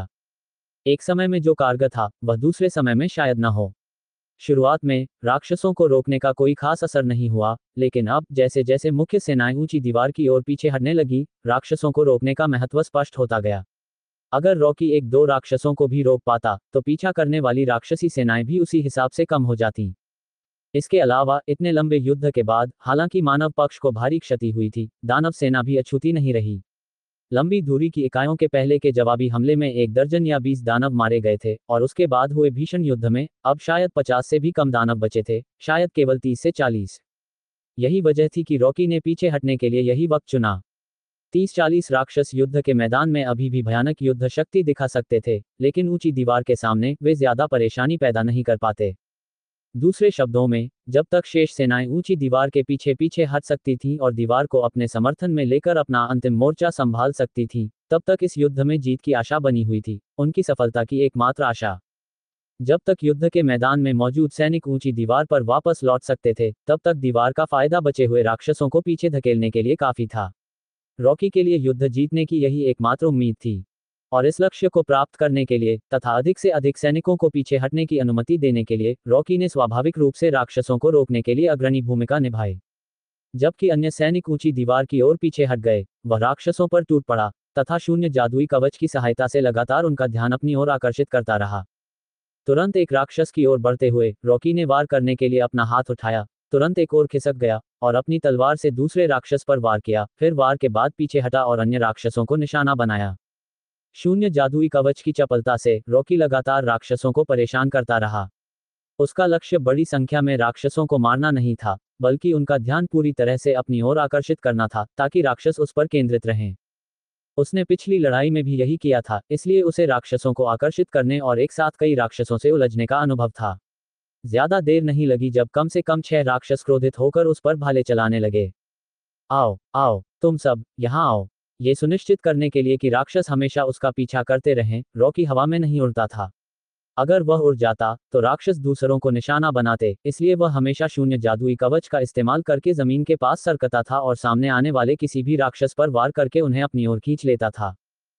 एक समय में जो कारगर था वह दूसरे समय में शायद न हो। शुरुआत में राक्षसों को रोकने का कोई खास असर नहीं हुआ, लेकिन अब जैसे जैसे मुख्य सेनाएं ऊंची दीवार की ओर पीछे हटने लगी, राक्षसों को रोकने का महत्व स्पष्ट होता गया। अगर रॉकी एक दो राक्षसों को भी रोक पाता तो पीछा करने वाली राक्षसी सेनाएं भी उसी हिसाब से कम हो जाती। इसके अलावा इतने लंबे युद्ध के बाद हालांकि मानव पक्ष को भारी क्षति हुई थी, दानव सेना भी अछूती नहीं रही। लंबी दूरी की इकाइयों के पहले के जवाबी हमले में एक दर्जन या बीस दानव मारे गए थे, और उसके बाद हुए भीषण युद्ध में अब शायद पचास से भी कम दानव बचे थे, शायद केवल तीस से चालीस। यही वजह थी कि रॉकी ने पीछे हटने के लिए यही वक्त चुना। तीस चालीस राक्षस युद्ध के मैदान में अभी भी भयानक युद्ध शक्ति दिखा सकते थे, लेकिन ऊंची दीवार के सामने वे ज्यादा परेशानी पैदा नहीं कर पाते। दूसरे शब्दों में, जब तक शेष सेनाएं ऊंची दीवार के पीछे पीछे हट सकती थीं और दीवार को अपने समर्थन में लेकर अपना अंतिम मोर्चा संभाल सकती थीं, तब तक इस युद्ध में जीत की आशा बनी हुई थी, उनकी सफलता की एकमात्र आशा। जब तक युद्ध के मैदान में मौजूद सैनिक ऊंची दीवार पर वापस लौट सकते थे, तब तक दीवार का फायदा बचे हुए राक्षसों को पीछे धकेलने के लिए काफी था। रॉकी के लिए युद्ध जीतने की यही एकमात्र उम्मीद थी, और इस लक्ष्य को प्राप्त करने के लिए तथा अधिक से अधिक सैनिकों को पीछे हटने की अनुमति देने के लिए रॉकी ने स्वाभाविक रूप से राक्षसों को रोकने के लिए अग्रणी भूमिका निभाई। जबकि अन्य सैनिक ऊंची दीवार की ओर पीछे हट गए, वह राक्षसों पर टूट पड़ा तथा शून्य जादुई कवच की सहायता से लगातार उनका ध्यान अपनी ओर आकर्षित करता रहा। तुरंत एक राक्षस की ओर बढ़ते हुए रॉकी ने वार करने के लिए अपना हाथ उठाया, तुरंत एक और खिसक गया और अपनी तलवार से दूसरे राक्षस पर वार किया, फिर वार के बाद पीछे हटा और अन्य राक्षसों को निशाना बनाया। शून्य जादुई कवच की चपलता से रॉकी लगातार राक्षसों को परेशान करता रहा। उसका लक्ष्य बड़ी संख्या में राक्षसों को मारना नहीं था, बल्कि उनका ध्यान पूरी तरह से अपनी ओर आकर्षित करना था, ताकि राक्षस उस पर केंद्रित रहें। उसने पिछली लड़ाई में भी यही किया था, इसलिए उसे राक्षसों को आकर्षित करने और एक साथ कई राक्षसों से उलझने का अनुभव था। ज्यादा देर नहीं लगी जब कम से कम छह राक्षस क्रोधित होकर उस पर भाले चलाने लगे। आओ आओ तुम सब यहाँ आओ। ये सुनिश्चित करने के लिए कि राक्षस हमेशा उसका पीछा करते रहें, रॉकी हवा में नहीं उड़ता था। अगर वह उड़ जाता तो राक्षस दूसरों को निशाना बनाते, इसलिए वह हमेशा शून्य जादुई कवच का इस्तेमाल करके जमीन के पास सरकता था और सामने आने वाले किसी भी राक्षस पर वार करके उन्हें अपनी ओर खींच लेता था।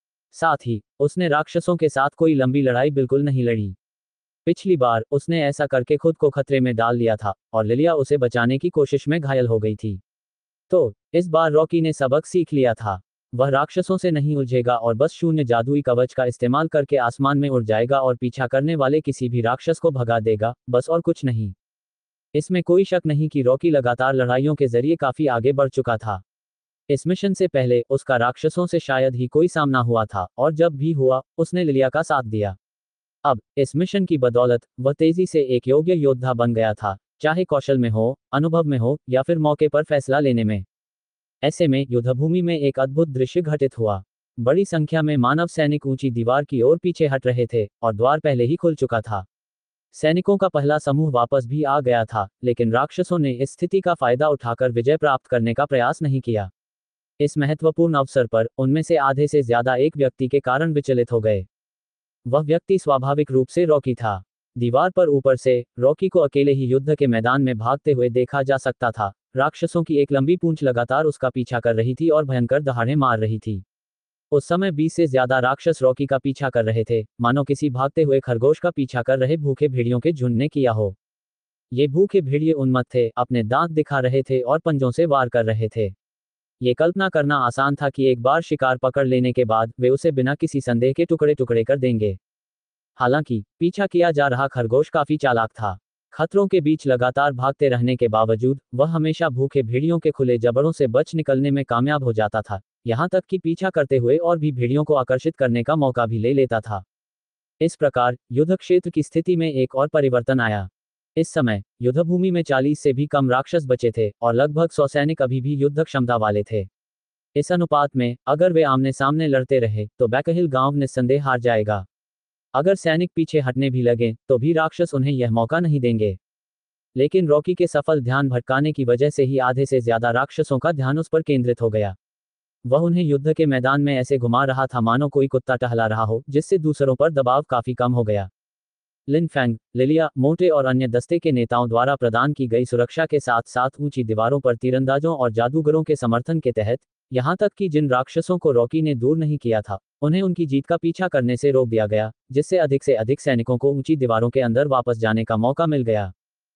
साथ ही उसने राक्षसों के साथ कोई लंबी लड़ाई बिल्कुल नहीं लड़ी। पिछली बार उसने ऐसा करके खुद को खतरे में डाल लिया था और लिलिया उसे बचाने की कोशिश में घायल हो गई थी। तो इस बार रॉकी ने सबक सीख लिया था। वह राक्षसों से नहीं उलझेगा और बस शून्य जादुई कवच का इस्तेमाल करके आसमान में उड़ जाएगा और पीछा करने वाले किसी भी राक्षस को भगा देगा, बस और कुछ नहीं। इसमें कोई शक नहीं कि रॉकी लगातार लड़ाइयों के जरिए काफी आगे बढ़ चुका था। इस मिशन से पहले उसका राक्षसों से शायद ही कोई सामना हुआ था, और जब भी हुआ उसने लिलिया का साथ दिया। अब इस मिशन की बदौलत वह तेजी से एक योग्य योद्धा बन गया था, चाहे कौशल में हो, अनुभव में हो या फिर मौके पर फैसला लेने में। ऐसे में युद्धभूमि में एक अद्भुत दृश्य घटित हुआ। बड़ी संख्या में मानव सैनिक ऊंची दीवार की ओर पीछे हट रहे थे और द्वार पहले ही खुल चुका था। सैनिकों का पहला समूह वापस भी आ गया था, लेकिन राक्षसों ने इस स्थिति का फायदा उठाकर विजय प्राप्त करने का प्रयास नहीं किया। इस महत्वपूर्ण अवसर पर उनमें से आधे से ज्यादा एक व्यक्ति के कारण विचलित हो गए। वह व्यक्ति स्वाभाविक रूप से रॉकी था। दीवार पर ऊपर से रॉकी को अकेले ही युद्ध के मैदान में भागते हुए देखा जा सकता था। राक्षसों की एक लंबी पूंछ लगातार उसका पीछा कर रही थी और भयंकर दहाड़े मार रही थी। उस समय बीस से ज्यादा राक्षस रॉकी का पीछा कर रहे थे, मानो किसी भागते हुए खरगोश का पीछा कर रहे भूखे भेड़ियों के झुंड ने किया हो। ये भूखे भेड़िए उन्मत्त थे, अपने दांत दिखा रहे थे और पंजों से वार कर रहे थे। ये कल्पना करना आसान था कि एक बार शिकार पकड़ लेने के बाद वे उसे बिना किसी संदेह के टुकड़े टुकड़े कर देंगे। हालांकि पीछा किया जा रहा खरगोश काफी चालाक था। खतरों के बीच लगातार भागते रहने के बावजूद वह हमेशा भूखे भेड़ियों के खुले जबड़ों से बच निकलने में कामयाब हो जाता था, यहाँ तक कि पीछा करते हुए और भी भेड़ियों को आकर्षित करने का मौका भी ले लेता था। इस प्रकार युद्ध क्षेत्र की स्थिति में एक और परिवर्तन आया। इस समय युद्धभूमि में चालीस से भी कम राक्षस बचे थे और लगभग सौ सैनिक अभी भी युद्ध क्षमता वाले थे। इस अनुपात में अगर वे आमने सामने लड़ते रहे तो बैकहिल गांव निस्संदेह हार जाएगा। अगर सैनिक पीछे हटने भी लगे तो भी राक्षस उन्हें यह मौका नहीं देंगे। लेकिन रॉकी के सफल ध्यान भटकाने की वजह से ही आधे से ज्यादा राक्षसों का ध्यान उस पर केंद्रित हो गया। वह उन्हें युद्ध के मैदान में ऐसे घुमा रहा था मानो कोई कुत्ता टहला रहा हो, जिससे दूसरों पर दबाव काफी कम हो गया। लिन फैंग, लिलिया, मोटे और अन्य दस्ते के नेताओं द्वारा प्रदान की गई सुरक्षा के साथ साथ ऊंची दीवारों पर तीरंदाजों और जादूगरों के समर्थन के तहत, यहाँ तक कि जिन राक्षसों को रॉकी ने दूर नहीं किया था, उन्हें उनकी जीत का पीछा करने से रोक दिया गया, जिससे अधिक से अधिक सैनिकों को ऊंची दीवारों के अंदर वापस जाने का मौका मिल गया।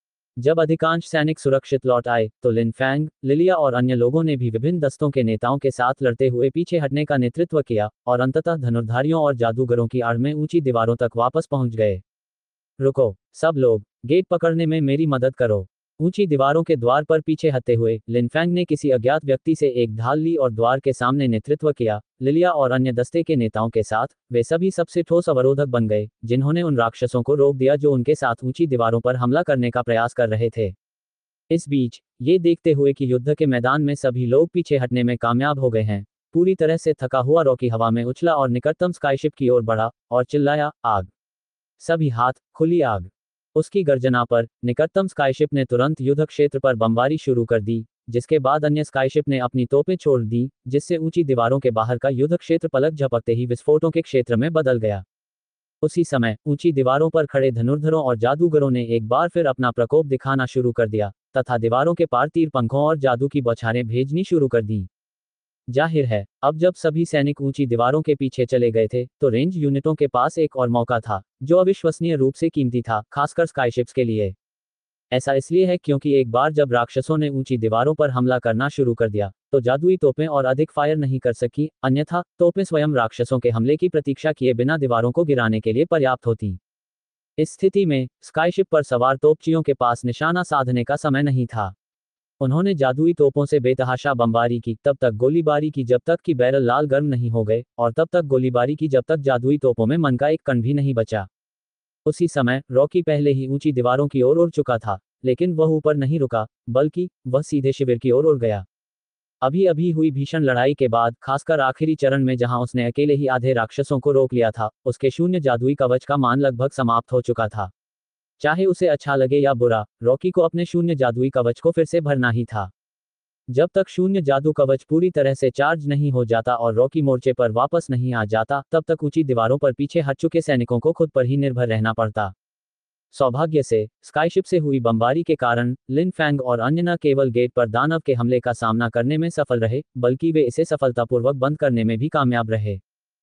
जब अधिकांश सैनिक सुरक्षित लौट आए तो लिन फैंग, लिलिया और अन्य लोगों ने भी विभिन्न दस्तों के नेताओं के साथ लड़ते हुए पीछे हटने का नेतृत्व किया और अंततः धनुर्धारियों और जादूगरों की आड़ में ऊंची दीवारों तक वापस पहुंच गए। रुको सब लोग, गेट पकड़ने में मेरी मदद करो। ऊंची दीवारों के द्वार पर पीछे हटते हुए लिन फैंग ने किसी अज्ञात व्यक्ति से एक ढाल ली और द्वार के सामने नेतृत्व किया। लिलिया और अन्य दस्ते के नेताओं के साथ वे सभी सबसे ठोस अवरोधक बन गए, जिन्होंने उन राक्षसों को रोक दिया जो उनके साथ ऊंची दीवारों पर हमला करने का प्रयास कर रहे थे। इस बीच ये देखते हुए कि युद्ध के मैदान में सभी लोग पीछे हटने में कामयाब हो गए हैं, पूरी तरह से थका हुआ रॉकी हवा में उछला और निकटतम स्काईशिप की ओर बढ़ा और चिल्लाया, आग! सभी हाथ, खुली आग! उसकी गर्जना पर निकटतम स्काईशिप ने तुरंत युद्ध क्षेत्र पर बमबारी शुरू कर दी, जिसके बाद अन्य स्काईशिप ने अपनी तोपें छोड़ दी, जिससे ऊंची दीवारों के बाहर का युद्ध क्षेत्र पलक झपकते ही विस्फोटों के क्षेत्र में बदल गया। उसी समय ऊंची दीवारों पर खड़े धनुर्धरों और जादूगरों ने एक बार फिर अपना प्रकोप दिखाना शुरू कर दिया तथा दीवारों के पार तीर पंखों और जादू की बौछारें भेजनी शुरू कर दी। जाहिर है, अब जब सभी सैनिक ऊंची दीवारों के पीछे चले गए थे, तो रेंज यूनिटों के पास एक और मौका था, जो अविश्वसनीय रूप से कीमती था, खासकर स्काईशिप्स के लिए। ऐसा इसलिए है क्योंकि एक बार जब राक्षसों ने ऊंची दीवारों पर हमला करना शुरू कर दिया, तो जादुई तोपें और अधिक फायर नहीं कर सकी, अन्यथा तोपें स्वयं राक्षसों के हमले की प्रतीक्षा किए बिना दीवारों को गिराने के लिए पर्याप्त होती। इस स्थिति में स्काईशिप पर सवार तोपचियों के पास निशाना साधने का समय नहीं था। उन्होंने जादुई तोपों से बेतहाशा बमबारी की, तब तक गोलीबारी की जब तक कि बैरल लाल गर्म नहीं हो गए, और तब तक गोलीबारी की जब तक जादुई तोपों में मन का एक कण भी नहीं बचा। उसी समय रॉकी पहले ही ऊंची दीवारों की ओर उड़ चुका था, लेकिन वह ऊपर नहीं रुका, बल्कि वह सीधे शिविर की ओर उड़ गया। अभी अभी हुई भीषण लड़ाई के बाद, खासकर आखिरी चरण में जहां उसने अकेले ही आधे राक्षसों को रोक लिया था, उसके शून्य जादुई कवच का मान लगभग समाप्त हो चुका था। चाहे उसे अच्छा लगे या बुरा, रॉकी को अपने शून्य जादुई कवच को फिर से भरना ही था। जब तक शून्य जादू कवच पूरी तरह से चार्ज नहीं हो जाता और रॉकी मोर्चे पर वापस नहीं आ जाता, तब तक ऊंची दीवारों पर पीछे हट चुके सैनिकों को खुद पर ही निर्भर रहना पड़ता। सौभाग्य से स्काईशिप से हुई बमबारी के कारण लिन फैंग और अन्य न केवल गेट पर दानव के हमले का सामना करने में सफल रहे, बल्कि वे इसे सफलतापूर्वक बंद करने में भी कामयाब रहे।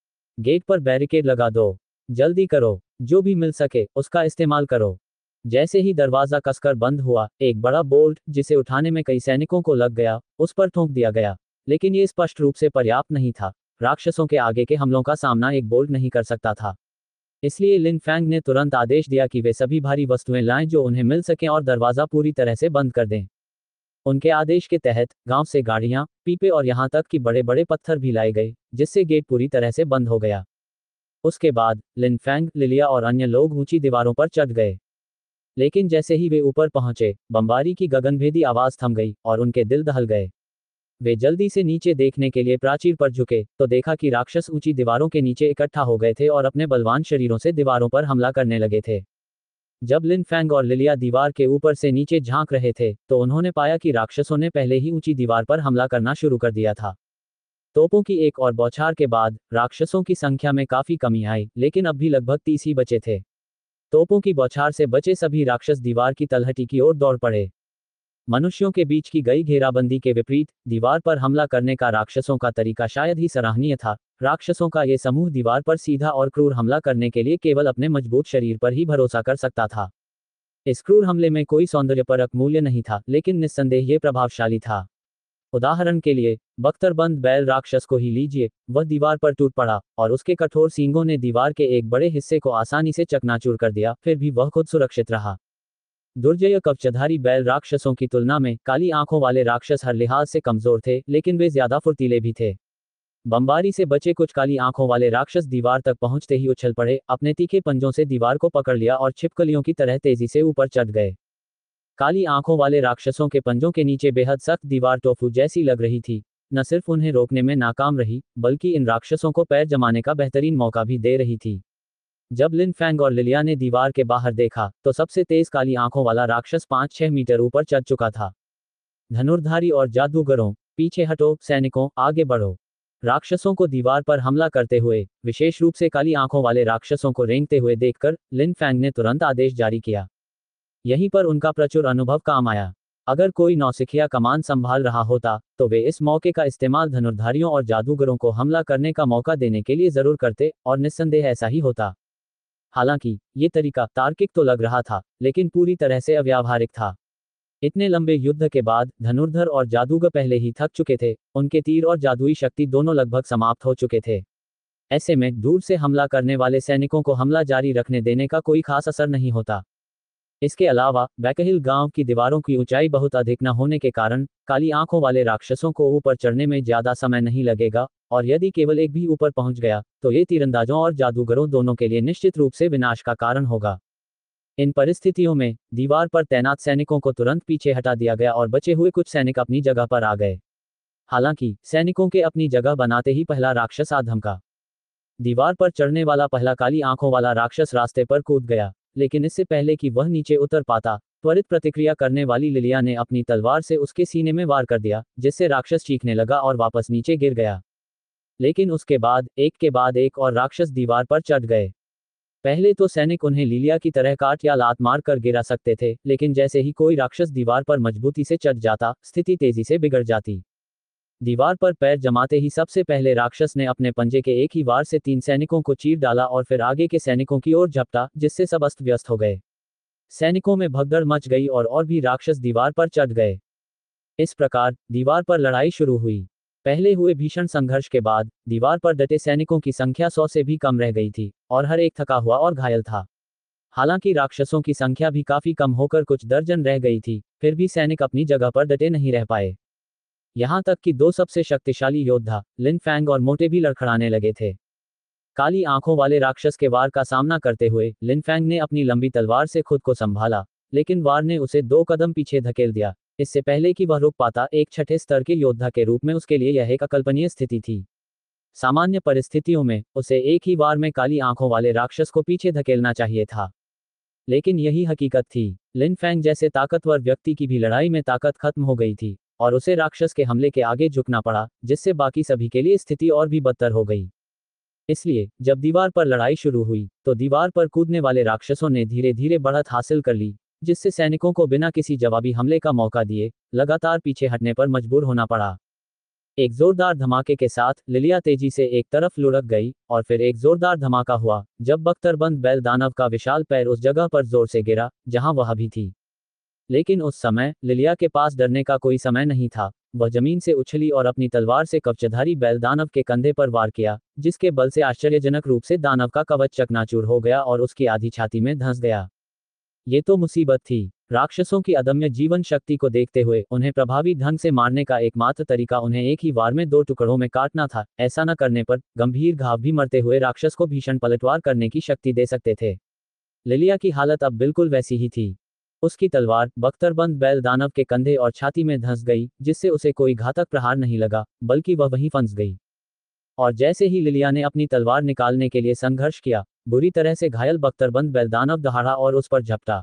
गेट पर बैरिकेड लगा दो, जल्दी करो, जो भी मिल सके उसका इस्तेमाल करो। जैसे ही दरवाजा कसकर बंद हुआ, एक बड़ा बोल्ट, जिसे उठाने में कई सैनिकों को लग गया, उस पर ठोक दिया गया। लेकिन ये स्पष्ट रूप से पर्याप्त नहीं था। राक्षसों के आगे के हमलों का सामना एक बोल्ट नहीं कर सकता था। इसलिए लिन फैंग ने तुरंत आदेश दिया कि वे सभी भारी वस्तुएं लाएं जो उन्हें मिल सकें और दरवाजा पूरी तरह से बंद कर दें। उनके आदेश के तहत गांव से गाड़ियां, पीपे और यहां तक कि बड़े बड़े पत्थर भी लाए गए, जिससे गेट पूरी तरह से बंद हो गया। उसके बाद लिन फैंग, लिलिया और अन्य लोग ऊंची दीवारों पर चढ़ गए। लेकिन जैसे ही वे ऊपर पहुंचे, बमबारी की गगनभेदी आवाज थम गई और उनके दिल दहल गए। वे जल्दी से नीचे देखने के लिए प्राचीर पर झुके, तो देखा कि राक्षस ऊंची दीवारों के नीचे इकट्ठा हो गए थे और अपने बलवान शरीरों से दीवारों पर हमला करने लगे थे। जब लिन फैंग और लिलिया दीवार के ऊपर से नीचे झांक रहे थे, तो उन्होंने पाया कि राक्षसों ने पहले ही ऊंची दीवार पर हमला करना शुरू कर दिया था। तोपों की एक और बौछार के बाद राक्षसों की संख्या में काफी कमी आई, लेकिन अब भी लगभग तीस ही बचे थे। तोपों की बौछार से बचे सभी राक्षस दीवार की तलहटी की ओर दौड़ पड़े। मनुष्यों के बीच की गई घेराबंदी के विपरीत दीवार पर हमला करने का राक्षसों का तरीका शायद ही सराहनीय था। राक्षसों का ये समूह दीवार पर सीधा और क्रूर हमला करने के लिए केवल अपने मजबूत शरीर पर ही भरोसा कर सकता था। इस क्रूर हमले में कोई सौंदर्यपरक मूल्य नहीं था, लेकिन निस्संदेह ये प्रभावशाली था। उदाहरण के लिए, बख्तरबंद बैल राक्षस को ही लीजिए। वह दीवार पर टूट पड़ा और उसके कठोर सींगों ने दीवार के एक बड़े हिस्से को आसानी से चकनाचूर कर दिया, फिर भी वह खुद सुरक्षित रहा। दुर्जय कवचधारी बैल राक्षसों की तुलना में काली आंखों वाले राक्षस हर लिहाज से कमजोर थे, लेकिन वे ज्यादा फुर्तीले भी थे। बमबारी से बचे कुछ काली आंखों वाले राक्षस दीवार तक पहुंचते ही उछल पड़े, अपने तीखे पंजों से दीवार को पकड़ लिया और छिपकलियों की तरह तेजी से ऊपर चढ़ गए। काली आंखों वाले राक्षसों के पंजों के नीचे बेहद सख्त दीवार टोफू जैसी लग रही थी। न सिर्फ उन्हें रोकने में नाकाम रही, बल्कि इन राक्षसों को पैर जमाने का बेहतरीन मौका भी दे रही थी। जब लिन फैंग और लिलिया ने दीवार के बाहर देखा, तो सबसे तेज काली आंखों वाला राक्षस पाँच छह मीटर ऊपर चढ़ चुका था। धनुर्धारी और जादूगरों, पीछे हटो, सैनिकों, आगे बढ़ो। राक्षसों को दीवार पर हमला करते हुए, विशेष रूप से काली आंखों वाले राक्षसों को रेंगते हुए देखकर लिन फैंग ने तुरंत आदेश जारी किया। यहीं पर उनका प्रचुर अनुभव काम आया। अगर कोई नौसिखिया कमान संभाल रहा होता, तो वे इस मौके का इस्तेमाल धनुर्धारियों और जादूगरों को हमला करने का मौका देने के लिए जरूर करते, और निस्संदेह ऐसा ही होता। हालांकि ये तरीका तार्किक तो लग रहा था, लेकिन पूरी तरह से अव्यावहारिक था। इतने लंबे युद्ध के बाद धनुर्धर और जादूगर पहले ही थक चुके थे, उनके तीर और जादुई शक्ति दोनों लगभग समाप्त हो चुके थे। ऐसे में दूर से हमला करने वाले सैनिकों को हमला जारी रखने देने का कोई खास असर नहीं होता। इसके अलावा बैकहिल गांव की दीवारों की ऊंचाई बहुत अधिक न होने के कारण काली आंखों वाले राक्षसों को ऊपर चढ़ने में ज्यादा समय नहीं लगेगा, और यदि केवल एक भी ऊपर पहुंच गया, तो ये तीरंदाजों और जादूगरों दोनों के लिए निश्चित रूप से विनाश का कारण होगा। इन परिस्थितियों में दीवार पर तैनात सैनिकों को तुरंत पीछे हटा दिया गया और बचे हुए कुछ सैनिक अपनी जगह पर आ गए। हालांकि सैनिकों के अपनी जगह बनाते ही पहला राक्षस आ धमका। दीवार पर चढ़ने वाला पहला काली आंखों वाला राक्षस रास्ते पर कूद गया। लेकिन इससे पहले कि वह नीचे उतर पाता, त्वरित प्रतिक्रिया करने वाली लिलिया ने अपनी तलवार से उसके सीने में वार कर दिया, जिससे राक्षस चीखने लगा और वापस नीचे गिर गया। लेकिन उसके बाद एक के बाद एक और राक्षस दीवार पर चढ़ गए। पहले तो सैनिक उन्हें लिलिया की तरह काट या लात मार कर गिरा सकते थे, लेकिन जैसे ही कोई राक्षस दीवार पर मजबूती से चढ़ जाता, स्थिति तेजी से बिगड़ जाती। दीवार पर पैर जमाते ही सबसे पहले राक्षस ने अपने पंजे के एक ही वार से तीन सैनिकों को चीर डाला और फिर आगे के सैनिकों की ओर झपटा, जिससे सब अस्त व्यस्त हो गए। सैनिकों में भगदड़ मच गई और और भी राक्षस दीवार पर चढ़ गए। इस प्रकार दीवार पर लड़ाई शुरू हुई। पहले हुए भीषण संघर्ष के बाद दीवार पर डटे सैनिकों की संख्या सौ से भी कम रह गई थी, और हर एक थका हुआ और घायल था। हालांकि राक्षसों की संख्या भी काफी कम होकर कुछ दर्जन रह गई थी, फिर भी सैनिक अपनी जगह पर डटे नहीं रह पाए। यहां तक कि दो सबसे शक्तिशाली योद्धा, लिन फैंग और मोटे भी लड़खड़ाने लगे थे। काली आंखों वाले राक्षस के वार का सामना करते हुए लिन फैंग ने अपनी लंबी तलवार से खुद को संभाला, लेकिन वार ने उसे दो कदम पीछे धकेल दिया। इससे पहले कि वह रुक पाता, एक छठे स्तर के योद्धा के रूप में उसके लिए यह एक अकल्पनीय स्थिति थी। सामान्य परिस्थितियों में उसे एक ही वार में काली आंखों वाले राक्षस को पीछे धकेलना चाहिए था, लेकिन यही हकीकत थी। लिन फैंग जैसे ताकतवर व्यक्ति की भी लड़ाई में ताकत खत्म हो गई थी, और उसे राक्षस के हमले के आगे झुकना पड़ा, जिससे बाकी सभी के लिए स्थिति और भी बदतर हो गई। इसलिए जब दीवार पर लड़ाई शुरू हुई, तो दीवार पर कूदने वाले राक्षसों ने धीरे धीरे बढ़त हासिल कर ली, जिससे सैनिकों को बिना किसी जवाबी हमले का मौका दिए लगातार पीछे हटने पर मजबूर होना पड़ा। एक जोरदार धमाके के साथ लिलिया तेजी से एक तरफ लुढ़क गई, और फिर एक जोरदार धमाका हुआ जब बख्तरबंद बैल दानव का विशाल पैर उस जगह पर जोर से गिरा जहां वह अभी थी। लेकिन उस समय लिलिया के पास डरने का कोई समय नहीं था। वह जमीन से उछली और अपनी तलवार से कवचधारी बैल दानव के कंधे पर वार किया, जिसके बल से आश्चर्यजनक रूप से दानव का कवच चकनाचूर हो गया और उसकी आधी छाती में धंस गया। ये तो मुसीबत थी। राक्षसों की अदम्य जीवन शक्ति को देखते हुए उन्हें प्रभावी ढंग से मारने का एकमात्र तरीका उन्हें एक ही वार में दो टुकड़ों में काटना था। ऐसा न करने पर गंभीर घाव भी मरते हुए राक्षस को भीषण पलटवार करने की शक्ति दे सकते थे। लिलिया की हालत अब बिल्कुल वैसी ही थी। उसकी तलवार बख्तरबंद बैल दानव के कंधे और छाती में धंस गई, जिससे उसे कोई घातक प्रहार नहीं लगा, बल्कि वह वहीं फंस गई। और जैसे ही लिलिया ने अपनी तलवार निकालने के लिए संघर्ष किया, बुरी तरह से घायल बख्तरबंद बैल दानव दहाड़ा और उस पर झपटा।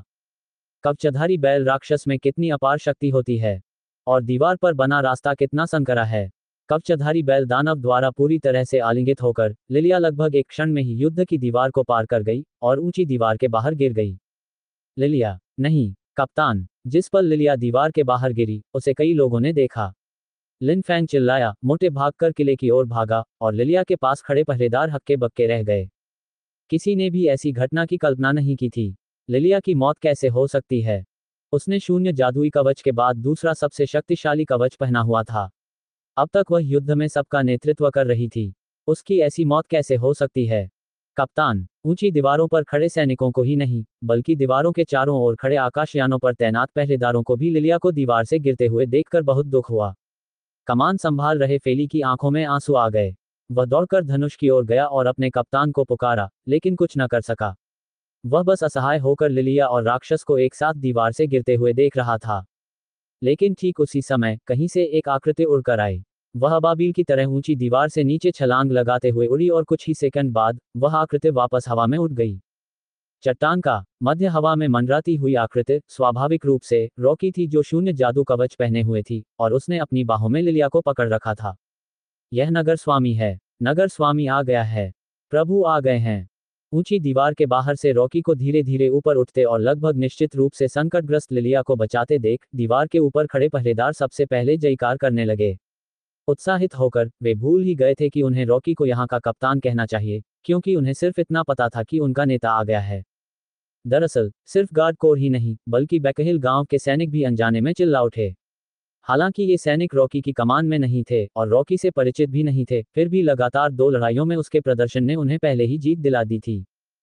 कवचधारी बैल राक्षस में कितनी अपार शक्ति होती है, और दीवार पर बना रास्ता कितना संकरा है। कवचधारी बैल दानव द्वारा पूरी तरह से आलिंगित होकर लिलिया लगभग एक क्षण में ही युद्ध की दीवार को पार कर गई और ऊंची दीवार के बाहर गिर गई। लिलिया नहीं, कप्तान। जिस पल लिलिया दीवार के बाहर गिरी, उसे कई लोगों ने देखा। लिन फैंग चिल्लाया, मोटे भागकर किले की ओर भागा, और लिलिया के पास खड़े पहरेदार हक्के बक्के रह गए। किसी ने भी ऐसी घटना की कल्पना नहीं की थी। लिलिया की मौत कैसे हो सकती है? उसने शून्य जादुई कवच के बाद दूसरा सबसे शक्तिशाली कवच पहना हुआ था। अब तक वह युद्ध में सबका नेतृत्व कर रही थी। उसकी ऐसी मौत कैसे हो सकती है? कप्तान, ऊंची दीवारों पर खड़े सैनिकों को ही नहीं, बल्कि दीवारों के चारों ओर खड़े आकाशयानों पर तैनात पहरेदारों को भी लिलिया को दीवार से गिरते हुए देखकर बहुत दुख हुआ। कमान संभाल रहे फेली की आंखों में आंसू आ गए। वह दौड़कर धनुष की ओर गया और अपने कप्तान को पुकारा, लेकिन कुछ न कर सका। वह बस असहाय होकर लिलिया और राक्षस को एक साथ दीवार से गिरते हुए देख रहा था। लेकिन ठीक उसी समय कहीं से एक आकृति उड़कर आई। वह अबाबील की तरह ऊंची दीवार से नीचे छलांग लगाते हुए उड़ी और कुछ ही सेकंड बाद वह आकृति वापस हवा में उड़ गई। चट्टान का मध्य हवा में मंडराती हुई आकृति स्वाभाविक रूप से रॉकी थी, जो शून्य जादू कवच पहने हुए थी, और उसने अपनी बाहों में लिलिया को पकड़ रखा था। यह नगर स्वामी है। नगर स्वामी आ गया है। प्रभु आ गए हैं। ऊंची दीवार के बाहर से रॉकी को धीरे धीरे ऊपर उठते और लगभग निश्चित रूप से संकटग्रस्त लिलिया को बचाते देख दीवार के ऊपर खड़े पहरेदार सबसे पहले जयकार करने लगे। उत्साहित होकर वे भूल ही गए थे कि उन्हें रॉकी को यहाँ का कप्तान कहना चाहिए, क्योंकि उन्हें सिर्फ इतना पता था कि उनका नेता आ गया है। दरअसल सिर्फ गार्ड कोर ही नहीं, बल्कि बैकहिल गांव के सैनिक भी अनजाने में चिल्ला उठे। हालांकि ये सैनिक रॉकी की कमान में नहीं थे और रॉकी से परिचित भी नहीं थे, फिर भी लगातार दो लड़ाइयों में उसके प्रदर्शन ने उन्हें पहले ही जीत दिला दी थी।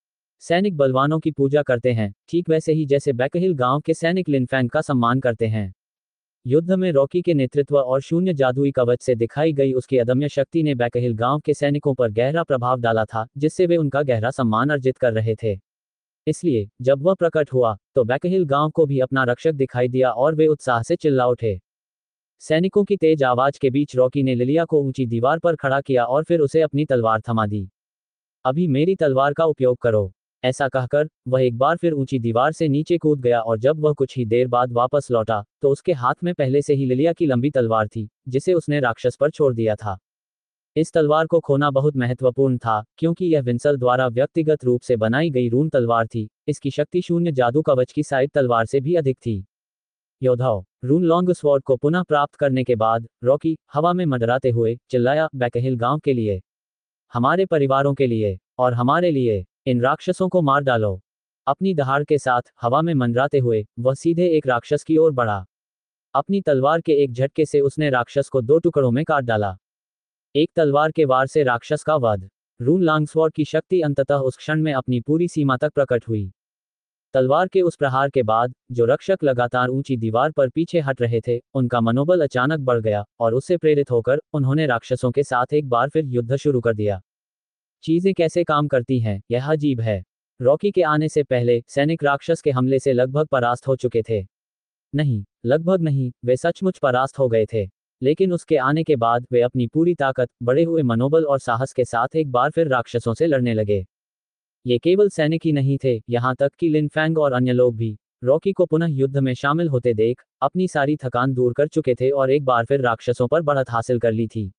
सैनिक बलवानों की पूजा करते हैं, ठीक वैसे ही जैसे बैकहिल गांव के सैनिक लिन फैंग का सम्मान करते हैं। युद्ध में रॉकी के नेतृत्व और शून्य जादुई कवच से दिखाई गई उसकी अदम्य शक्ति ने बैकहिल गांव के सैनिकों पर गहरा प्रभाव डाला था, जिससे वे उनका गहरा सम्मान अर्जित कर रहे थे। इसलिए जब वह प्रकट हुआ, तो बैकहिल गांव को भी अपना रक्षक दिखाई दिया और वे उत्साह से चिल्ला उठे। सैनिकों की तेज आवाज के बीच रॉकी ने लिलिया को ऊंची दीवार पर खड़ा किया और फिर उसे अपनी तलवार थमा दी। अभी मेरी तलवार का उपयोग करो। ऐसा कहकर वह एक बार फिर ऊंची दीवार से नीचे कूद गया और जब वह कुछ ही देर बाद वापस लौटा तो उसके हाथ में पहले से ही लिलिया की लंबी तलवार थी जिसे उसने राक्षस पर छोड़ दिया था। इस तलवार को खोना बहुत महत्वपूर्ण था क्योंकि यह विंसल द्वारा व्यक्तिगत रूप से बनाई गई रून तलवार थी। इसकी शक्ति शून्य जादू कवच की साइड तलवार से भी अधिक थी। योद्धाओं, रून लॉन्ग स्वॉर्ड को पुनः प्राप्त करने के बाद रॉकी हवा में मंडराते हुए चिल्लाया, बैकहिल गांव के लिए, हमारे परिवारों के लिए और हमारे लिए, इन राक्षसों को मार डालो। अपनी दहाड़ के साथ हवा में मंडराते हुए वह सीधे एक राक्षस की ओर बढ़ा। अपनी तलवार के एक झटके से उसने राक्षस को दो टुकड़ों में काट डाला। एक तलवार के वार से राक्षस का वध। रून लॉन्गस्वॉर्ड की शक्ति अंततः उस क्षण में अपनी पूरी सीमा तक प्रकट हुई। तलवार के उस प्रहार के बाद जो रक्षक लगातार ऊंची दीवार पर पीछे हट रहे थे उनका मनोबल अचानक बढ़ गया और उससे प्रेरित होकर उन्होंने राक्षसों के साथ एक बार फिर युद्ध शुरू कर दिया। चीजें कैसे काम करती हैं, यह अजीब है। रॉकी के आने से पहले सैनिक राक्षस के हमले से लगभग परास्त हो चुके थे। नहीं, लगभग नहीं, वे सचमुच परास्त हो गए थे। लेकिन उसके आने के बाद वे अपनी पूरी ताकत, बढ़े हुए मनोबल और साहस के साथ एक बार फिर राक्षसों से लड़ने लगे। ये केवल सैनिक ही नहीं थे, यहाँ तक कि लिन फैंग और अन्य लोग भी रॉकी को पुनः युद्ध में शामिल होते देख अपनी सारी थकान दूर कर चुके थे और एक बार फिर राक्षसों पर बढ़त हासिल कर ली थी।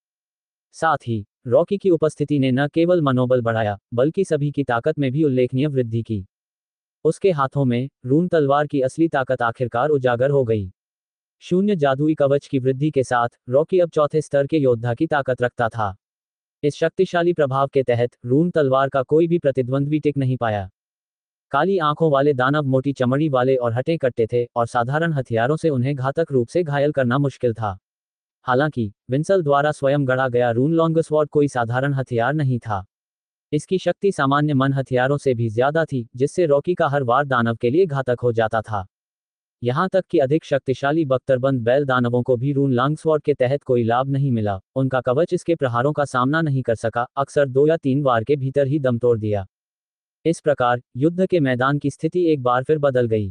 साथ ही रॉकी की उपस्थिति ने न केवल मनोबल बढ़ाया बल्कि सभी की ताकत में भी उल्लेखनीय वृद्धि की। उसके हाथों में रून तलवार की असली ताकत आखिरकार उजागर हो गई। शून्य जादुई कवच की वृद्धि के साथ रॉकी अब चौथे स्तर के योद्धा की ताकत रखता था। इस शक्तिशाली प्रभाव के तहत रून तलवार का कोई भी प्रतिद्वंद्वी टिक नहीं पाया। काली आंखों वाले दानव मोटी चमड़ी वाले और हटे कट्टे थे और साधारण हथियारों से उन्हें घातक रूप से घायल करना मुश्किल था। हालांकि विंसल द्वारा स्वयं गढ़ा गया रून लॉन्गस्वॉर्ड कोई साधारण हथियार नहीं था। इसकी शक्ति सामान्य मन हथियारों से भी ज्यादा थी जिससे रॉकी का हर वार दानव के लिए घातक हो जाता था। यहाँ तक कि अधिक शक्तिशाली बख्तरबंद बैल दानवों को भी रून लॉन्गस्वॉर्ड के तहत कोई लाभ नहीं मिला। उनका कवच इसके प्रहारों का सामना नहीं कर सका, अक्सर दो या तीन वार के भीतर ही दम तोड़ दिया। इस प्रकार युद्ध के मैदान की स्थिति एक बार फिर बदल गई।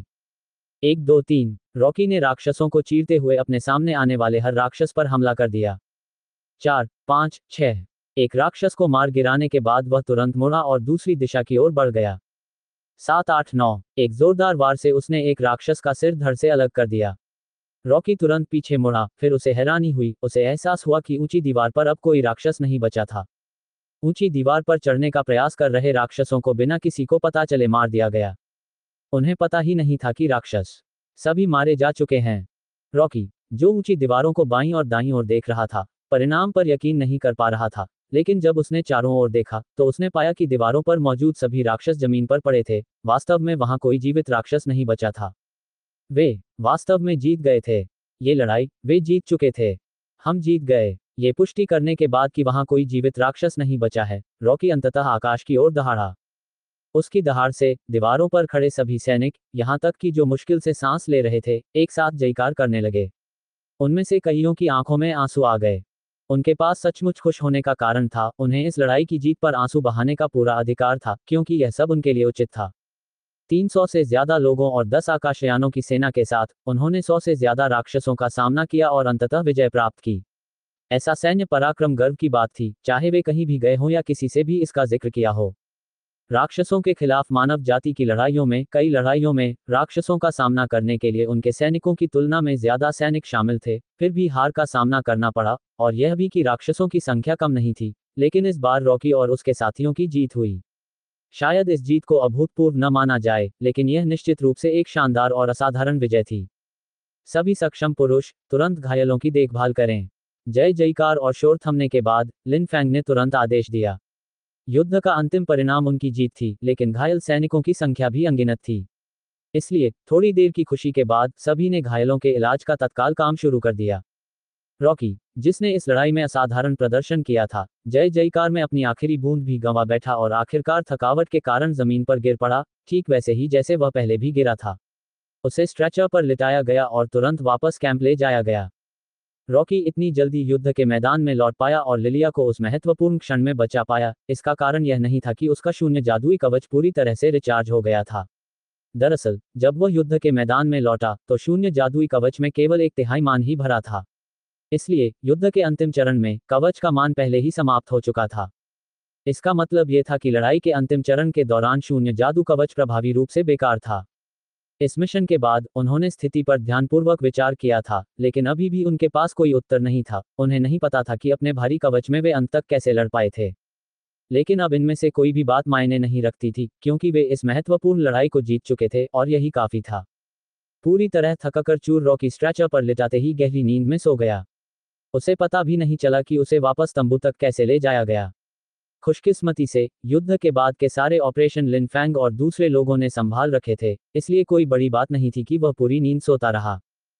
एक दो तीन रॉकी ने राक्षसों को चीरते हुए अपने सामने आने वाले हर राक्षस पर हमला कर दिया। चार पाँच छह एक राक्षस को मार गिराने के बाद वह तुरंत मुड़ा और दूसरी दिशा की ओर बढ़ गया। सात आठ नौ एक जोरदार वार से उसने एक राक्षस का सिर धड़ से अलग कर दिया। रॉकी तुरंत पीछे मुड़ा, फिर उसे हैरानी हुई। उसे एहसास हुआ कि ऊंची दीवार पर अब कोई राक्षस नहीं बचा था। ऊंची दीवार पर चढ़ने का प्रयास कर रहे राक्षसों को बिना किसी को पता चले मार दिया गया। उन्हें पता ही नहीं था कि राक्षस सभी मारे जा चुके हैं। रॉकी, जो ऊंची दीवारों को बाईं और दाईं ओर देख रहा था, परिणाम पर यकीन नहीं कर पा रहा था। लेकिन जब उसने चारों ओर देखा तो उसने पाया कि दीवारों पर मौजूद सभी राक्षस जमीन पर पड़े थे। वास्तव में वहां कोई जीवित राक्षस नहीं बचा था। वे वास्तव में जीत गए थे। ये लड़ाई वे जीत चुके थे। हम जीत गए। ये पुष्टि करने के बाद कि वहां कोई जीवित राक्षस नहीं बचा है, रॉकी अंततः आकाश की ओर दहाड़ा। उसकी दहाड़ से दीवारों पर खड़े सभी सैनिक, यहां तक कि जो मुश्किल से सांस ले रहे थे, एक साथ जयकार करने लगे। उनमें से कईयों की आंखों में आंसू आ गए। उनके पास सचमुच खुश होने का कारण था। उन्हें इस लड़ाई की जीत पर आंसू बहाने का पूरा अधिकार था क्योंकि यह सब उनके लिए उचित था। तीन सौ से ज्यादा लोगों और दस आकाशयानों की सेना के साथ उन्होंने सौ से ज्यादा राक्षसों का सामना किया और अंततः विजय प्राप्त की। ऐसा सैन्य पराक्रम गर्व की बात थी, चाहे वे कहीं भी गए हों या किसी से भी इसका जिक्र किया हो। राक्षसों के खिलाफ मानव जाति की लड़ाइयों में कई लड़ाइयों में राक्षसों का सामना करने के लिए उनके सैनिकों की तुलना में ज्यादा सैनिक शामिल थे, फिर भी हार का सामना करना पड़ा। और यह भी कि राक्षसों की संख्या कम नहीं थी। लेकिन इस बार रॉकी और उसके साथियों की जीत हुई। शायद इस जीत को अभूतपूर्व न माना जाए, लेकिन यह निश्चित रूप से एक शानदार और असाधारण विजय थी। सभी सक्षम पुरुष तुरंत घायलों की देखभाल करें। जय जयकार और शोर थमने के बाद लिन फैंग ने तुरंत आदेश दिया। युद्ध का अंतिम परिणाम उनकी जीत थी, लेकिन घायल सैनिकों की संख्या भी अनगिनत थी। इसलिए थोड़ी देर की खुशी के बाद सभी ने घायलों के इलाज का तत्काल काम शुरू कर दिया। रॉकी, जिसने इस लड़ाई में असाधारण प्रदर्शन किया था, जय जयकार में अपनी आखिरी बूंद भी गंवा बैठा और आखिरकार थकावट के कारण जमीन पर गिर पड़ा, ठीक वैसे ही जैसे वह पहले भी गिरा था। उसे स्ट्रेचर पर लिटाया गया और तुरंत वापस कैंप ले जाया गया। रॉकी इतनी जल्दी युद्ध के मैदान में लौट पाया और लिलिया को उस महत्वपूर्ण क्षण में बचा पाया, इसका कारण यह नहीं था कि उसका शून्य जादुई कवच पूरी तरह से रिचार्ज हो गया था। दरअसल जब वह युद्ध के मैदान में लौटा तो शून्य जादुई कवच में केवल एक तिहाई मान ही भरा था। इसलिए युद्ध के अंतिम चरण में कवच का मान पहले ही समाप्त हो चुका था। इसका मतलब ये था कि लड़ाई के अंतिम चरण के दौरान शून्य जादू कवच प्रभावी रूप से बेकार था। इस मिशन के बाद उन्होंने स्थिति पर ध्यानपूर्वक विचार किया था, लेकिन अभी भी उनके पास कोई उत्तर नहीं था। उन्हें नहीं पता था कि अपने भारी कवच में वे अंत तक कैसे लड़ पाए थे। लेकिन अब इनमें से कोई भी बात मायने नहीं रखती थी, क्योंकि वे इस महत्वपूर्ण लड़ाई को जीत चुके थे और यही काफी था। पूरी तरह थककर चूर रॉकी स्ट्रेचर पर लिटाते ही गहरी नींद में सो गया। उसे पता भी नहीं चला कि उसे वापस तंबू तक कैसे ले जाया गया। खुशकिस्मती से युद्ध के बाद के सारे ऑपरेशन लिन फैंग और दूसरे लोगों ने संभाल रखे थे, इसलिए कोई बड़ी बात नहीं थी कि वह पूरी नींद सोता रहा।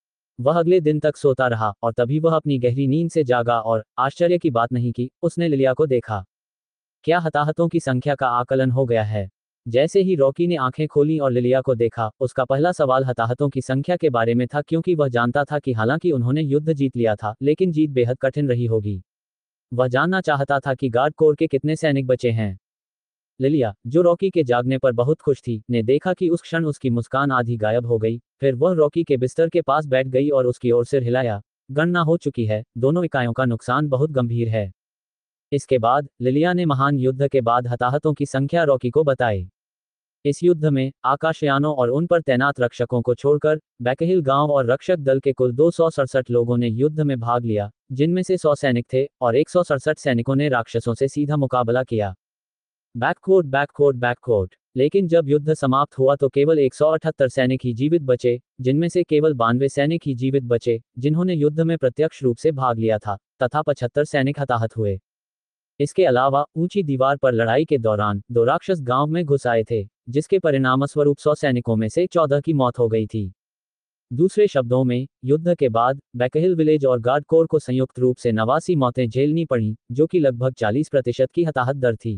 वह अगले दिन तक सोता रहा और तभी वह अपनी गहरी नींद से जागा और आश्चर्य की बात नहीं कि उसने लिलिया को देखा। क्या हताहतों की संख्या का आकलन हो गया है? जैसे ही रॉकी ने आंखें खोली और लिलिया को देखा, उसका पहला सवाल हताहतों की संख्या के बारे में था, क्योंकि वह जानता था कि हालांकि उन्होंने युद्ध जीत लिया था, लेकिन जीत बेहद कठिन रही होगी। वह जानना चाहता था कि गार्ड कोर के कितने सैनिक बचे हैं। लिलिया, जो रॉकी के जागने पर बहुत खुश थी, ने देखा कि उस क्षण उसकी मुस्कान आधी गायब हो गई। फिर वह रॉकी के बिस्तर के पास बैठ गई और उसकी ओर सिर हिलाया। गणना हो चुकी है, दोनों इकाइयों का नुकसान बहुत गंभीर है। इसके बाद लिलिया ने महान युद्ध के बाद हताहतों की संख्या रॉकी को बताई। इस युद्ध में आकाशयानों और उन पर तैनात रक्षकों को छोड़कर बैकहिल गांव और रक्षक दल के कुल दो सौ सड़सठ लोगों ने युद्ध में भाग लिया, जिनमें से सौ सैनिक थे और एक सौ सड़सठ सैनिकों ने राक्षसों से सीधा मुकाबला किया। बैककोट बैककोट बैककोट लेकिन जब युद्ध समाप्त हुआ तो केवल एक सौ अठहत्तर सैनिक ही जीवित बचे, जिनमें से केवल बानवे सैनिक ही जीवित बचे जिन्होंने युद्ध में प्रत्यक्ष रूप से भाग लिया था, तथा पचहत्तर सैनिक हताहत हुए। इसके अलावा ऊंची दीवार पर लड़ाई के दौरान दो राक्षस गांव में घुस आए थे, जिसके परिणामस्वरूप सौ सैनिकों में से चौदह की मौत हो गई थी। दूसरे शब्दों में, युद्ध के बाद बैकहिल विलेज और गार्ड कोर को संयुक्त रूप से नवासी मौतें झेलनी पड़ी, जो कि लगभग चालीस प्रतिशत की हताहत दर थी।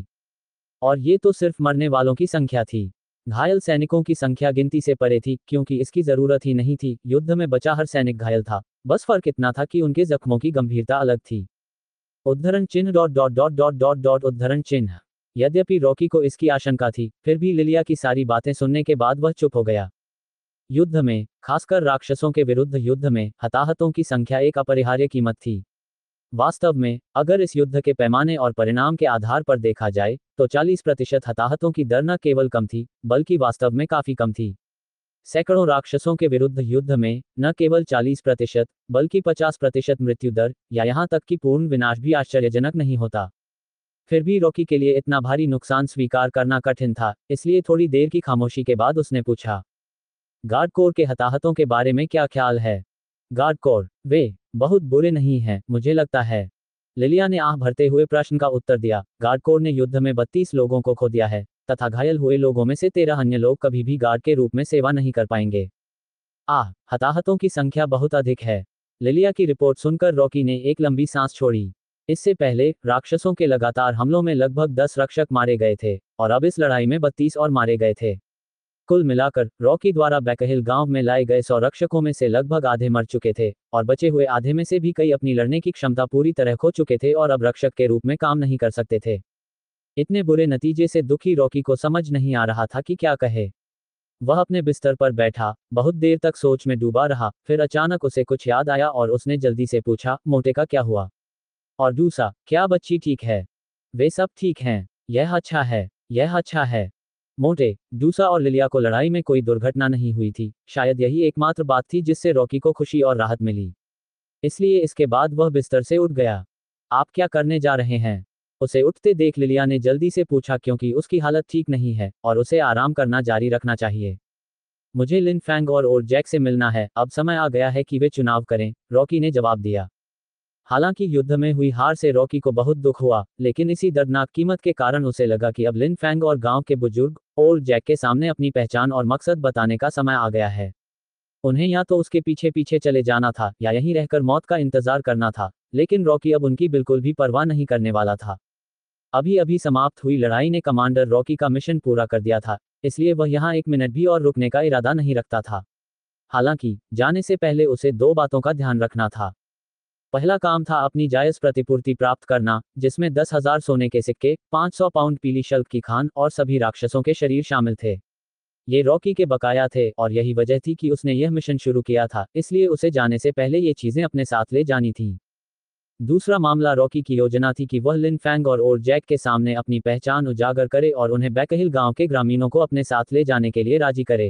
और ये तो सिर्फ मरने वालों की संख्या थी। घायल सैनिकों की संख्या गिनती से परे थी, क्योंकि इसकी जरूरत ही नहीं थी। युद्ध में बचा हर सैनिक घायल था, बस फर्क इतना था कि उनके जख्मों की गंभीरता अलग थी। उद्धरण चिन्ह dot dot dot dot dot dot उद्धरण चिन्ह। यद्यपि रॉकी को इसकी आशंका थी, फिर भी लिलिया की सारी बातें सुनने के बाद वह चुप हो गया। युद्ध में, खासकर राक्षसों के विरुद्ध युद्ध में, हताहतों की संख्या एक अपरिहार्य कीमत थी। वास्तव में, अगर इस युद्ध के पैमाने और परिणाम के आधार पर देखा जाए, तो चालीस प्रतिशत हताहतों की दर न केवल कम थी, बल्कि वास्तव में काफी कम थी। सैकड़ों राक्षसों के विरुद्ध युद्ध में न केवल चालीस प्रतिशत, बल्कि पचास प्रतिशत मृत्यु दर, या यहां तक कि पूर्ण विनाश भी आश्चर्यजनक नहीं होता। फिर भी रॉकी के लिए इतना भारी नुकसान स्वीकार करना कठिन था, इसलिए थोड़ी देर की खामोशी के बाद उसने पूछा, गार्ड कोर के हताहतों के बारे में क्या ख्याल है? गार्ड कोर, वे बहुत बुरे नहीं हैं, मुझे लगता है। लिलिया ने आह भरते हुए प्रश्न का उत्तर दिया। गार्ड कोर ने युद्ध में बत्तीस लोगों को खो दिया है, तथा घायल हुए लोगों में से तेरह अन्य लोग कभी भी गार्ड के रूप में सेवा नहीं कर पाएंगे। आह, हताहतों की संख्या बहुत अधिक है। लिलिया की रिपोर्ट सुनकर रॉकी ने एक लंबी सांस छोड़ी। इससे पहले राक्षसों के लगातार हमलों में लगभग दस रक्षक मारे गए थे, और अब इस लड़ाई में बत्तीस और मारे गए थे। कुल मिलाकर रॉकी द्वारा बैकहिल गांव में लाए गए सौ रक्षकों में से लगभग आधे मर चुके थे, और बचे हुए आधे में से भी कई अपनी लड़ने की क्षमता पूरी तरह खो चुके थे और अब रक्षक के रूप में काम नहीं कर सकते थे। इतने बुरे नतीजे से दुखी रॉकी को समझ नहीं आ रहा था कि क्या कहे। वह अपने बिस्तर पर बैठा, बहुत देर तक सोच में डूबा रहा। फिर अचानक उसे कुछ याद आया और उसने जल्दी से पूछा, मोटे का क्या हुआ? और दूसरा, क्या बच्ची ठीक है? वे सब ठीक हैं। यह अच्छा है, यह अच्छा है। मोटे, डूसा और लिलिया को लड़ाई में कोई दुर्घटना नहीं हुई थी। शायद यही एकमात्र बात थी जिससे रॉकी को खुशी और राहत मिली। इसलिए इसके बाद वह बिस्तर से उठ गया। आप क्या करने जा रहे हैं? उसे उठते देख लिलिया ने जल्दी से पूछा, क्योंकि उसकी हालत ठीक नहीं है और उसे आराम करना जारी रखना चाहिए। मुझे लिन फैंग और और जैक से मिलना है, अब समय आ गया है कि वे चुनाव करें, रॉकी ने जवाब दिया। हालांकि युद्ध में हुई हार से रॉकी को बहुत दुख हुआ, लेकिन इसी दर्दनाक कीमत के कारण उसे लगा कि अब लिन फैंग और गांव के बुजुर्ग और जैक के सामने अपनी पहचान और मकसद बताने का समय आ गया है। उन्हें या तो उसके पीछे पीछे चले जाना था या यहीं रहकर मौत का इंतजार करना था, लेकिन रॉकी अब उनकी बिल्कुल भी परवाह नहीं करने वाला था। अभी अभी समाप्त हुई लड़ाई ने कमांडर रॉकी का मिशन पूरा कर दिया था, इसलिए वह यहाँ एक मिनट भी और रुकने का इरादा नहीं रखता था। हालांकि जाने से पहले उसे दो बातों का ध्यान रखना था। पहला काम था अपनी जायज प्रतिपूर्ति प्राप्त करना, जिसमें दस हजार सोने के सिक्के, पाँच सौ पाउंड पीली शल्क की खान और सभी राक्षसों के शरीर शामिल थे। ये रॉकी के बकाया थे और यही वजह थी कि उसने यह मिशन शुरू किया था, इसलिए उसे जाने से पहले ये चीजें अपने साथ ले जानी थीं। दूसरा मामला रॉकी की योजना थी कि वह लिन फैंग और ओल्ड जैक के सामने अपनी पहचान उजागर करे और उन्हें बैकहिल गांव के ग्रामीणों को अपने साथ ले जाने के लिए राजी करे।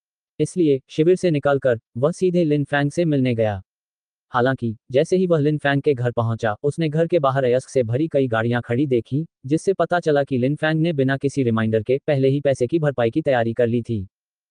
इसलिए शिविर से निकलकर वह सीधे लिन फैंग से मिलने गया। हालांकि जैसे ही वह लिन फैंग के घर पहुंचा, उसने घर के बाहर अयस्क से भरी कई गाड़ियां खड़ी देखी, जिससे पता चला कि लिन फैंग ने बिना किसी रिमाइंडर के पहले ही पैसे की भरपाई की तैयारी कर ली थी।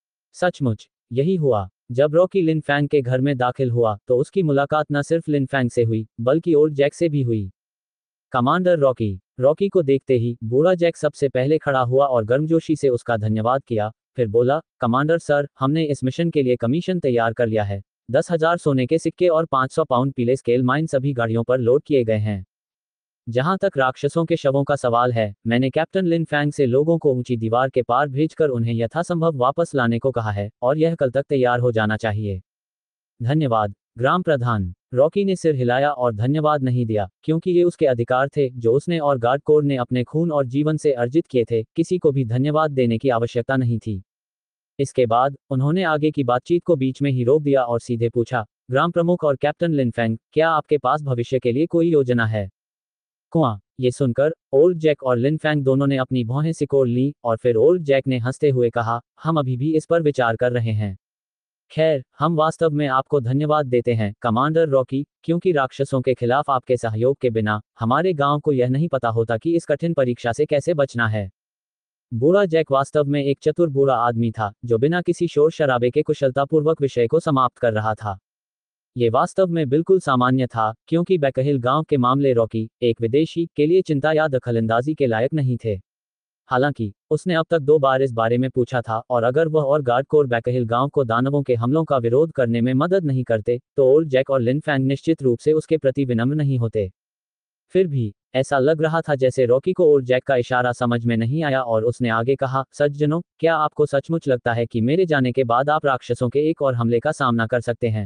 सचमुच यही हुआ। जब रॉकी लिन फैंग के घर में दाखिल हुआ तो उसकी मुलाकात न सिर्फ लिन फैंग से हुई बल्कि ओल्ड जैक से भी हुई। Commander Rocky. रॉकी को देखते ही बूढ़ा जैक सबसे पहले खड़ा हुआ और गर्मजोशी से उसका धन्यवाद किया। फिर बोला, कमांडर सर, हमने इस मिशन के लिए कमीशन तैयार कर लिया है। दस हजार सोने के सिक्के और पाँच सौ पाउंड पीले स्केल माइन सभी गाड़ियों पर लोड किए गए हैं। जहां तक राक्षसों के शवों का सवाल है, मैंने कैप्टन लिन फैंग से लोगों को ऊंची दीवार के पार भेजकर उन्हें यथासंभव वापस लाने को कहा है और यह कल तक तैयार हो जाना चाहिए। धन्यवाद ग्राम प्रधान। रॉकी ने सिर हिलाया और धन्यवाद नहीं दिया, क्योंकि ये उसके अधिकार थे जो उसने और गार्ड कोर ने अपने खून और जीवन से अर्जित किए थे। किसी को भी धन्यवाद देने की आवश्यकता नहीं थी। इसके बाद उन्होंने आगे की बातचीत को बीच में ही रोक दिया और सीधे पूछा, ग्राम प्रमुख और कैप्टन लिन फैंग, क्या आपके पास भविष्य के लिए कोई योजना है? कुआं। ये सुनकर ओल्ड जैक और लिन फैंग दोनों ने अपनी भौहें सिकोड़ ली और फिर ओल्ड जैक ने हंसते हुए कहा, हम अभी भी इस पर विचार कर रहे हैं। खैर, हम वास्तव में आपको धन्यवाद देते हैं कमांडर रॉकी, क्योंकि राक्षसों के खिलाफ आपके सहयोग के बिना हमारे गांव को यह नहीं पता होता कि इस कठिन परीक्षा से कैसे बचना है। बूढ़ा जैक वास्तव में एक चतुर बूढ़ा आदमी था जो बिना किसी शोर शराबे के कुशलतापूर्वक विषय को समाप्त कर रहा था। ये वास्तव में बिल्कुल सामान्य था, क्योंकि बैकहिल गांव के मामले रॉकी, एक विदेशी, के लिए चिंता या दखलंदाजी के लायक नहीं थे। हालांकि उसने अब तक दो बार इस बारे में पूछा था, और अगर वह और गार्ड कोर बैकहिल गांव को दानवों के हमलों का विरोध करने में मदद नहीं करते, तो ओल्ड जैक और लिन फैंग निश्चित रूप से उसके प्रति विनम्र नहीं होते। फिर भी ऐसा लग रहा था जैसे रॉकी को ओल्ड जैक का इशारा समझ में नहीं आया और उसने आगे कहा, सज्जनों, क्या आपको सचमुच लगता है कि मेरे जाने के बाद आप राक्षसों के एक और हमले का सामना कर सकते हैं?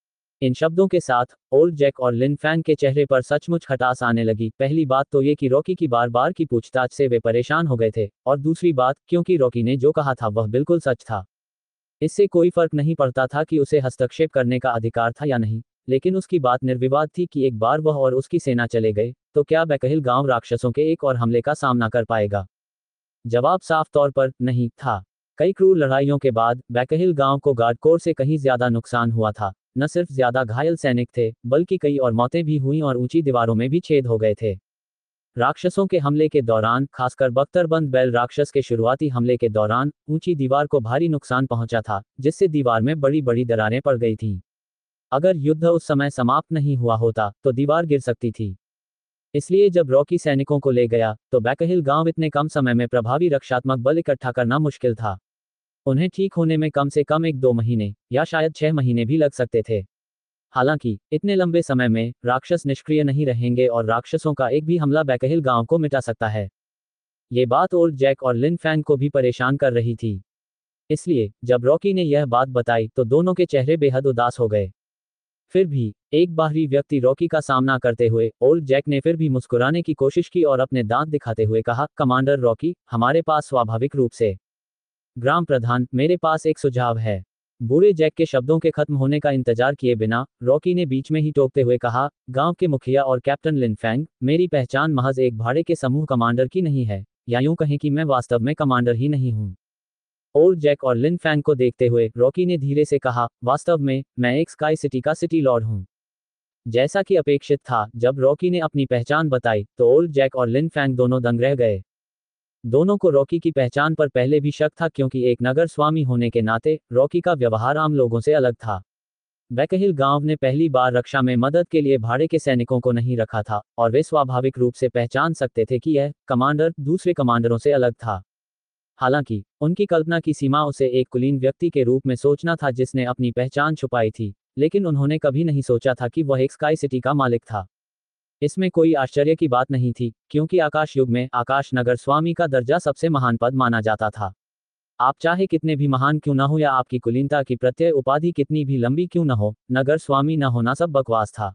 इन शब्दों के साथ ओल्ड जैक और लिन फैंग के चेहरे पर सचमुच खटास आने लगी। पहली बात तो ये कि रॉकी की बार बार की पूछताछ से वे परेशान हो गए थे, और दूसरी बात क्योंकि रॉकी ने जो कहा था वह बिल्कुल सच था। इससे कोई फर्क नहीं पड़ता था कि उसे हस्तक्षेप करने का अधिकार था या नहीं, लेकिन उसकी बात निर्विवाद थी कि एक बार वह और उसकी सेना चले गए तो क्या बैकहिल गांव राक्षसों के एक और हमले का सामना कर पाएगा? जवाब साफ तौर पर नहीं था। कई क्रूर लड़ाइयों के बाद बैकहिल गांव को गार्ड कोर से कहीं ज्यादा नुकसान हुआ था। न सिर्फ ज्यादा घायल सैनिक थे, बल्कि कई और मौतें भी हुईं और ऊंची दीवारों में भी छेद हो गए थे। राक्षसों के हमले के दौरान, खासकर बख्तरबंद बैल राक्षस के शुरुआती हमले के दौरान, ऊंची दीवार को भारी नुकसान पहुंचा था, जिससे दीवार में बड़ी बड़ी दरारें पड़ गई थीं। अगर युद्ध उस समय समाप्त नहीं हुआ होता तो दीवार गिर सकती थी। इसलिए जब रॉकी सैनिकों को ले गया तो बैकहिल गांव इतने कम समय में प्रभावी रक्षात्मक बल इकट्ठा करना मुश्किल था। उन्हें ठीक होने में कम से कम एक दो महीने या शायद छह महीने भी लग सकते थे। हालांकि इतने लंबे समय में राक्षस निष्क्रिय नहीं रहेंगे और राक्षसों का एक भी हमला बैकहिल गांव को मिटा सकता है। ये बात ओल्ड जैक और लिन फैंग को भी परेशान कर रही थी। इसलिए जब रॉकी ने यह बात बताई तो दोनों के चेहरे बेहद उदास हो गए। फिर भी एक बाहरी व्यक्ति रॉकी का सामना करते हुए ओल्ड जैक ने फिर भी मुस्कुराने की कोशिश की और अपने दांत दिखाते हुए कहा, कमांडर रॉकी, हमारे पास स्वाभाविक रूप से। ग्राम प्रधान, मेरे पास एक सुझाव है। बूढ़े जैक के शब्दों के खत्म होने का इंतजार किए बिना रॉकी ने बीच में ही टोकते हुए कहा, गांव के मुखिया और कैप्टन लिन फैंग, मेरी पहचान महज एक भाड़े के समूह कमांडर की नहीं है, या यूं कहें कि मैं वास्तव में कमांडर ही नहीं हूं। ओल्ड जैक और लिन फैंग को देखते हुए रॉकी ने धीरे से कहा, वास्तव में मैं एक स्काई सिटी का सिटी लॉर्ड हूं। जैसा कि अपेक्षित था, जब रॉकी ने अपनी पहचान बताई तो ओल्ड जैक और लिन फैंग दोनों दंग रह गए। दोनों को रॉकी की पहचान पर पहले भी शक था, क्योंकि एक नगर स्वामी होने के नाते रॉकी का व्यवहार आम लोगों से अलग था। बैकहिल गांव ने पहली बार रक्षा में मदद के लिए भाड़े के सैनिकों को नहीं रखा था, और वे स्वाभाविक रूप से पहचान सकते थे कि यह कमांडर दूसरे कमांडरों से अलग था। हालांकि उनकी कल्पना की सीमा उसे एक कुलीन व्यक्ति के रूप में सोचना था जिसने अपनी पहचान छुपाई थी, लेकिन उन्होंने कभी नहीं सोचा था कि वह एक स्काई सिटी का मालिक था। इसमें कोई आश्चर्य की बात नहीं थी, क्योंकि आकाश युग में आकाश नगर स्वामी का दर्जा सबसे महान पद माना जाता था। आप चाहे कितने भी महान क्यों न हो या आपकी कुलीनता की प्रत्यय उपाधि कितनी भी लंबी क्यों न हो, नगर स्वामी न होना सब बकवास था।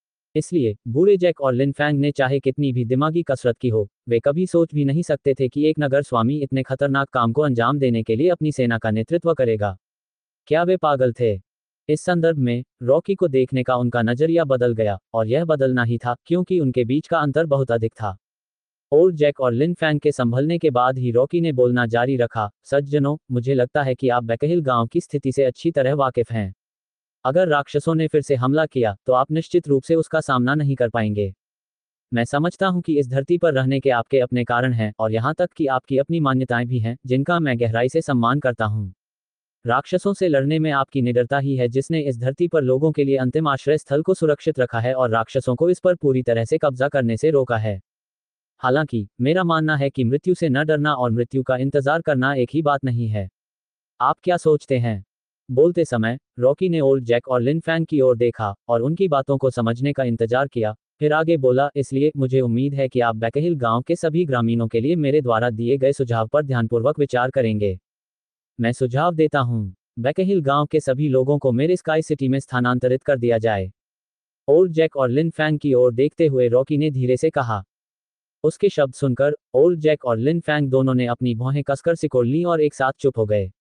इसलिए बूढ़े जैक और लिन फैंग ने चाहे कितनी भी दिमागी कसरत की हो, वे कभी सोच भी नहीं सकते थे कि एक नगर स्वामी इतने खतरनाक काम को अंजाम देने के लिए अपनी सेना का नेतृत्व करेगा। क्या वे पागल थे? इस संदर्भ में रॉकी को देखने का उनका नजरिया बदल गया, और यह बदलना ही था क्योंकि उनके बीच का अंतर बहुत अधिक था। ओल्ड जैक और लिन फैंग के संभलने के बाद ही रॉकी ने बोलना जारी रखा, सज्जनों, मुझे लगता है कि आप बैकहिल गांव की स्थिति से अच्छी तरह वाकिफ हैं। अगर राक्षसों ने फिर से हमला किया तो आप निश्चित रूप से उसका सामना नहीं कर पाएंगे। मैं समझता हूं कि इस धरती पर रहने के आपके अपने कारण हैं, और यहां तक कि आपकी अपनी मान्यताएं भी हैं, जिनका मैं गहराई से सम्मान करता हूं। राक्षसों से लड़ने में आपकी निडरता ही है जिसने इस धरती पर लोगों के लिए अंतिम आश्रय स्थल को सुरक्षित रखा है और राक्षसों को इस पर पूरी तरह से कब्जा करने से रोका है। हालांकि मेरा मानना है कि मृत्यु से न डरना और मृत्यु का इंतजार करना एक ही बात नहीं है। आप क्या सोचते हैं? बोलते समय रॉकी ने ओल्ड जैक और लिन फैंग की ओर देखा और उनकी बातों को समझने का इंतजार किया, फिर आगे बोला, इसलिए मुझे उम्मीद है कि आप बैकहिल गांव के सभी ग्रामीणों के लिए मेरे द्वारा दिए गए सुझाव पर ध्यानपूर्वक विचार करेंगे। मैं सुझाव देता हूं, बैकहिल गांव के सभी लोगों को मेरे स्काई सिटी में स्थानांतरित कर दिया जाए। ओल्ड जैक और लिन फैंग की ओर देखते हुए रॉकी ने धीरे से कहा। उसके शब्द सुनकर ओल्ड जैक और लिन फैंग दोनों ने अपनी भौहें कसकर सिकोड़ लीं और एक साथ चुप हो गए।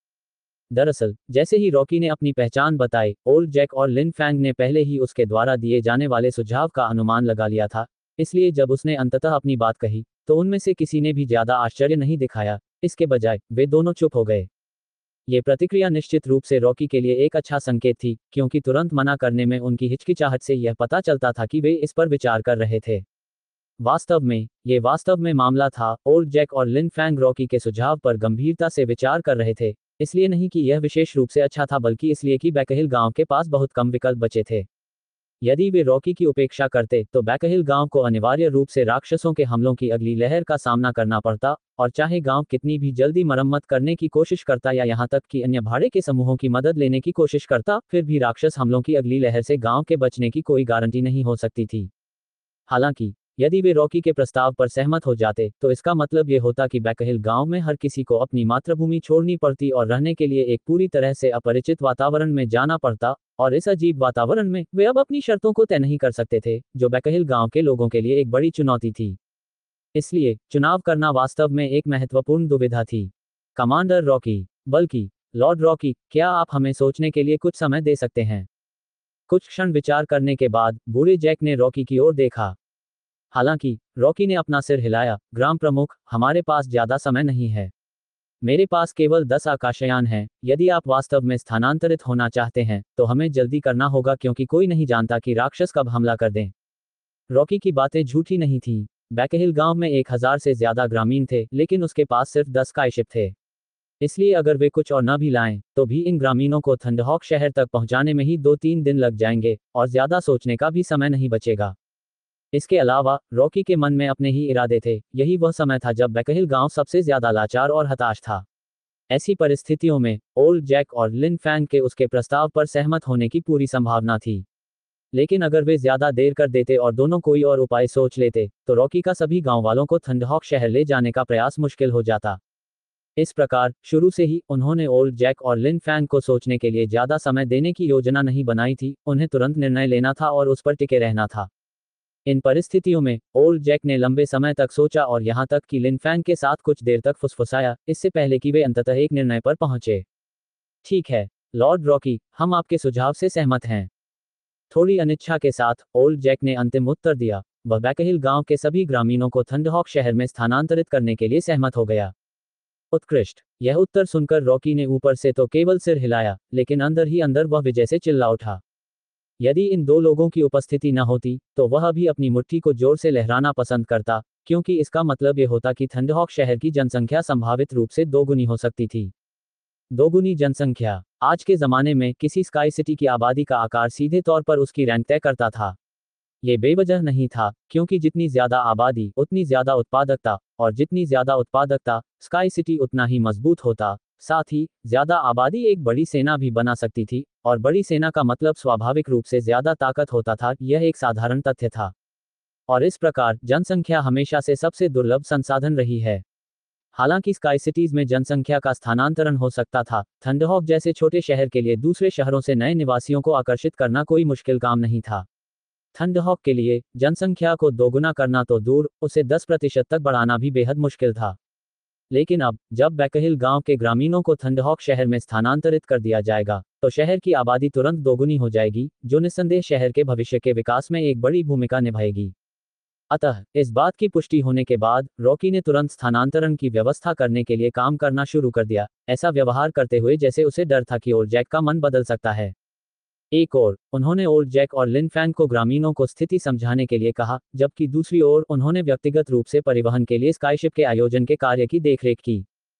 दरअसल जैसे ही रॉकी ने अपनी पहचान बताई, ओल्ड जैक और लिन फैंग ने पहले ही उसके द्वारा दिए जाने वाले सुझाव का अनुमान लगा लिया था, इसलिए जब उसने अंततः अपनी बात कही तो उनमें से किसी ने भी ज्यादा आश्चर्य नहीं दिखाया, इसके बजाय वे दोनों चुप हो गए। ये प्रतिक्रिया निश्चित रूप से रॉकी के लिए एक अच्छा संकेत थी, क्योंकि तुरंत मना करने में उनकी हिचकिचाहट से यह पता चलता था कि वे इस पर विचार कर रहे थे। वास्तव में ये वास्तव में मामला था, ओल्ड जैक और लिन फैंग रॉकी के सुझाव पर गंभीरता से विचार कर रहे थे, इसलिए नहीं कि यह विशेष रूप से अच्छा था, बल्कि इसलिए कि बैकहिल गांव के पास बहुत कम विकल्प बचे थे। यदि वे रॉकी की उपेक्षा करते तो बैकहिल गांव को अनिवार्य रूप से राक्षसों के हमलों की अगली लहर का सामना करना पड़ता, और चाहे गांव कितनी भी जल्दी मरम्मत करने की कोशिश करता या यहां तक कि अन्य भाड़े के समूहों की मदद लेने की कोशिश करता, फिर भी राक्षस हमलों की अगली लहर से गांव के बचने की कोई गारंटी नहीं हो सकती थी। हालांकि यदि वे रॉकी के प्रस्ताव पर सहमत हो जाते तो इसका मतलब ये होता कि बैकहिल गांव में हर किसी को अपनी मातृभूमि छोड़नी पड़ती और रहने के लिए एक पूरी तरह से अपरिचित वातावरण में जाना पड़ता, और इस अजीब वातावरण में वे अब अपनी शर्तों को तय नहीं कर सकते थे, जो बैकहिल गांव के लोगों के लिए एक बड़ी चुनौती थी। इसलिए चुनाव करना वास्तव में एक महत्वपूर्ण दुविधा थी। कमांडर रॉकी, बल्कि लॉर्ड रॉकी, क्या आप हमें सोचने के लिए कुछ समय दे सकते हैं? कुछ क्षण विचार करने के बाद बूढ़े जैक ने रॉकी की ओर देखा। हालांकि रॉकी ने अपना सिर हिलाया, ग्राम प्रमुख, हमारे पास ज्यादा समय नहीं है। मेरे पास केवल दस आकाशयान हैं। यदि आप वास्तव में स्थानांतरित होना चाहते हैं तो हमें जल्दी करना होगा, क्योंकि कोई नहीं जानता कि राक्षस कब हमला कर दें। रॉकी की बातें झूठी नहीं थीं। बैकहिल गांव में एक हजार से ज्यादा ग्रामीण थे, लेकिन उसके पास सिर्फ दस स्काईशिप थे। इसलिए अगर वे कुछ और न भी लाएं तो भी इन ग्रामीणों को थंडहॉक शहर तक पहुंचाने में ही दो तीन दिन लग जाएंगे, और ज्यादा सोचने का भी समय नहीं बचेगा। इसके अलावा रॉकी के मन में अपने ही इरादे थे। यही वह समय था जब बैकहिल गांव सबसे ज्यादा लाचार और हताश था। ऐसी परिस्थितियों में ओल्ड जैक और लिन फैंग के उसके प्रस्ताव पर सहमत होने की पूरी संभावना थी। लेकिन अगर वे ज्यादा देर कर देते और दोनों कोई और उपाय सोच लेते तो रॉकी का सभी गांव वालों को थंडहॉक शहर ले जाने का प्रयास मुश्किल हो जाता। इस प्रकार शुरू से ही उन्होंने ओल्ड जैक और लिन फैंग को सोचने के लिए ज्यादा समय देने की योजना नहीं बनाई थी। उन्हें तुरंत निर्णय लेना था और उस पर टिके रहना था। इन परिस्थितियों में ओल्ड जैक ने लंबे समय तक सोचा और यहां तक कि लिन फैंग के साथ कुछ देर तक फुसफुसाया, इससे पहले कि वे अंततः एक निर्णय पर पहुंचे। ठीक है लॉर्ड रॉकी, हम आपके सुझाव से सहमत हैं। थोड़ी अनिच्छा के साथ ओल्ड जैक ने अंतिम उत्तर दिया। वह बैकहिल गांव के सभी ग्रामीणों को थंडहॉक शहर में स्थानांतरित करने के लिए सहमत हो गया। उत्कृष्ट। यह उत्तर सुनकर रॉकी ने ऊपर से तो केवल सिर हिलाया, लेकिन अंदर ही अंदर वह विजय से चिल्ला उठा। यदि इन दो लोगों की उपस्थिति न होती तो वह भी अपनी मुट्ठी को जोर से लहराना पसंद करता, क्योंकि इसका मतलब यह होता कि थंडहॉक शहर की जनसंख्या संभावित रूप से दोगुनी हो सकती थी। दोगुनी जनसंख्या आज के जमाने में किसी स्काई सिटी की आबादी का आकार सीधे तौर पर उसकी रैंक तय करता था। ये बेवजह नहीं था, क्योंकि जितनी ज्यादा आबादी उतनी ज्यादा उत्पादकता, और जितनी ज्यादा उत्पादकता स्काई सिटी उतना ही मजबूत होता। साथ ही ज्यादा आबादी एक बड़ी सेना भी बना सकती थी, और बड़ी सेना का मतलब स्वाभाविक रूप से ज्यादा ताकत होता था। यह एक साधारण तथ्य था। और इस प्रकार जनसंख्या हमेशा से सबसे दुर्लभ संसाधन रही है। हालांकि स्काई सिटीज में जनसंख्या का स्थानांतरण हो सकता था, थंडहॉक जैसे छोटे शहर के लिए दूसरे शहरों से नए निवासियों को आकर्षित करना कोई मुश्किल काम नहीं था। थंडहॉक के लिए जनसंख्या को दोगुना करना तो दूर, उसे दस प्रतिशत तक बढ़ाना भी बेहद मुश्किल था। लेकिन अब जब बैकहिल गांव के ग्रामीणों को थंडहॉक शहर में स्थानांतरित कर दिया जाएगा, तो शहर की आबादी तुरंत दोगुनी हो जाएगी, जो निस्संदेह शहर के भविष्य के विकास में एक बड़ी भूमिका निभाएगी। अतः इस बात की पुष्टि होने के बाद रॉकी ने तुरंत स्थानांतरण की व्यवस्था करने के लिए काम करना शुरू कर दिया, ऐसा व्यवहार करते हुए जैसे उसे डर था कि ओल्ड जैक का मन बदल सकता है। एक ओर उन्होंने ओल्ड जैक और लिन फैंग को ग्रामीणों को स्थिति समझाने के लिए कहा, जबकि दूसरी ओर उन्होंने व्यक्तिगत रूप से परिवहन के लिए स्काईशिप के आयोजन के कार्य की देखरेख की।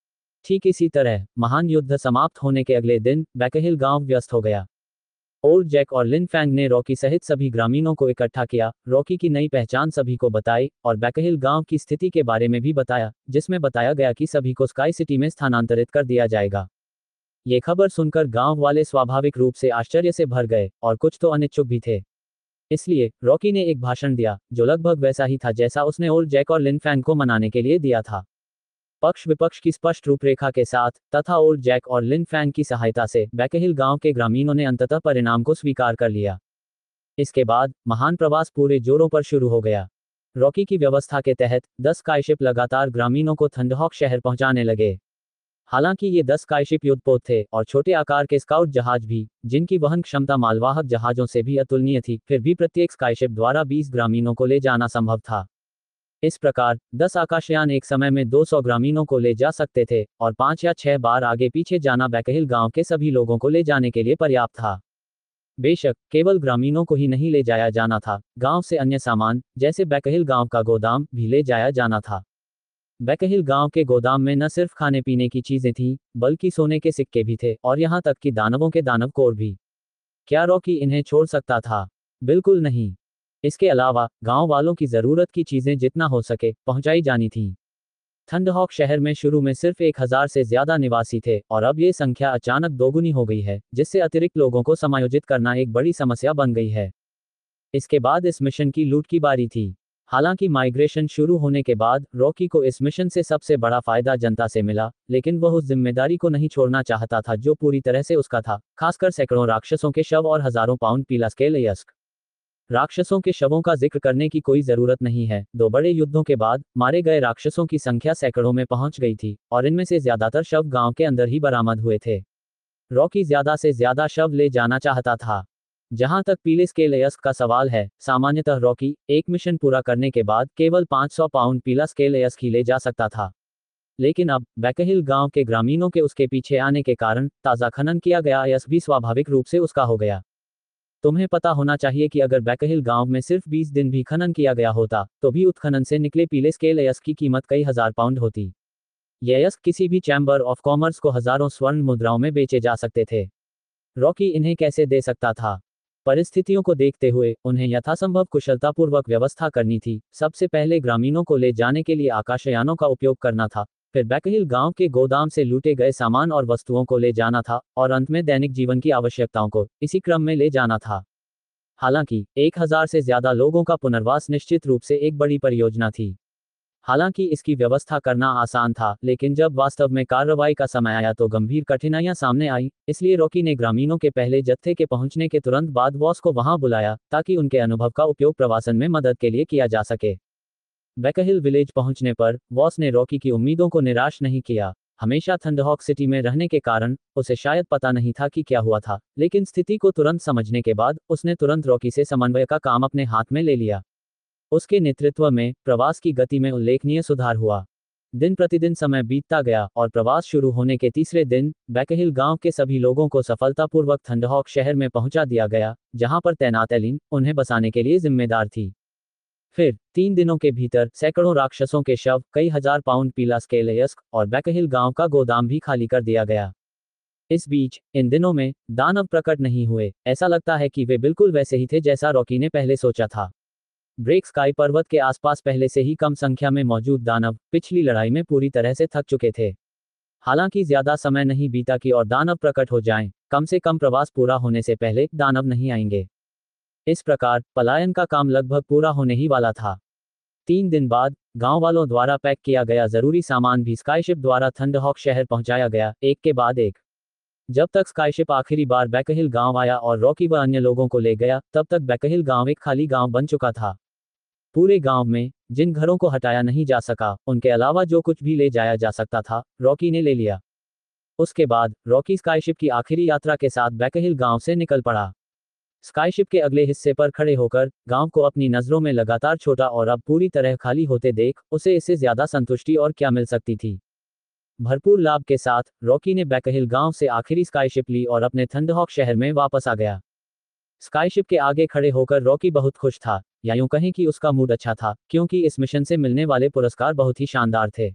ठीक इसी तरह महान युद्ध समाप्त होने के अगले दिन बैकहिल गांव व्यस्त हो गया। ओल्ड जैक और लिन फैंग ने रॉकी सहित सभी ग्रामीणों को इकट्ठा किया, रॉकी की नई पहचान सभी को बताई और बैकहिल गांव की स्थिति के बारे में भी बताया, जिसमें बताया गया कि सभी को स्काई सिटी में स्थानांतरित कर दिया जाएगा। ये खबर सुनकर गांव वाले स्वाभाविक रूप से आश्चर्य से भर गए और कुछ तो अनिच्छुक भी थे। इसलिए रॉकी ने एक भाषण दिया, जो लगभग वैसा ही था जैसा उसने ओल्ड जैक और लिन फैंग को मनाने के लिए दिया था। पक्ष विपक्ष की स्पष्ट रूपरेखा के साथ तथा ओल्ड जैक और लिन फैंग की सहायता से बैकहिल गांव के ग्रामीणों ने अंततः परिणाम को स्वीकार कर लिया। इसके बाद महान प्रवास पूरे जोरों पर शुरू हो गया। रॉकी की व्यवस्था के तहत दस स्काईशिप लगातार ग्रामीणों को थंडहॉक शहर पहुंचाने लगे। हालांकि ये दस स्काईशिप युद्धपोत थे और छोटे आकार के स्काउट जहाज भी, जिनकी वहन क्षमता मालवाहक जहाजों से भी अतुलनीय थी, फिर भी प्रत्येक स्काईशिप द्वारा बीस ग्रामीणों को ले जाना संभव था। इस प्रकार दस आकाशयान एक समय में दो सौ ग्रामीणों को ले जा सकते थे और पाँच या छह बार आगे पीछे जाना बैकहिल गांव के सभी लोगों को ले जाने के लिए पर्याप्त था। बेशक केवल ग्रामीणों को ही नहीं ले जाया जाना था, गांव से अन्य सामान जैसे बैकहिल गांव का गोदाम भी ले जाया जाना था। बैकहिल गांव के गोदाम में न सिर्फ खाने पीने की चीजें थीं, बल्कि सोने के सिक्के भी थे और यहां तक कि दानवों के दानव कोर भी। क्या रॉकी इन्हें छोड़ सकता था? बिल्कुल नहीं। इसके अलावा गांव वालों की जरूरत की चीजें जितना हो सके पहुंचाई जानी थीं। थंडहॉक शहर में शुरू में सिर्फ एक हजार से ज्यादा निवासी थे और अब ये संख्या अचानक दोगुनी हो गई है, जिससे अतिरिक्त लोगों को समायोजित करना एक बड़ी समस्या बन गई है। इसके बाद इस मिशन की लूट की बारी थी। हालांकि माइग्रेशन शुरू होने के बाद रॉकी को इस मिशन से सबसे बड़ा फायदा जनता से मिला, लेकिन वह उस जिम्मेदारी को नहीं छोड़ना चाहता था जो पूरी तरह से उसका था, खासकर सैकड़ों राक्षसों के शव और हजारों पाउंड पीला स्केल यस्क। राक्षसों के शवों का जिक्र करने की कोई जरूरत नहीं है। दो बड़े युद्धों के बाद मारे गए राक्षसों की संख्या सैकड़ों में पहुंच गई थी और इनमें से ज्यादातर शव गांव के अंदर ही बरामद हुए थे। रॉकी ज्यादा से ज्यादा शव ले जाना चाहता था। जहां तक पीले स्केल यस्क का सवाल है, सामान्यतः रॉकी एक मिशन पूरा करने के बाद केवल पाँच सौ पाउंड पीला स्केल यस्क ही ले जा सकता था। लेकिन अब बैकहिल गांव के ग्रामीणों के उसके पीछे आने के कारण ताजा खनन किया गया यस्क भी स्वाभाविक रूप से उसका हो गया। तुम्हें पता होना चाहिए कि अगर बैकहिल गांव में सिर्फ बीस दिन भी खनन किया गया होता, तो भी उत्खनन से निकले पीले स्केल यस्क की कीमत कई हजार पाउंड होती। ये यस्क किसी भी चैम्बर ऑफ कॉमर्स को हजारों स्वर्ण मुद्राओं में बेचे जा सकते थे। रॉकी इन्हें कैसे दे सकता था? परिस्थितियों को देखते हुए उन्हें यथासंभव कुशलतापूर्वक व्यवस्था करनी थी। सबसे पहले ग्रामीणों को ले जाने के लिए आकाशयानों का उपयोग करना था, फिर बैकहिल गांव के गोदाम से लूटे गए सामान और वस्तुओं को ले जाना था और अंत में दैनिक जीवन की आवश्यकताओं को इसी क्रम में ले जाना था। हालांकि एक हजार से ज्यादा लोगों का पुनर्वास निश्चित रूप से एक बड़ी परियोजना थी। हालांकि इसकी व्यवस्था करना आसान था, लेकिन जब वास्तव में कार्रवाई का समय आया तो गंभीर कठिनाइयां सामने आई। इसलिए रॉकी ने ग्रामीणों के पहले जत्थे के पहुंचने के तुरंत बाद वॉस को वहां बुलाया, ताकि उनके अनुभव का उपयोग प्रवासन में मदद के लिए किया जा सके। बैकहिल विलेज पहुंचने पर वॉस ने रॉकी की उम्मीदों को निराश नहीं किया। हमेशा थंडहॉक सिटी में रहने के कारण उसे शायद पता नहीं था कि क्या हुआ था, लेकिन स्थिति को तुरंत समझने के बाद उसने तुरंत रॉकी से समन्वय का काम अपने हाथ में ले लिया। उसके नेतृत्व में प्रवास की गति में उल्लेखनीय सुधार हुआ। दिन प्रतिदिन समय बीतता गया और प्रवास शुरू होने के तीसरे दिन बैकहिल गांव के सभी लोगों को सफलतापूर्वक थंडहॉक शहर में पहुंचा दिया गया, जहां पर तैनात एलिन उन्हें बसाने के लिए जिम्मेदार थी। फिर तीन दिनों के भीतर सैकड़ों राक्षसों के शव, कई हजार पाउंड पीला स्केल यस्क और बैकहिल गांव का गोदाम भी खाली कर दिया गया। इस बीच इन दिनों में दानव प्रकट नहीं हुए। ऐसा लगता है कि वे बिल्कुल वैसे ही थे जैसा रॉकी ने पहले सोचा था। ब्रेक स्काई पर्वत के आसपास पहले से ही कम संख्या में मौजूद दानव पिछली लड़ाई में पूरी तरह से थक चुके थे। हालांकि ज्यादा समय नहीं बीता कि और दानव प्रकट हो जाएं, कम से कम प्रवास पूरा होने से पहले दानव नहीं आएंगे। इस प्रकार पलायन का काम लगभग पूरा होने ही वाला था। तीन दिन बाद गांव वालों द्वारा पैक किया गया जरूरी सामान भी स्काईशिप द्वारा थंडहॉक शहर पहुंचाया गया, एक के बाद एक। जब तक स्काईशिप आखिरी बार बैकहिल गांव आया और रॉकी व अन्य लोगों को ले गया, तब तक बैकहिल गांव एक खाली गांव बन चुका था। पूरे गांव में जिन घरों को हटाया नहीं जा सका, उनके अलावा जो कुछ भी ले जाया जा सकता था, रॉकी ने ले लिया। उसके बाद रॉकी स्काईशिप की आखिरी यात्रा के साथ बैकहिल गांव से निकल पड़ा। स्काईशिप के अगले हिस्से पर खड़े होकर गांव को अपनी नजरों में लगातार छोटा और अब पूरी तरह खाली होते देख उसे इससे ज्यादा संतुष्टि और क्या मिल सकती थी। भरपूर लाभ के साथ रॉकी ने बैकहिल गांव से आखिरी स्काईशिप ली और अपने थंडरहॉक शहर में वापस आ गया। स्काईशिप के आगे खड़े होकर रॉकी बहुत खुश था, या यूं कहें कि उसका मूड अच्छा था, क्योंकि इस मिशन से मिलने वाले पुरस्कार बहुत ही शानदार थे।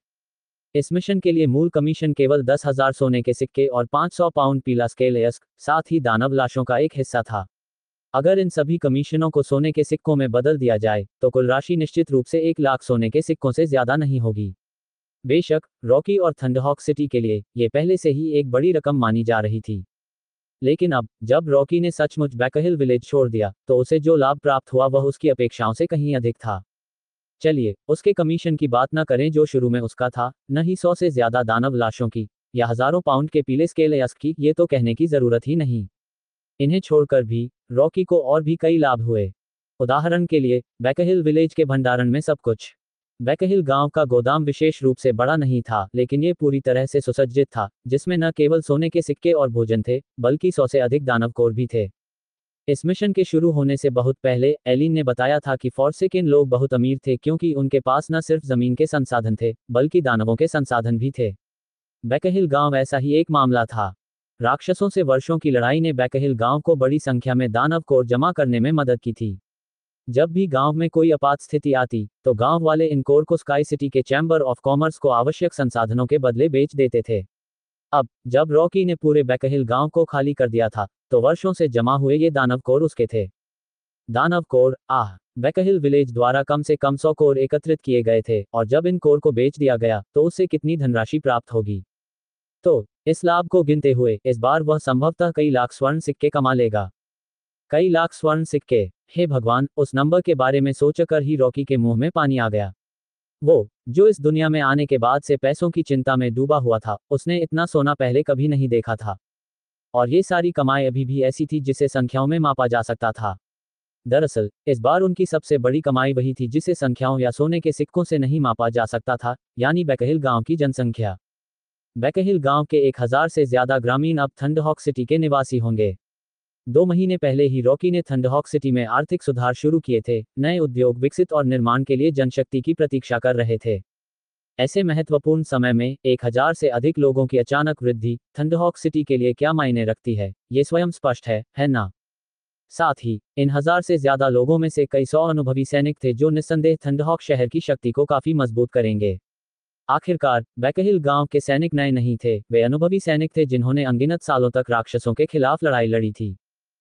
इस मिशन के लिए मूल कमीशन केवल दस हजार सोने के सिक्के और पाँच सौ पाउंड पीला स्केलियस, साथ ही दानव लाशों का एक हिस्सा था। अगर इन सभी कमीशनों को सोने के सिक्कों में बदल दिया जाए तो कुल राशि निश्चित रूप से एक लाख सोने के सिक्कों से ज्यादा नहीं होगी। बेशक रॉकी और थंडरहॉक सिटी के लिए ये पहले से ही एक बड़ी रकम मानी जा रही थी, लेकिन अब जब रॉकी ने सचमुच बैकहिल विलेज छोड़ दिया तो उसे जो लाभ प्राप्त हुआ वह उसकी अपेक्षाओं से कहीं अधिक था। चलिए उसके कमीशन की बात न करें जो शुरू में उसका था, न ही सौ से ज्यादा दानव लाशों की या हजारों पाउंड के पीले स्केलियस की, ये तो कहने की जरूरत ही नहीं। इन्हें छोड़कर भी रॉकी को और भी कई लाभ हुए। उदाहरण के लिए बैकहिल विलेज के भंडारण में सब कुछ। बैकहिल गांव का गोदाम विशेष रूप से बड़ा नहीं था, लेकिन ये पूरी तरह से सुसज्जित था, जिसमें न केवल सोने के सिक्के और भोजन थे, बल्कि सौ से अधिक दानव कोर भी थे। इस मिशन के शुरू होने से बहुत पहले एलिन ने बताया था कि फॉर्सेकेन लोग बहुत अमीर थे, क्योंकि उनके पास न सिर्फ जमीन के संसाधन थे, बल्कि दानवों के संसाधन भी थे। बैकहिल गांव ऐसा ही एक मामला था। राक्षसों से वर्षों की लड़ाई ने बैकहिल गांव को बड़ी संख्या में दानव कोर जमा करने में मदद की थी। जब भी गांव में कोई आपात स्थिति आती तो गांव वाले इन कोर को स्काई सिटी के चैम्बर ऑफ कॉमर्स को आवश्यक संसाधनों के बदले बेच देते थे। अब जब रॉकी ने पूरे बैकहिल गांव को खाली कर दिया था तो वर्षों से जमा हुए ये दानव कोर उसके थे। दानव कोर, आह, बैकहिल विलेज द्वारा कम से कम सौ कोर एकत्रित किए गए थे, और जब इन कोर को बेच दिया गया तो उससे कितनी धनराशि प्राप्त होगी। तो इस लाभ को गिनते हुए इस बार वह संभवतः कई लाख स्वर्ण सिक्के कमा लेगा। कई लाख स्वर्ण सिक्के, हे भगवान, उस नंबर के बारे में सोचकर ही रॉकी के मुंह में पानी आ गया। वो जो इस दुनिया में आने के बाद से पैसों की चिंता में डूबा हुआ था, उसने इतना सोना पहले कभी नहीं देखा था। और ये सारी कमाई अभी भी ऐसी थी जिसे संख्याओं में मापा जा सकता था। दरअसल इस बार उनकी सबसे बड़ी कमाई वही थी जिसे संख्याओं या सोने के सिक्कों से नहीं मापा जा सकता था, यानी बैकहिल गांव की जनसंख्या। बैकहिल गांव के एक हजार से ज्यादा ग्रामीण अब थंडरहॉक सिटी के निवासी होंगे। दो महीने पहले ही रॉकी ने थंडरहॉक सिटी में आर्थिक सुधार शुरू किए थे, नए उद्योग विकसित और निर्माण के लिए जनशक्ति की प्रतीक्षा कर रहे थे। ऐसे महत्वपूर्ण समय में एक हजार से अधिक लोगों की अचानक वृद्धि थंडरहॉक सिटी के लिए क्या मायने रखती है, ये स्वयं स्पष्ट है, है ना? साथ ही इन हजार से ज्यादा लोगों में से कई सौ अनुभवी सैनिक थे जो निस्संदेह थंडरहॉक शहर की शक्ति को काफी मजबूत करेंगे। आखिरकार बैकहिल गांव के सैनिक नए नहीं थे, वे अनुभवी सैनिक थे जिन्होंने अनगिनत सालों तक राक्षसों के खिलाफ लड़ाई लड़ी थी।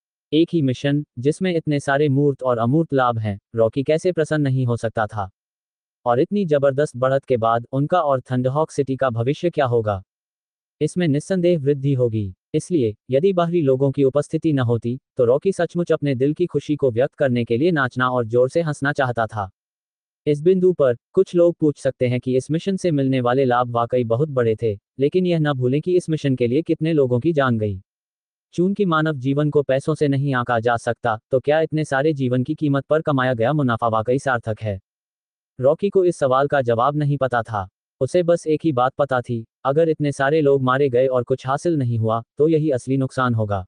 एक ही मिशन जिसमें इतने सारे मूर्त और अमूर्त लाभ हैं, रॉकी कैसे प्रसन्न नहीं हो सकता था। और इतनी जबरदस्त बढ़त के बाद उनका और थंडरहॉक सिटी का भविष्य क्या होगा? इसमें निस्संदेह वृद्धि होगी। इसलिए यदि बाहरी लोगों की उपस्थिति न होती तो रॉकी सचमुच अपने दिल की खुशी को व्यक्त करने के लिए नाचना और जोर से हंसना चाहता था। इस बिंदु पर कुछ लोग पूछ सकते हैं कि इस मिशन से मिलने वाले लाभ वाकई बहुत बड़े थे, लेकिन यह न भूलें कि इस मिशन के लिए कितने लोगों की जान गई। चूंकि मानव जीवन को पैसों से नहीं आंका जा सकता, तो क्या इतने सारे जीवन की कीमत पर कमाया गया मुनाफा वाकई सार्थक है? रॉकी को इस सवाल का जवाब नहीं पता था। उसे बस एक ही बात पता थी, अगर इतने सारे लोग मारे गए और कुछ हासिल नहीं हुआ तो यही असली नुकसान होगा।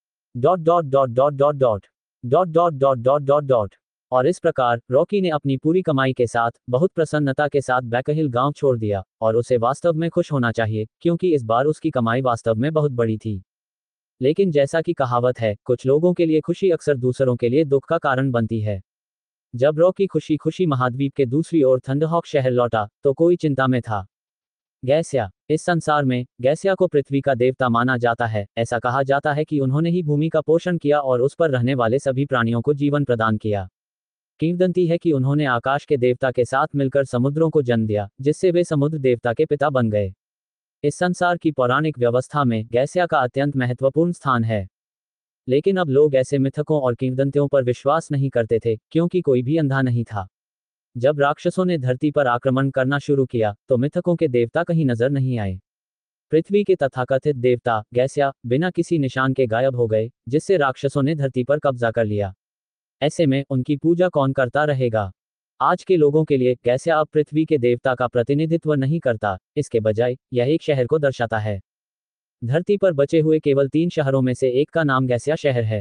Dot dot dot dot dot dot dot dot dot dot dot dot और इस प्रकार रॉकी ने अपनी पूरी कमाई के साथ बहुत प्रसन्नता के साथ बैकहिल गांव छोड़ दिया, और उसे वास्तव में खुश होना चाहिए, क्योंकि इस बार उसकी कमाई वास्तव में बहुत बड़ी थी। लेकिन जैसा कि कहावत है, कुछ लोगों के लिए खुशी अक्सर दूसरों के लिए दुख का कारण बनती है। जब रॉकी खुशी खुशी महाद्वीप के दूसरी ओर थंडरहॉक शहर लौटा तो कोई चिंता में था। गैसिया, इस संसार में गैसिया को पृथ्वी का देवता माना जाता है। ऐसा कहा जाता है कि उन्होंने ही भूमि का पोषण किया और उस पर रहने वाले सभी प्राणियों को जीवन प्रदान किया। किंवदंती है कि उन्होंने आकाश के देवता के साथ मिलकर समुद्रों को जन्म दिया, जिससे वे समुद्र देवता के पिता बन गए। इस संसार की पौराणिक व्यवस्था में गैसिया का अत्यंत महत्वपूर्ण स्थान है। लेकिन अब लोग ऐसे मिथकों और किंवदंतियों पर विश्वास नहीं करते थे, क्योंकि कोई भी अंधा नहीं था। जब राक्षसों ने धरती पर आक्रमण करना शुरू किया तो मिथकों के देवता कहीं नजर नहीं आए। पृथ्वी के तथाकथित देवता गैसिया बिना किसी निशान के गायब हो गए, जिससे राक्षसों ने धरती पर कब्जा कर लिया। ऐसे में उनकी पूजा कौन करता रहेगा? आज के लोगों के लिए गैसिया अब पृथ्वी के देवता का प्रतिनिधित्व नहीं करता, इसके बजाय यह एक शहर को दर्शाता है। धरती पर बचे हुए केवल तीन शहरों में से एक का नाम गैसिया शहर है।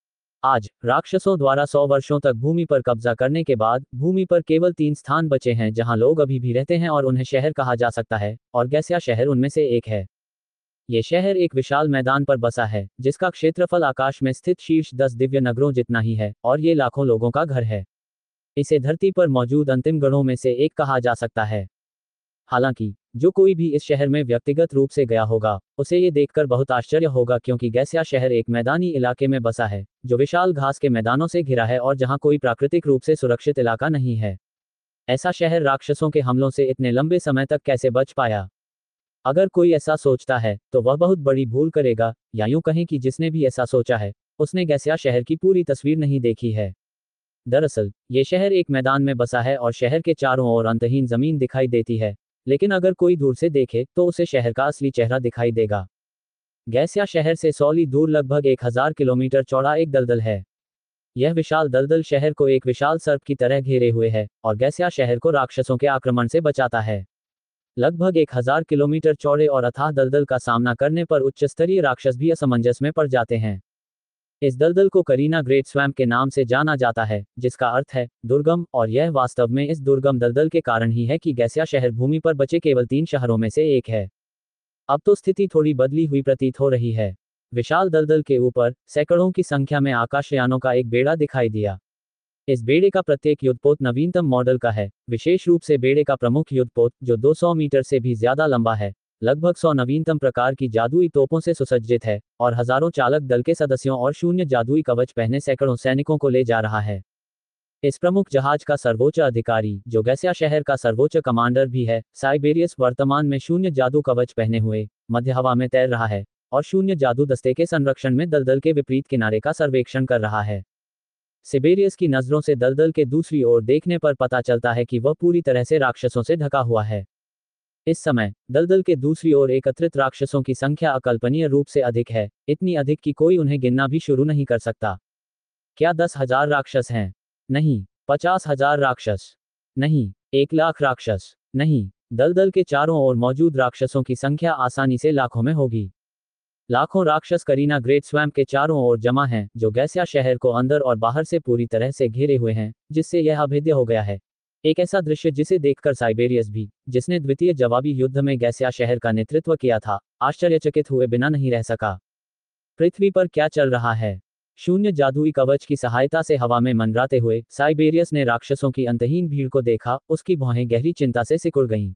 आज राक्षसों द्वारा सौ वर्षों तक भूमि पर कब्जा करने के बाद भूमि पर केवल तीन स्थान बचे हैं जहां लोग अभी भी रहते हैं और उन्हें शहर कहा जा सकता है, और गैसिया शहर उनमें से एक है। ये शहर एक विशाल मैदान पर बसा है जिसका क्षेत्रफल आकाश में स्थित शीर्ष दस दिव्य नगरों जितना ही है, और ये लाखों लोगों का घर है। इसे धरती पर मौजूद अंतिम गणों में से एक कहा जा सकता है। हालांकि जो कोई भी इस शहर में व्यक्तिगत रूप से गया होगा उसे ये देखकर बहुत आश्चर्य होगा, क्योंकि गैसिया शहर एक मैदानी इलाके में बसा है जो विशाल घास के मैदानों से घिरा है और जहां कोई प्राकृतिक रूप से सुरक्षित इलाका नहीं है। ऐसा शहर राक्षसों के हमलों से इतने लंबे समय तक कैसे बच पाया? अगर कोई ऐसा सोचता है तो वह बहुत बड़ी भूल करेगा, या यूं कहें कि जिसने भी ऐसा सोचा है उसने गैसिया शहर की पूरी तस्वीर नहीं देखी है। दरअसल ये शहर एक मैदान में बसा है और शहर के चारों ओर अंतहीन जमीन दिखाई देती है, लेकिन अगर कोई दूर से देखे तो उसे शहर का असली चेहरा दिखाई देगा। गैसिया शहर से सौ ली दूर लगभग एक हजार किलोमीटर चौड़ा एक दलदल है। यह विशाल दलदल शहर को एक विशाल सर्प की तरह घेरे हुए है और गैसिया शहर को राक्षसों के आक्रमण से बचाता है। लगभग एक हजार किलोमीटर चौड़े और अथाह दलदल का सामना करने पर उच्च स्तरीय राक्षस भी असमंजस में पड़ जाते हैं। इस दलदल को करीना ग्रेट स्वैम्प के नाम से जाना जाता है, जिसका अर्थ है दुर्गम, और यह वास्तव में इस दुर्गम दलदल के कारण ही है कि गैसिया शहर भूमि पर बचे केवल तीन शहरों में से एक है। अब तो स्थिति थोड़ी बदली हुई प्रतीत हो रही है। विशाल दलदल के ऊपर सैकड़ों की संख्या में आकाशयानों का एक बेड़ा दिखाई दिया। इस बेड़े का प्रत्येक युद्धपोत नवीनतम मॉडल का है, विशेष रूप से बेड़े का प्रमुख युद्धपोत जो दो सौ मीटर से भी ज्यादा लंबा है, लगभग सौ नवीनतम प्रकार की जादुई तोपों से सुसज्जित है और हजारों चालक दल के सदस्यों और शून्य जादुई कवच पहने सैकड़ों सैनिकों को ले जा रहा है। इस प्रमुख जहाज का सर्वोच्च अधिकारी, जो गैसिया शहर का सर्वोच्च कमांडर भी है, साइबेरियस, वर्तमान में शून्य जादू कवच पहने हुए मध्य हवा में तैर रहा है और शून्य जादू दस्ते के संरक्षण में दलदल के विपरीत किनारे का सर्वेक्षण कर रहा है। सिबेरियस की नजरों से दलदल के दूसरी ओर देखने पर पता चलता है कि वह पूरी तरह से राक्षसों से ढका हुआ है। इस समय दलदल के दूसरी ओर एकत्रित राक्षसों की संख्या अकल्पनीय रूप से अधिक है, इतनी अधिक कि कोई उन्हें गिनना भी शुरू नहीं कर सकता। क्या दस हजार राक्षस हैं? नहीं। पचास हजार राक्षस? नहीं। एक लाख राक्षस? नहीं। दलदल के चारों ओर मौजूद राक्षसों की संख्या आसानी से लाखों में होगी। लाखों राक्षस करीना ग्रेट स्वैम्प के चारों ओर जमा हैं, जो गैसिया शहर को अंदर और बाहर से पूरी तरह से घेरे हुए हैं, जिससे यह अभेद्य हो गया है। एक ऐसा दृश्य जिसे देखकर साइबेरियस भी, जिसने द्वितीय जवाबी युद्ध में गैसिया शहर का नेतृत्व किया था, आश्चर्यचकित हुए बिना नहीं रह सका। पृथ्वी पर क्या चल रहा है? शून्य जादुई कवच की सहायता से हवा में मंडराते हुए साइबेरियस ने राक्षसों की अंतहीन भीड़ को देखा। उसकी भौहें गहरी चिंता से सिकुड़ गईं।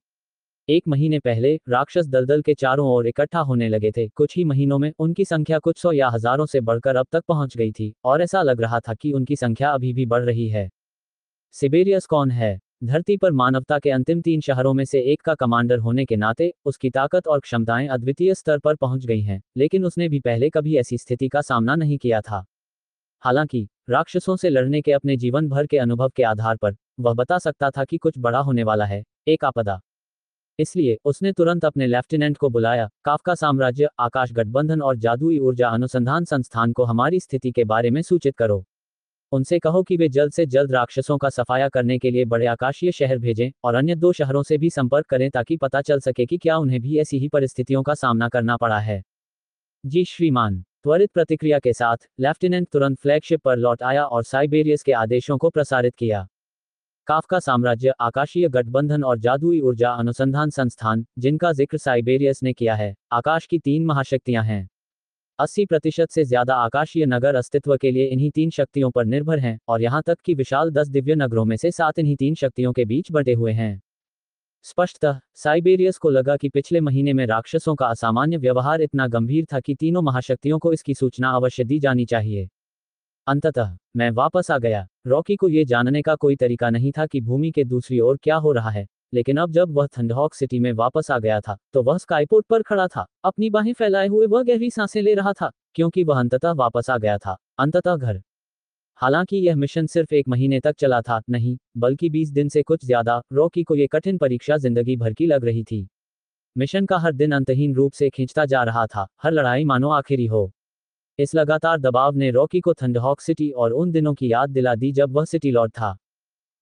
एक महीने पहले राक्षस दलदल के चारों ओर इकट्ठा होने लगे थे। कुछ ही महीनों में उनकी संख्या कुछ सौ या हजारों से बढ़कर अब तक पहुंच गई थी, और ऐसा लग रहा था कि उनकी संख्या अभी भी बढ़ रही है। सिबेरियस कौन है? धरती पर मानवता के अंतिम तीन शहरों में से एक का कमांडर होने के नाते उसकी ताकत और क्षमताएं अद्वितीय स्तर पर पहुंच गई हैं, लेकिन उसने भी पहले कभी ऐसी स्थिति का सामना नहीं किया था। हालांकि राक्षसों से लड़ने के अपने जीवन भर के अनुभव के आधार पर वह बता सकता था कि कुछ बड़ा होने वाला है, एक आपदा। इसलिए उसने तुरंत अपने लेफ्टिनेंट को बुलाया। काफका साम्राज्य, आकाश गठबंधन और जादुई ऊर्जा अनुसंधान संस्थान को हमारी स्थिति के बारे में सूचित करो। उनसे कहो कि वे जल्द से जल्द राक्षसों का सफाया करने के लिए बड़े आकाशीय शहर भेजें और अन्य दो शहरों से भी संपर्क करें ताकि पता चल सके कि क्या उन्हें भी ऐसी ही परिस्थितियों का सामना करना पड़ा है। जी श्रीमान। त्वरित प्रतिक्रिया के साथ लेफ्टिनेंट तुरंत फ्लैगशिप पर लौट आया और साइबेरियस के आदेशों को प्रसारित किया। काफका साम्राज्य, आकाशीय गठबंधन और जादुई ऊर्जा अनुसंधान संस्थान, जिनका जिक्र साइबेरियस ने किया है, आकाश की तीन महाशक्तियां हैं। अस्सी प्रतिशत से ज्यादा आकाशीय नगर अस्तित्व के लिए इन्हीं तीन शक्तियों पर निर्भर हैं, और यहां तक कि विशाल दस दिव्य नगरों में से सात इन्हीं तीन शक्तियों के बीच बंटे हुए हैं। स्पष्टतः साइबेरियस को लगा कि पिछले महीने में राक्षसों का असामान्य व्यवहार इतना गंभीर था कि तीनों महाशक्तियों को इसकी सूचना अवश्य दी जानी चाहिए। अंततः मैं वापस आ गया। रॉकी को यह जानने का कोई तरीका नहीं था कि भूमि के दूसरी ओर क्या हो रहा है, लेकिन अब जब वह थंडहॉक सिटी में वापस आ गया था तो वह स्काईपोर्ट पर खड़ा था। अपनी बाहें फैलाए हुए वह गहरी सांसें ले रहा था, क्योंकि वह अंततः वापस आ गया था, अंततः घर। हालांकि यह मिशन सिर्फ एक महीने तक चला था, नहीं बल्कि बीस दिन से कुछ ज्यादा। रॉकी को यह कठिन परीक्षा जिंदगी भर की लग रही थी। मिशन का हर दिन अंतहीन रूप से खींचता जा रहा था, हर लड़ाई मानो आखिरी हो। इस लगातार दबाव ने रॉकी को थंडहॉक सिटी और उन दिनों की याद दिला दी जब वह सिटी लॉर्ड था।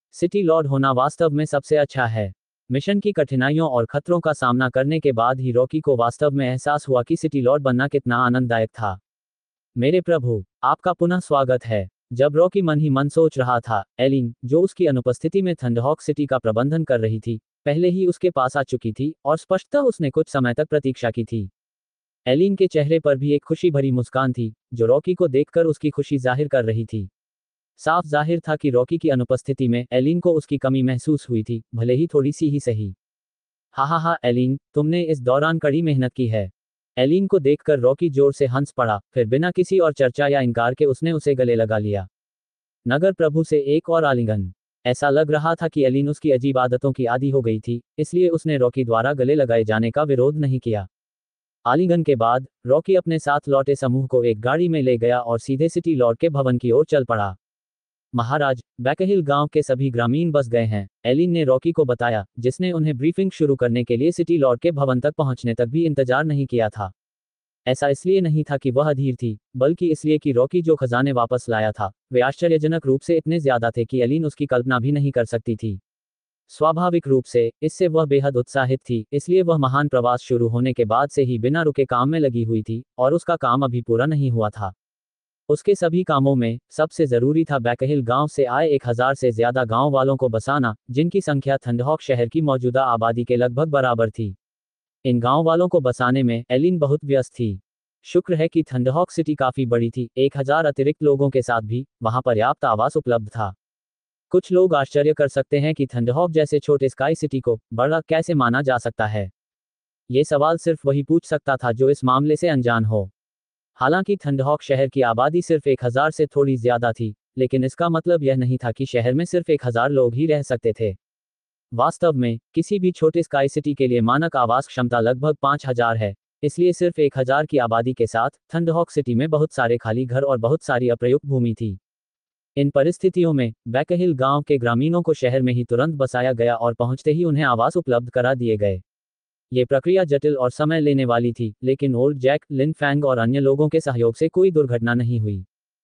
सिटी लॉर्ड होना वास्तव में सबसे अच्छा है। मिशन की कठिनाइयों और खतरों का सामना करने के बाद ही रॉकी को वास्तव में एहसास हुआ कि सिटी लॉर्ड बनना कितना आनंददायक था। मेरे प्रभु, आपका पुनः स्वागत है। जब रॉकी मन ही मन सोच रहा था, एलिन, जो उसकी अनुपस्थिति में थंडरहॉक सिटी का प्रबंधन कर रही थी, पहले ही उसके पास आ चुकी थी और स्पष्टतः उसने कुछ समय तक प्रतीक्षा की थी। एलिन के चेहरे पर भी एक खुशी भरी मुस्कान थी, जो रॉकी को देखकर उसकी खुशी जाहिर कर रही थी। साफ जाहिर था कि रॉकी की अनुपस्थिति में एलिन को उसकी कमी महसूस हुई थी, भले ही थोड़ी सी ही सही। हा हा हा एलिन, तुमने इस दौरान कड़ी मेहनत की है। एलिन को देखकर रॉकी जोर से हंस पड़ा, फिर बिना किसी और चर्चा या इनकार के उसने उसे गले लगा लिया। नगर प्रभु से एक और आलिंगन। ऐसा लग रहा था कि एलिन उसकी अजीब आदतों की आदी हो गई थी, इसलिए उसने रॉकी द्वारा गले लगाए जाने का विरोध नहीं किया। आलिंगन के बाद रॉकी अपने साथ लौटे समूह को एक गाड़ी में ले गया और सीधे सिटी लॉर्ड के भवन की ओर चल पड़ा। महाराज, बैकहिल गांव के सभी ग्रामीण बस गए हैं, एलिन ने रॉकी को बताया, जिसने उन्हें ब्रीफिंग शुरू करने के लिए सिटी लॉर्ड के भवन तक पहुंचने तक भी इंतजार नहीं किया था। ऐसा इसलिए नहीं था कि वह अधीर थी, बल्कि इसलिए कि रॉकी जो खजाने वापस लाया था, वे आश्चर्यजनक रूप से इतने ज्यादा थे कि एलिन उसकी कल्पना भी नहीं कर सकती थी। स्वाभाविक रूप से इससे वह बेहद उत्साहित थी, इसलिए वह महान प्रवास शुरू होने के बाद से ही बिना रुके काम में लगी हुई थी, और उसका काम अभी पूरा नहीं हुआ था। उसके सभी कामों में सबसे जरूरी था बैकहिल गांव से आए एक हजार से ज्यादा गांव वालों को बसाना, जिनकी संख्या थंडहॉक शहर की मौजूदा आबादी के लगभग बराबर थी। इन गांव वालों को बसाने में एलिन बहुत व्यस्त थी। शुक्र है कि थंडहॉक सिटी काफी बड़ी थी, एक हजार अतिरिक्त लोगों के साथ भी वहां पर्याप्त आवास उपलब्ध था। कुछ लोग आश्चर्य कर सकते हैं कि थंडहॉक जैसे छोटे स्काई सिटी को बड़ा कैसे माना जा सकता है। ये सवाल सिर्फ वही पूछ सकता था जो इस मामले से अनजान हो। हालांकि थंडहॉक शहर की आबादी सिर्फ एक हजार से थोड़ी ज्यादा थी, लेकिन इसका मतलब यह नहीं था कि शहर में सिर्फ एक हजार लोग ही रह सकते थे। वास्तव में किसी भी छोटे स्काई सिटी के लिए मानक आवास क्षमता लगभग पाँच हजार है, इसलिए सिर्फ एक हजार की आबादी के साथ थंडहॉक सिटी में बहुत सारे खाली घर और बहुत सारी अप्रयुक्त भूमि थी। इन परिस्थितियों में बैकहिल गांव के ग्रामीणों को शहर में ही तुरंत बसाया गया और पहुंचते ही उन्हें आवास उपलब्ध करा दिए गए। ये प्रक्रिया जटिल और समय लेने वाली थी, लेकिन ओल्ड जैक, लिन फैंग और अन्य लोगों के सहयोग से कोई दुर्घटना नहीं हुई।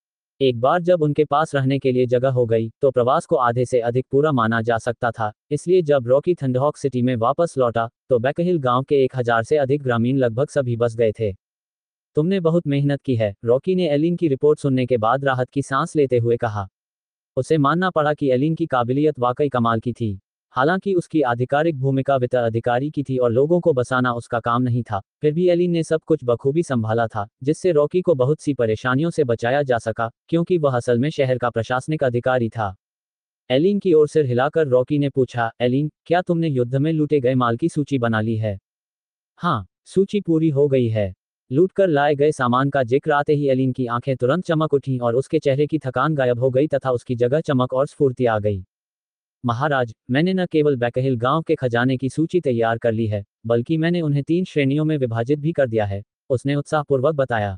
एक बार जब उनके पास रहने के लिए जगह हो गई, तो प्रवास को आधे से अधिक पूरा माना जा सकता था। इसलिए जब रॉकी थंडहॉक सिटी में वापस लौटा, तो बैकहिल गांव के एक हजार से अधिक ग्रामीण लगभग सभी बस गए थे। तुमने बहुत मेहनत की है, रॉकी ने एलिन की रिपोर्ट सुनने के बाद राहत की सांस लेते हुए कहा। उसे मानना पड़ा कि एलिन की काबिलियत वाकई कमाल की थी। हालांकि उसकी आधिकारिक भूमिका वित्त अधिकारी की थी और लोगों को बसाना उसका काम नहीं था, फिर भी एलिन ने सब कुछ बखूबी संभाला था, जिससे रॉकी को बहुत सी परेशानियों से बचाया जा सका, क्योंकि वह असल में शहर का प्रशासनिक अधिकारी था। एलिन की ओर सिर हिलाकर रॉकी ने पूछा, एलिन, क्या तुमने युद्ध में लूटे गए माल की सूची बना ली है? हाँ, सूची पूरी हो गई है। लूटकर लाए गए सामान का जिक्र आते ही एलिन की आंखें तुरंत चमक उठीं और उसके चेहरे की थकान गायब हो गई तथा उसकी जगह चमक और स्फूर्ति आ गई। महाराज, मैंने न केवल बैकहिल गांव के खजाने की सूची तैयार कर ली है, बल्कि मैंने उन्हें तीन श्रेणियों में विभाजित भी कर दिया है, उसने उत्साहपूर्वक बताया।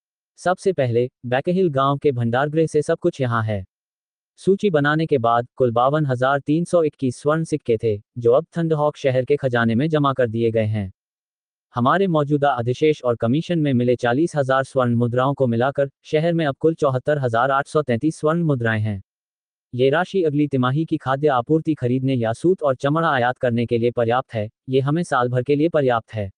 सबसे पहले, बैकहिल गांव के भंडारगृह से सब कुछ यहाँ है। सूची बनाने के बाद कुल बावन हजार तीन सौ इक्कीस स्वर्ण सिक्के थे, जो अब थंडहॉक शहर के खजाने में जमा कर दिए गए हैं। हमारे मौजूदा अधिशेष और कमीशन में मिले चालीस हजार स्वर्ण मुद्राओं को मिलाकर शहर में अब कुल चौहत्तर हजार आठ सौ तैंतीस स्वर्ण मुद्राएं हैं। ये राशि अगली तिमाही की खाद्य आपूर्ति खरीदने या सूत और चमड़ा आयात करने के लिए पर्याप्त है। ये हमें साल भर के लिए पर्याप्त है।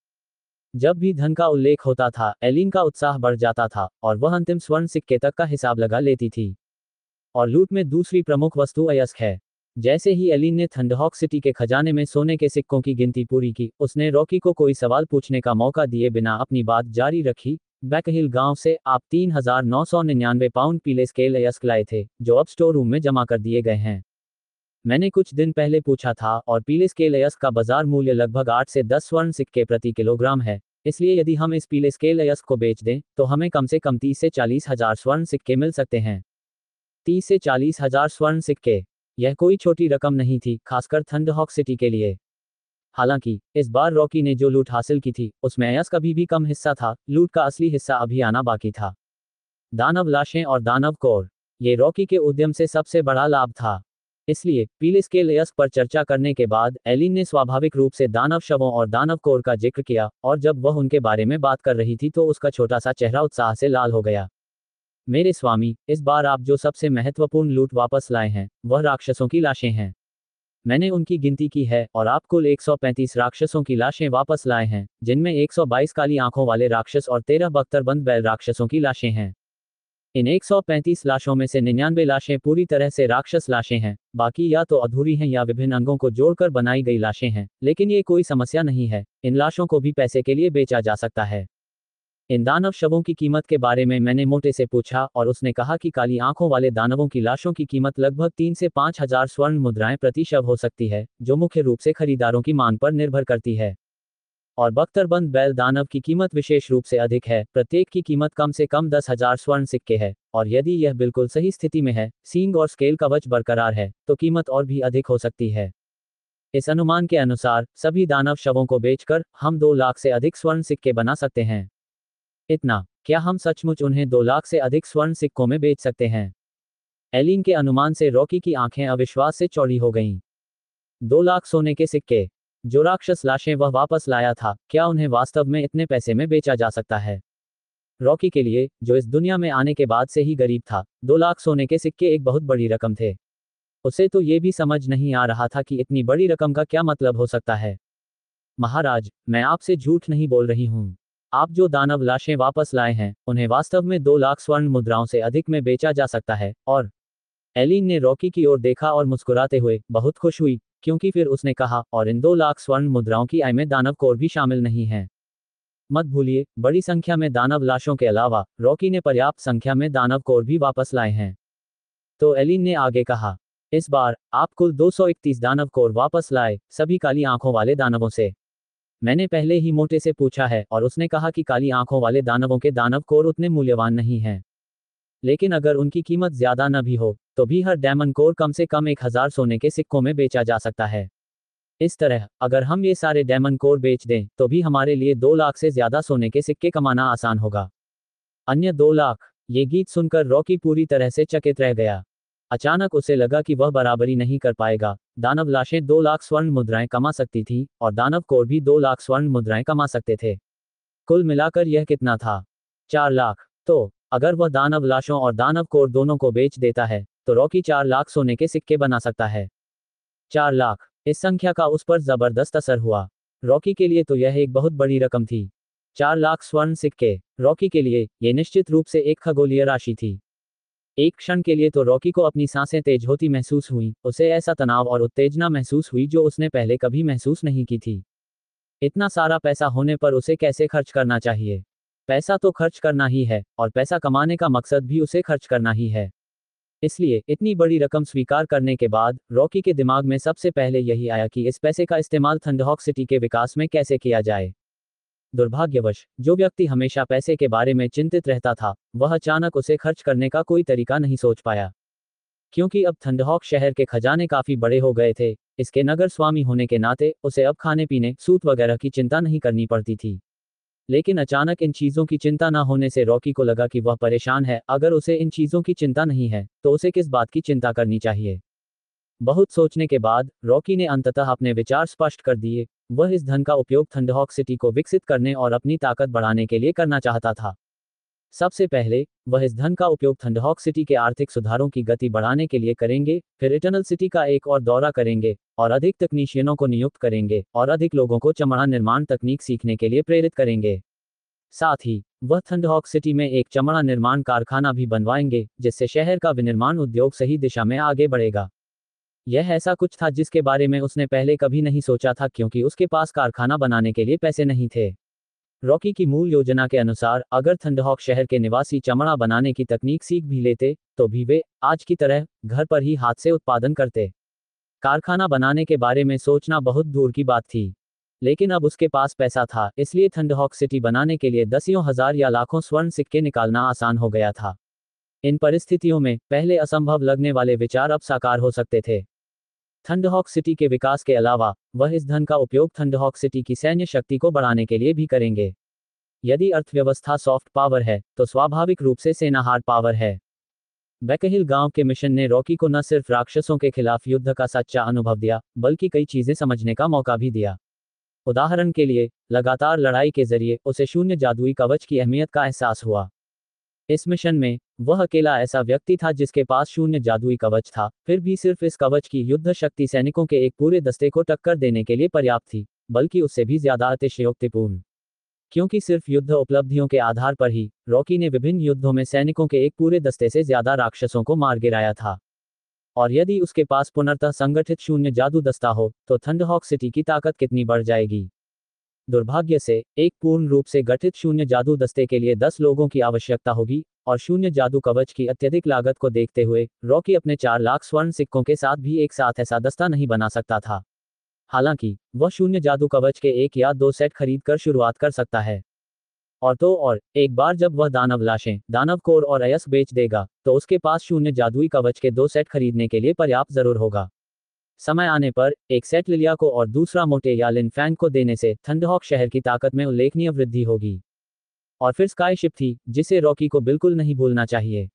जब भी धन का उल्लेख होता था, एलिन का उत्साह बढ़ जाता था और वह अंतिम स्वर्ण सिक्के तक का हिसाब लगा लेती थी। और लूट में दूसरी प्रमुख वस्तु अयस्क है। जैसे ही एलिन ने थंडहॉक सिटी के खजाने में सोने के सिक्कों की गिनती पूरी की, उसने रॉकी को कोई सवाल पूछने का मौका दिए बिना अपनी बात जारी रखी। बैकहिल गांव से आप तीन हजार नौ सौ निन्यानवे पाउंड पीले स्केल अयस्क लाए थे, जो अब स्टोर रूम में जमा कर दिए गए हैं। मैंने कुछ दिन पहले पूछा था और पीले स्केल अयस्क का बाजार मूल्य लगभग आठ से दस स्वर्ण सिक्के प्रति किलोग्राम है। इसलिए यदि हम इस पीले स्केल अयस्क को बेच दें, तो हमें कम से कम तीस से चालीस हजार स्वर्ण सिक्के मिल सकते हैं। तीस से चालीस हजार स्वर्ण सिक्के, यह कोई छोटी रकम नहीं थी, खासकर थंडहॉक सिटी के लिए। हालांकि इस बार रॉकी ने जो लूट हासिल की थी, उसमें अयस्क अभी भी कम हिस्सा था। लूट का असली हिस्सा अभी आना बाकी था। दानव लाशें और दानव कोर, ये रॉकी के उद्यम से सबसे बड़ा लाभ था। इसलिए पीले स्केल अयस्क पर चर्चा करने के बाद एलिन ने स्वाभाविक रूप से दानव शवों और दानव कोर का जिक्र किया, और जब वह उनके बारे में बात कर रही थी तो उसका छोटा सा चेहरा उत्साह से लाल हो गया। मेरे स्वामी, इस बार आप जो सबसे महत्वपूर्ण लूट वापस लाए हैं वह राक्षसों की लाशें हैं। मैंने उनकी गिनती की है और आप कुल एक सौ पैंतीस राक्षसों की लाशें वापस लाए हैं, जिनमें एक सौ बाईस काली आंखों वाले राक्षस और तेरह बख्तरबंद बैल राक्षसों की लाशें हैं। इन एक सौ पैंतीस लाशों में से निन्यानवे लाशें पूरी तरह से राक्षस लाशें हैं, बाकी या तो अधूरी हैं या विभिन्न अंगों को जोड़कर बनाई गई लाशें हैं, लेकिन ये कोई समस्या नहीं है, इन लाशों को भी पैसे के लिए बेचा जा सकता है। इन दानव शवों की कीमत के बारे में मैंने मोटे से पूछा और उसने कहा कि काली आंखों वाले दानवों की लाशों की कीमत लगभग तीन से पाँच हजार स्वर्ण मुद्राएं प्रति शव हो सकती है, जो मुख्य रूप से खरीदारों की मांग पर निर्भर करती है। और बख्तरबंद बैल दानव की कीमत विशेष रूप से अधिक है, प्रत्येक की कीमत कम से कम दस हजार स्वर्ण सिक्के है, और यदि यह बिल्कुल सही स्थिति में है, सींग और स्केल कवच बरकरार है, तो कीमत और भी अधिक हो सकती है। इस अनुमान के अनुसार सभी दानव शवों को बेचकर हम दो लाख से अधिक स्वर्ण सिक्के बना सकते हैं। इतना, क्या हम सचमुच उन्हें दो लाख से अधिक स्वर्ण सिक्कों में बेच सकते हैं? एलिन के अनुमान से रॉकी की आंखें अविश्वास से चौड़ी हो गईं। दो लाख सोने के सिक्के, जो राक्षस लाशें वह वापस लाया था, क्या उन्हें वास्तव में इतने पैसे में बेचा जा सकता है? रॉकी के लिए, जो इस दुनिया में आने के बाद से ही गरीब था, दो लाख सोने के सिक्के एक बहुत बड़ी रकम थे। उसे तो ये भी समझ नहीं आ रहा था कि इतनी बड़ी रकम का क्या मतलब हो सकता है। महाराज, मैं आपसे झूठ नहीं बोल रही हूँ। आप जो दानव लाशें वापस लाए हैं, उन्हें वास्तव में दो लाख स्वर्ण मुद्राओं से अधिक में बेचा जा सकता है। और एलिन ने रॉकी की ओर देखा और मुस्कुराते हुए बहुत खुश हुई, क्योंकि फिर उसने कहा, और इन दो लाख स्वर्ण मुद्राओं की आय में दानव कोर भी शामिल नहीं है। मत भूलिए, बड़ी संख्या में दानव लाशों के अलावा रॉकी ने पर्याप्त संख्या में दानव कोर भी वापस लाए हैं। तो एलिन ने आगे कहा, इस बार आप कुल दो सौ इकतीस दानव कोर वापस लाए, सभी काली आंखों वाले दानवों से। मैंने पहले ही मोटे से पूछा है और उसने कहा कि काली आंखों वाले दानवों के दानव कोर उतने मूल्यवान नहीं हैं। लेकिन अगर उनकी कीमत ज्यादा न भी हो, तो भी हर डायमंड कोर कम से कम एक हजार सोने के सिक्कों में बेचा जा सकता है। इस तरह, अगर हम ये सारे डायमंड कोर बेच दें, तो भी हमारे लिए दो लाख से ज्यादा सोने के सिक्के कमाना आसान होगा। अन्य दो लाख, ये गीत सुनकर रॉकी पूरी तरह से चकित रह गया। अचानक उसे लगा कि वह बराबरी नहीं कर पाएगा। दानव लाशें दो लाख स्वर्ण मुद्राएं कमा सकती थी, और दानव कोर भी दो लाख स्वर्ण मुद्राएं कमा सकते थे। कुल मिलाकर यह कितना था? चार लाख। तो अगर वह दानव लाशों और दानव कोर दोनों को बेच देता है, तो रॉकी चार लाख सोने के सिक्के बना सकता है। चार लाख, इस संख्या का उस पर जबरदस्त असर हुआ। रॉकी के लिए तो यह एक बहुत बड़ी रकम थी। चार लाख स्वर्ण सिक्के, रॉकी के लिए यह निश्चित रूप से एक खगोलीय राशि थी। एक क्षण के लिए तो रॉकी को अपनी सांसें तेज होती महसूस हुई, उसे ऐसा तनाव और उत्तेजना महसूस हुई जो उसने पहले कभी महसूस नहीं की थी। इतना सारा पैसा होने पर उसे कैसे खर्च करना चाहिए? पैसा तो खर्च करना ही है, और पैसा कमाने का मकसद भी उसे खर्च करना ही है। इसलिए इतनी बड़ी रकम स्वीकार करने के बाद रॉकी के दिमाग में सबसे पहले यही आया कि इस पैसे का इस्तेमाल थंडरहॉक सिटी के विकास में कैसे किया जाए। दुर्भाग्यवश, जो व्यक्ति हमेशा पैसे के बारे में चिंतित रहता था, वह अचानक उसे खर्च करने का कोई तरीका नहीं सोच पाया। क्योंकि अब थंडरहॉक शहर के खजाने काफी बड़े हो गए थे, इसके नगर स्वामी होने के नाते उसे अब खाने पीने, सूत वगैरह की चिंता नहीं करनी पड़ती थी। लेकिन अचानक इन चीजों की चिंता न होने से रॉकी को लगा कि वह परेशान है। अगर उसे इन चीजों की चिंता नहीं है, तो उसे किस बात की चिंता करनी चाहिए? बहुत सोचने के बाद रॉकी ने अंततः अपने विचार स्पष्ट कर दिए। वह इस धन का उपयोग थंडरहॉक सिटी को विकसित करने और अपनी ताकत बढ़ाने के लिए करना चाहता था। सबसे पहले, वह इस धन का उपयोग थंडरहॉक सिटी के आर्थिक सुधारों की गति बढ़ाने के लिए करेंगे, फिर इटर्नल सिटी का एक और दौरा करेंगे, और अधिक तकनीशियनों को नियुक्त करेंगे, और अधिक लोगों को चमड़ा निर्माण तकनीक सीखने के लिए प्रेरित करेंगे। साथ ही, वह थंडरहॉक सिटी में एक चमड़ा निर्माण कारखाना भी बनवाएंगे, जिससे शहर का विनिर्माण उद्योग सही दिशा में आगे बढ़ेगा। यह ऐसा कुछ था जिसके बारे में उसने पहले कभी नहीं सोचा था, क्योंकि उसके पास कारखाना बनाने के लिए पैसे नहीं थे। रॉकी की मूल योजना के अनुसार, अगर थंडरहॉक शहर के निवासी चमड़ा बनाने की तकनीक सीख भी लेते, तो भी वे, आज की तरह, घर पर ही हाथ से उत्पादन करते। कारखाना बनाने के बारे में सोचना बहुत दूर की बात थी। लेकिन अब उसके पास पैसा था, इसलिए थंडरहॉक सिटी बनाने के लिए दसियों हजार या लाखों स्वर्ण सिक्के निकालना आसान हो गया था। इन परिस्थितियों में, पहले असंभव लगने वाले विचार अब साकार हो सकते थे। थंडरहॉक सिटी के विकास के अलावा, वह इस धन का उपयोग थंडरहॉक सिटी की सैन्य शक्ति को बढ़ाने के लिए भी करेंगे। यदि अर्थव्यवस्था सॉफ्ट पावर है, तो स्वाभाविक रूप से सेना हार्ड पावर है। बैकहिल गांव के मिशन ने रॉकी को न सिर्फ राक्षसों के खिलाफ युद्ध का सच्चा अनुभव दिया, बल्कि कई चीजें समझने का मौका भी दिया। उदाहरण के लिए, लगातार लड़ाई के जरिए उसे शून्य जादुई कवच की अहमियत का एहसास हुआ। इस मिशन में, वह अकेला ऐसा व्यक्ति था जिसके पास शून्य जादुई कवच था, फिर भी सिर्फ इस कवच की युद्ध शक्ति सैनिकों के एक पूरे दस्ते को टक्कर देने के लिए पर्याप्त थी, बल्कि उससे भी ज्यादा अतिशयोक्तिपूर्ण। क्योंकि सिर्फ युद्ध उपलब्धियों के आधार पर ही रॉकी ने विभिन्न युद्धों में सैनिकों के एक पूरे दस्ते से ज्यादा राक्षसों को मार गिराया था। और यदि उसके पास पुनर्तः संगठित शून्य जादू दस्ता हो, तो थंडरहॉक सिटी की ताकत कितनी बढ़ जाएगी। दुर्भाग्य से, एक पूर्ण रूप से गठित शून्य जादू दस्ते के लिए दस लोगों की आवश्यकता होगी, और शून्य जादू कवच की अत्यधिक लागत को देखते हुए रॉकी अपने चार लाख स्वर्ण सिक्कों के साथ भी एक साथ ऐसा दस्ता नहीं बना सकता था। हालांकि वह शून्य जादू कवच के एक या दो सेट खरीद कर शुरुआत कर सकता है। और तो और, एक बार जब वह दानव लाशें, दानव कोर और अयस्क बेच देगा, तो उसके पास शून्य जादुई कवच के दो सेट खरीदने के लिए पर्याप्त जरूर होगा। समय आने पर एक सेट लिलिया को और दूसरा मोटे या लिन फैंग को देने से थंडरहॉक शहर की ताकत में उल्लेखनीय वृद्धि होगी। और फिर स्काईशिप थी, जिसे रॉकी को बिल्कुल नहीं भूलना चाहिए।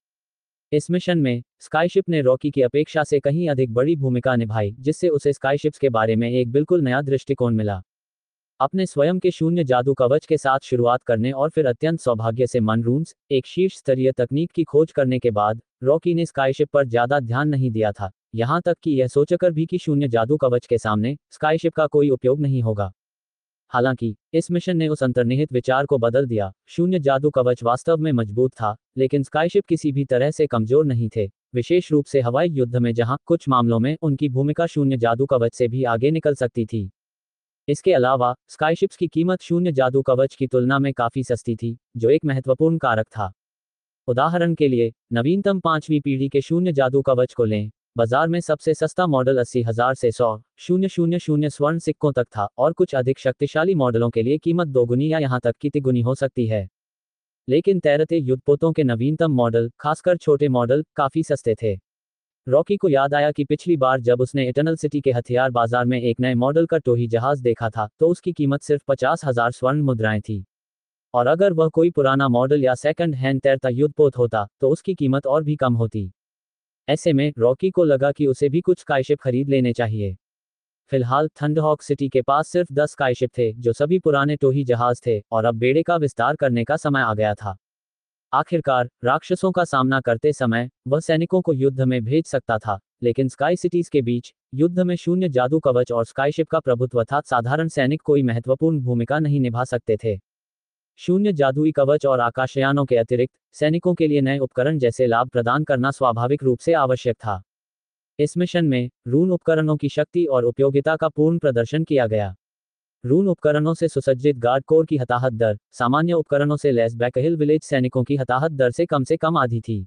इस मिशन में स्काईशिप ने रॉकी की अपेक्षा से कहीं अधिक बड़ी भूमिका निभाई, जिससे उसे स्काईशिप्स के बारे में एक बिल्कुल नया दृष्टिकोण मिला। अपने स्वयं के शून्य जादू कवच के साथ शुरुआत करने और फिर अत्यंत सौभाग्य से मन रून्स, एक शीर्ष स्तरीय तकनीक की खोज करने के बाद रॉकी ने स्काईशिप पर ज्यादा ध्यान नहीं दिया था, यहां तक कि यह सोचकर भी कि शून्य जादू कवच के सामने स्काईशिप का कोई उपयोग नहीं होगा। हालांकि इस मिशन ने उस अंतर्निहित विचार को बदल दिया। शून्य जादू कवच वास्तव में मजबूत था, लेकिन स्काईशिप किसी भी तरह से कमजोर नहीं थे, विशेष रूप से हवाई युद्ध में जहां कुछ मामलों में उनकी भूमिका शून्य जादू कवच से भी आगे निकल सकती थी। इसके अलावा स्काईशिप्स की कीमत शून्य जादू कवच की तुलना में काफी सस्ती थी, जो एक महत्वपूर्ण कारक था। उदाहरण के लिए, नवीनतम पांचवी पीढ़ी के शून्य जादू कवच को लें। बाजार में सबसे सस्ता मॉडल अस्सी हजार से सौ शून्य शून्य शून्य स्वर्ण सिक्कों तक था, और कुछ अधिक शक्तिशाली मॉडलों के लिए कीमत दोगुनी या यहां तक कि तिगुनी हो सकती है। लेकिन तैरते युद्धपोतों के नवीनतम मॉडल, खासकर छोटे मॉडल, काफी सस्ते थे। रॉकी को याद आया कि पिछली बार जब उसने इटर्नल सिटी के हथियार बाजार में एक नए मॉडल का टोही जहाज देखा था, तो उसकी कीमत सिर्फ पचास हजार स्वर्ण मुद्राएं थी। और अगर वह कोई पुराना मॉडल या सेकंड हैंड तैरता युद्धपोत होता, तो उसकी कीमत और भी कम होती। ऐसे में रॉकी को लगा कि उसे भी कुछ स्काईशिप खरीद लेने चाहिए। फिलहाल थंडरहॉक सिटी के पास सिर्फ दस स्काईशिप थे, जो सभी पुराने टोही जहाज थे, और अब बेड़े का विस्तार करने का समय आ गया था। आखिरकार राक्षसों का सामना करते समय वह सैनिकों को युद्ध में भेज सकता था, लेकिन स्काई सिटीज के बीच युद्ध में शून्य जादू कवच और स्काईशिप का प्रभुत्व था। साधारण सैनिक कोई महत्वपूर्ण भूमिका नहीं निभा सकते थे। शून्य जादुई कवच और आकाशयानों के अतिरिक्त सैनिकों के लिए नए उपकरण जैसे लाभ प्रदान करना स्वाभाविक रूप से आवश्यक था। इस मिशन में रून उपकरणों की शक्ति और उपयोगिता का पूर्ण प्रदर्शन किया गया। रून उपकरणों से सुसज्जित गार्ड कोर की हताहत दर सामान्य उपकरणों से लैस बैकहिल विलेज सैनिकों की हताहत दर से कम से कम आधी थी।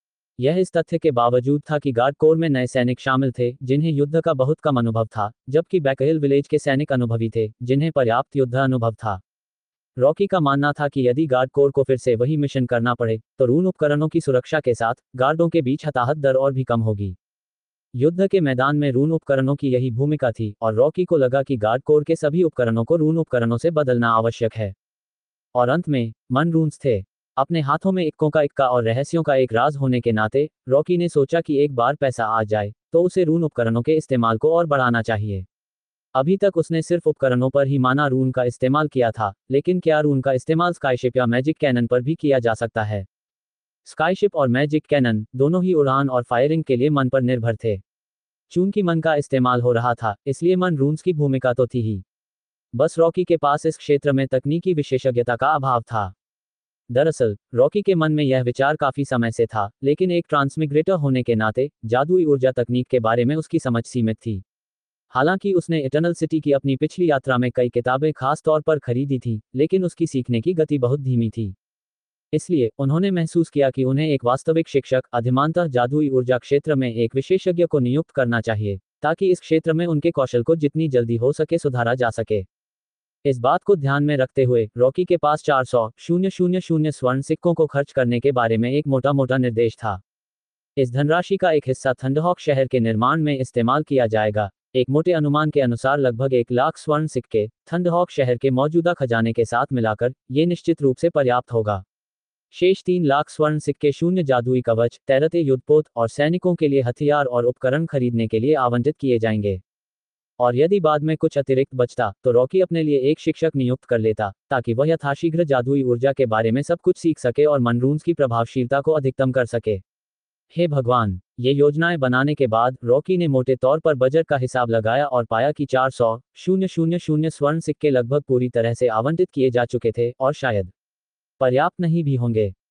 यह इस तथ्य के बावजूद था कि गार्ड कोर में नए सैनिक शामिल थे जिन्हें युद्ध का बहुत कम अनुभव था, जबकि बैकहिल विलेज के सैनिक अनुभवी थे जिन्हें पर्याप्त युद्ध अनुभव था। रॉकी का मानना था कि यदि गार्ड कोर को फिर से वही मिशन करना पड़े, तो रून उपकरणों की सुरक्षा के साथ गार्डों के बीच हताहत दर और भी कम होगी। युद्ध के मैदान में रून उपकरणों की यही भूमिका थी, और रॉकी को लगा कि गार्ड कोर के सभी उपकरणों को रून उपकरणों से बदलना आवश्यक है। और अंत में मन रून्स थे। अपने हाथों में इक्कों का इक्का और रहस्यों का एक राज होने के नाते रॉकी ने सोचा कि एक बार पैसा आ जाए तो उसे रून उपकरणों के इस्तेमाल को और बढ़ाना चाहिए। अभी तक उसने सिर्फ उपकरणों पर ही माना रून का इस्तेमाल किया था, लेकिन क्या रून का इस्तेमाल स्काईशिप या मैजिक कैनन पर भी किया जा सकता है? स्काईशिप और मैजिक कैनन दोनों ही उड़ान और फायरिंग के लिए मन पर निर्भर थे। चूंकि मन का इस्तेमाल हो रहा था, इसलिए मन रून्स की भूमिका तो थी ही। बस रॉकी के पास इस क्षेत्र में तकनीकी विशेषज्ञता का अभाव था। दरअसल रॉकी के मन में यह विचार काफी समय से था, लेकिन एक ट्रांसमिग्रेटर होने के नाते जादुई ऊर्जा तकनीक के बारे में उसकी समझ सीमित थी। हालांकि उसने इटर्नल सिटी की अपनी पिछली यात्रा में कई किताबें खास तौर पर खरीदी थी, लेकिन उसकी सीखने की गति बहुत धीमी थी। इसलिए उन्होंने महसूस किया कि उन्हें एक वास्तविक शिक्षक, अधिमानतः जादुई ऊर्जा क्षेत्र में एक विशेषज्ञ को नियुक्त करना चाहिए, ताकि इस क्षेत्र में उनके कौशल को जितनी जल्दी हो सके सुधारा जा सके। इस बात को ध्यान में रखते हुए रॉकी के पास चार सौ शून्य शून्य शून्य स्वर्ण सिक्कों को खर्च करने के बारे में एक मोटा मोटा निर्देश था। इस धनराशि का एक हिस्सा थंडरहॉक शहर के निर्माण में इस्तेमाल किया जाएगा। एक मोटे अनुमान के अनुसार लगभग एक लाख स्वर्ण सिक्के थंडरहॉक शहर के मौजूदा खजाने के साथ मिलाकर ये निश्चित रूप से पर्याप्त होगा। शेष तीन लाख स्वर्ण सिक्के शून्य जादुई कवच, तैरते युद्धपोत और सैनिकों के लिए हथियार और उपकरण खरीदने के लिए आवंटित किए जाएंगे। और यदि बाद में कुछ अतिरिक्त बचता तो रॉकी अपने लिए एक शिक्षक नियुक्त कर लेता ताकि वह यथाशीघ्र जादुई ऊर्जा के बारे में सब कुछ सीख सके और मनरून्स की प्रभावशीलता को अधिकतम कर सके। हे भगवान, ये योजनाएं बनाने के बाद रॉकी ने मोटे तौर पर बजट का हिसाब लगाया और पाया कि चार सौ शून्य शून्य शून्य स्वर्ण सिक्के लगभग पूरी तरह से आवंटित किए जा चुके थे और शायद पर्याप्त नहीं भी होंगे।